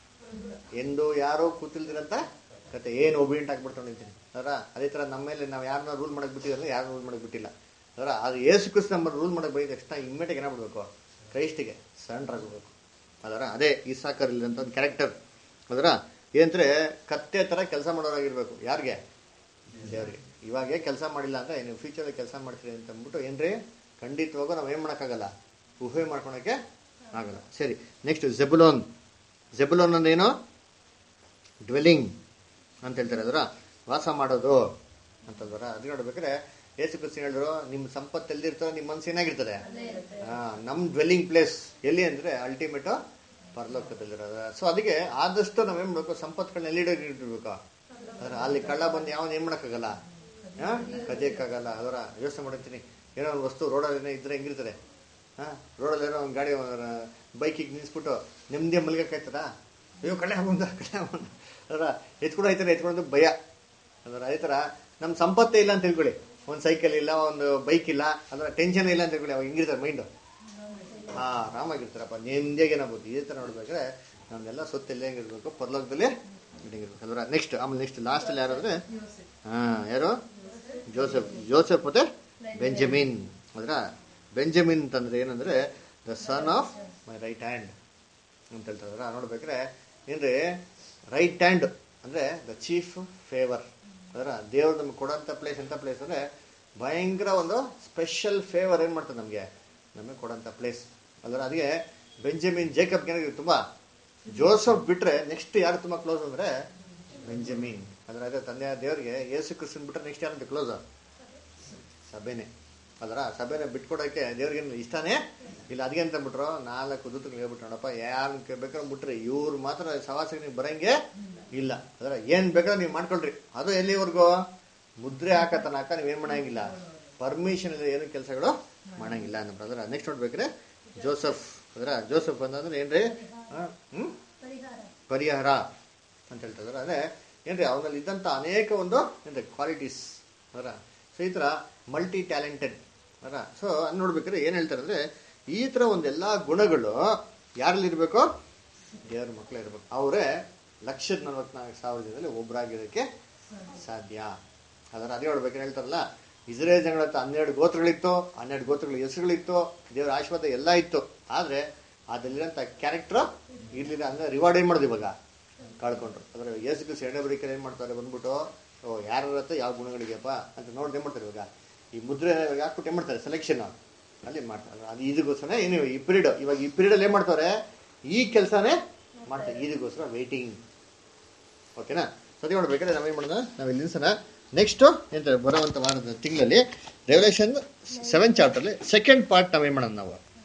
C: ಎಂದು ಯಾರೋ ಕೂತಿಲ್ದಿರಂತ ಕತೆ ಏನು ಒಬಿಡಿಯಂಟ್ ಆಗ್ಬಿಡ್ತಾವೆ ನಿಂತೀನಿ. ಅದರ ಅದೇ ಥರ ನಮ್ಮ ಮೇಲೆ ನಾವು ಯಾರನ್ನ ರೂಲ್ ಮಾಡಕ್ ಬಿಟ್ಟಿದ್ರೆ ಯಾರು ರೂಲ್ ಮಾಡಕ್ ಬಿಟ್ಟಿಲ್ಲ. ಅದರ ಅದು ಏಸು ಕ್ರಿಸ್ತ ನಮ್ಮ ರೂಲ್ ಮಾಡಕ್ ಬೈದ ತಕ್ಷಣ ಇಮ್ಮಿಡಿಯೇಟ್ ಏನಾಗ್ಬಿಡ್ಬೇಕು? ಕ್ರೈಸ್ಟಿಗೆ ಸರೆಂಡರ್ ಆಗಬೇಕು. ಅದರ ಅದೇ ಇಸಾಕರ್ ಇಲ್ಲಂತ ಒಂದು ಕ್ಯಾರೆಕ್ಟರ್. ಅದರ ಏನಂದ್ರೆ ಕತ್ತೆ ಥರ ಕೆಲಸ ಮಾಡೋರಾಗಿರ್ಬೇಕು. ಯಾರಿಗೆ? ದೇವ್ರಿಗೆ. ಇವಾಗೇ ಕೆಲಸ ಮಾಡಿಲ್ಲ ಅಂದ್ರೆ ನೀವು ಫ್ಯೂಚರ್ ಕೆಲಸ ಮಾಡ್ತೀರಿ ಅಂತ ಅಂದ್ಬಿಟ್ಟು ಏನ್ರಿ ಖಂಡಿತವಾಗೂ ನಾವು ಏನು ಮಾಡೋಕ್ಕಾಗಲ್ಲ, ಊಹೆ ಮಾಡ್ಕೊಳಕ್ಕೆ ಆಗಲ್ಲ. ಸರಿ, ನೆಕ್ಸ್ಟ್ ಜೆಬುಲೋನ್. ಜೆಬುಲೋನ್ ಅಂದೇನು? ಡ್ವೆಲ್ಲಿಂಗ್ ಅಂತ ಹೇಳ್ತಾರೆ. ಅದರ ವಾಸ ಮಾಡೋದು ಅಂತಂದ್ರ. ಅದು ನೋಡ್ಬೇಕಾದ್ರೆ ಯೇಸು ಕ್ರಿಸ್ತ ಹೇಳಿದ್ರು, ನಿಮ್ಮ ಸಂಪತ್ತು ಎಲ್ಲಿರ್ತದೆ ನಿಮ್ಮ ಮನಸ್ಸು ಏನಾಗಿರ್ತದೆ? ನಮ್ಮ ಡ್ವೆಲ್ಲಿಂಗ್ ಪ್ಲೇಸ್ ಎಲ್ಲಿ ಅಂದ್ರೆ ಅಲ್ಟಿಮೇಟ್ ಪರಲೋಕದಲ್ಲಿರೋದು. ಸೊ ಅದಕ್ಕೆ ಆದಷ್ಟು ನಾವೇನ್ ಮಾಡ್ಬೇಕು? ಸಂಪತ್ತುಗಳನ್ನ ಎಲ್ಲಿಡಬೇಕು? ಅದರ ಅಲ್ಲಿ ಕಳ್ಳ ಬಂದು ಯಾವನ್ ಏನ್ ಮಾಡೋಕ್ಕಾಗಲ್ಲ, ಕದಿಯಕ್ಕಾಗಲ್ಲ. ಅದರ ಯೋಚನೆ ಮಾಡಿರ್ತೀನಿ, ಏನೋ ಒಂದು ವಸ್ತು ರೋಡಲ್ಲಿ ಇದ್ರೆ ಹೆಂಗಿರ್ತಾರೆ? ರೋಡಲ್ಲಿ ಏನೋ ಒಂದು ಗಾಡಿ ಬೈಕಿಗೆ ನಿಲ್ಸ್ಬಿಟ್ಟು ನೆಮ್ಮದಿ ಮಲ್ಗಕ್ಕಾಯ್ತದ? ಅಯ್ಯೋ ಕಳ್ಳ ಬಂದ ಅದರ ಎತ್ಕೊಂಡು ಹೋಯ್ತಾರೆ, ಎತ್ಕೊಂಡು ಭಯ. ಅದರ ಅದೇ ಥರ ನಮ್ಮ ಸಂಪತ್ತೇ ಇಲ್ಲ ಅಂತ ತಿಳ್ಕೊಳ್ಳಿ, ಒಂದು ಸೈಕಲ್ ಇಲ್ಲ, ಒಂದು ಬೈಕ್ ಇಲ್ಲ, ಅದರ ಟೆನ್ಷನ್ ಇಲ್ಲ ಅಂತ ತಿಳ್ಕೊಳ್ಳಿ, ಅವಾಗ ಹೆಂಗಿರ್ತಾರೆ ಮೈಂಡು? ಆರಾಮಾಗಿರ್ತಾರಪ್ಪ, ನೆಮ್ಮದಿಯಾಗಿ ಏನಾಗ್ಬೋದು. ಇದೇ ಥರ ನೋಡ್ಬೇಕಾದ್ರೆ ನಮ್ದೆಲ್ಲ ಸೊತ್ತು ಎಲ್ಲ ಹೆಂಗಿರ್ಬೇಕು? ಪರಲೋಕದಲ್ಲಿ ಇರ್ಬೇಕು. ಅದರ ನೆಕ್ಸ್ಟ್ ಆಮೇಲೆ ನೆಕ್ಸ್ಟ್ ಲಾಸ್ಟಲ್ಲಿ ಯಾರಾದ್ರೆ ಯಾರು? ಜೋಸೆಫ್ ಮತ್ತೆ ಬೆಂಜಮಿನ್. ಅದರ ಬೆಂಜಮಿನ್ ಅಂತಂದ್ರೆ ಏನಂದ್ರೆ the son of my right hand ಅಂತ ಹೇಳ್ತಾರೆ. ನೋಡ್ಬೇಕ್ರೆ ಏನ್ರಿ ರೈಟ್ ಹ್ಯಾಂಡ್ ಅಂದ್ರೆ ದ ಚೀಫ್ ಫೇವರ್. ಅದರ ದೇವ್ರು ನಮ್ಗೆ ಕೊಡೋಂಥ ಪ್ಲೇಸ್ ಎಂಥ ಪ್ಲೇಸ್ ಅಂದ್ರೆ ಭಯಂಕರ ಒಂದು ಸ್ಪೆಷಲ್ ಫೇವರ್ ಏನ್ ಮಾಡ್ತದೆ ನಮಗೆ ಕೊಡೋಂಥ ಪ್ಲೇಸ್. ಅದರ ಅದಕ್ಕೆ ಬೆಂಜಮಿನ್ ಜೇಕಬ್ಗೆ ಏನಾಗಿದೆ ತುಂಬಾ. ಜೋಸಫ್ ಬಿಟ್ರೆ ನೆಕ್ಸ್ಟ್ ಯಾರು ತುಂಬಾ ಕ್ಲೋಸ್ ಅಂದ್ರೆ ಬೆಂಜಮಿನ್. ಅದರ ಅದೇ ತಂದೆಯ ದೇವರಿಗೆ ಯೇಸು ಕ್ರಿಸ್ತನ್ ಬಿಟ್ರೆ ನೆಕ್ಸ್ಟ್ ಯಾರಂತ ಕ್ಲೋಸ್? ಸಭೆನೆ. ಅದರ ಸಭೆನೆ ಬಿಟ್ಕೊಡೋಕೆ ದೇವ್ರಿಗೇನು ಇಷ್ಟನೇ ಇಲ್ಲ. ಅದಕ್ಕೆ ಅಂತ ಬಿಟ್ರು 4 ದೂತಗಳು ಹೇಳ್ಬಿಟ್ಟು, ನೋಡಪ್ಪ ಯಾರನ್ನ ಬೇಕಾದ್ರೆ ಬಿಟ್ರೆ ಇವ್ರು ಮಾತ್ರ ಸವಾಸಕ್ಕೆ ನೀವು ಬರಂಗೆ ಇಲ್ಲ. ಅದರ ಏನ್ ಬೇಕಾದ್ರೆ ನೀವು ಮಾಡ್ಕೊಳ್ರಿ, ಅದು ಎಲ್ಲಿವರೆಗೂ ಮುದ್ರೆ ಹಾಕತನಕ ನೀವೇನ್ ಮಾಡಂಗಿಲ್ಲ, ಪರ್ಮಿಷನ್ ಇಲ್ಲ, ಏನು ಕೆಲಸಗಳು ಮಾಡಂಗಿಲ್ಲ ಅಂತ. ಅದರ ನೆಕ್ಸ್ಟ್ ನೋಡ್ಬೇಕ್ರೆ ಜೋಸಫ್. ಅದರ ಜೋಸಫ್ ಅಂತಂದ್ರೆ ಏನ್ರಿ? ಪರಿಹಾರ ಅಂತ ಹೇಳ್ತಾರೆ. ಅದೇ ಏನ್ರಿ ಅವನಲ್ಲಿ ಇದ್ದಂಥ ಅನೇಕ ಒಂದು ಏನ್ರಿ ಕ್ವಾಲಿಟೀಸ್. ಅದರ ಸೊ ಈ ಥರ ಮಲ್ಟಿ ಟ್ಯಾಲೆಂಟೆಡ್. ಅದರ ಸೊ ಅದು ನೋಡ್ಬೇಕಾದ್ರೆ ಏನು ಹೇಳ್ತಾರೆ ಅಂದರೆ ಈ ಥರ ಒಂದೆಲ್ಲ ಗುಣಗಳು ಯಾರಲ್ಲಿ ಇರಬೇಕು? ದೇವ್ರ ಮಕ್ಕಳೇ ಇರಬೇಕು. ಅವರೇ 144,000 ಜನದಲ್ಲಿ ಒಬ್ಬರಾಗಿರೋಕ್ಕೆ ಸಾಧ್ಯ. ಅದರ ಅದೇ ನೋಡ್ಬೇಕು ಹೇಳ್ತಾರಲ್ಲ, ಇಸ್ರೇಲ್ ಜನಗಳ ಹತ್ರ 12 ಗೋತ್ರಗಳಿತ್ತು, 12 ಗೋತ್ರಗಳ ಹೆಸರುಗಳಿತ್ತು, ದೇವರ ಆಶೀರ್ವಾದ ಎಲ್ಲ ಇತ್ತು. ಆದರೆ ಅದರಲ್ಲಿರೋಂಥ ಕ್ಯಾರೆಕ್ಟರ್ ಇರಲಿಲ್ಲ. ಅಂದರೆ ರಿವಾರ್ಡ್ ಏನು ಮಾಡೋದು ಇವಾಗ? ಕಳ್ಕೊಂಡ್ರು. ಅದರ ಯೇಸು ಕ್ರಿಸ್ತ ಎರಡನೇ ಬರೀಕಲ್ಲಿ ಏನು ಮಾಡ್ತಾರೆ? ಬಂದ್ಬಿಟ್ಟು ಯಾರ ಹತ್ರ ಯಾವ ಗುಣಗಳಿಗೆಪ್ಪ ಅಂತ ನೋಡ್ದು ಏನು ಮಾಡ್ತಾರೆ? ಇವಾಗ ಈ ಮುದ್ರೆ ಇವಾಗ ಹಾಕ್ಬಿಟ್ಟು ಏನು ಮಾಡ್ತಾರೆ? ಸೆಲೆಕ್ಷನ್ ಅಲ್ಲಿ ಮಾಡ್ತಾರೆ. ಅದು ಇದಕ್ಕೋಸ್ಕರ ಏನು ಈ ಪೀರಿಯಡ್, ಇವಾಗ ಈ ಪೀರಿಯಡಲ್ಲಿ ಏನು ಮಾಡ್ತಾರೆ? ಈ ಕೆಲಸನೇ ಮಾಡ್ತಾರೆ. ಇದಕ್ಕೋಸ್ಕರ ವೇಟಿಂಗ್. ಓಕೆನಾ? ಸರಿ ನೋಡ್ಬೇಕಾದ್ರೆ ನಾವೇನು ಮಾಡೋಣ, ನಾವು ಇಲ್ಲಿ ನಿಲ್ಸೋಣ. ನೆಕ್ಸ್ಟು ಎಂತ ಬರುವಂಥ ವಾರದ ತಿಂಗಳಲ್ಲಿ ರೆವಲ್ಯೂಷನ್ 7 ಚಾಪ್ಟರ್ಲಿ ಸೆಕೆಂಡ್ ಪಾರ್ಟ್ ನಾವೇನು ಮಾಡೋಣ ನಾವು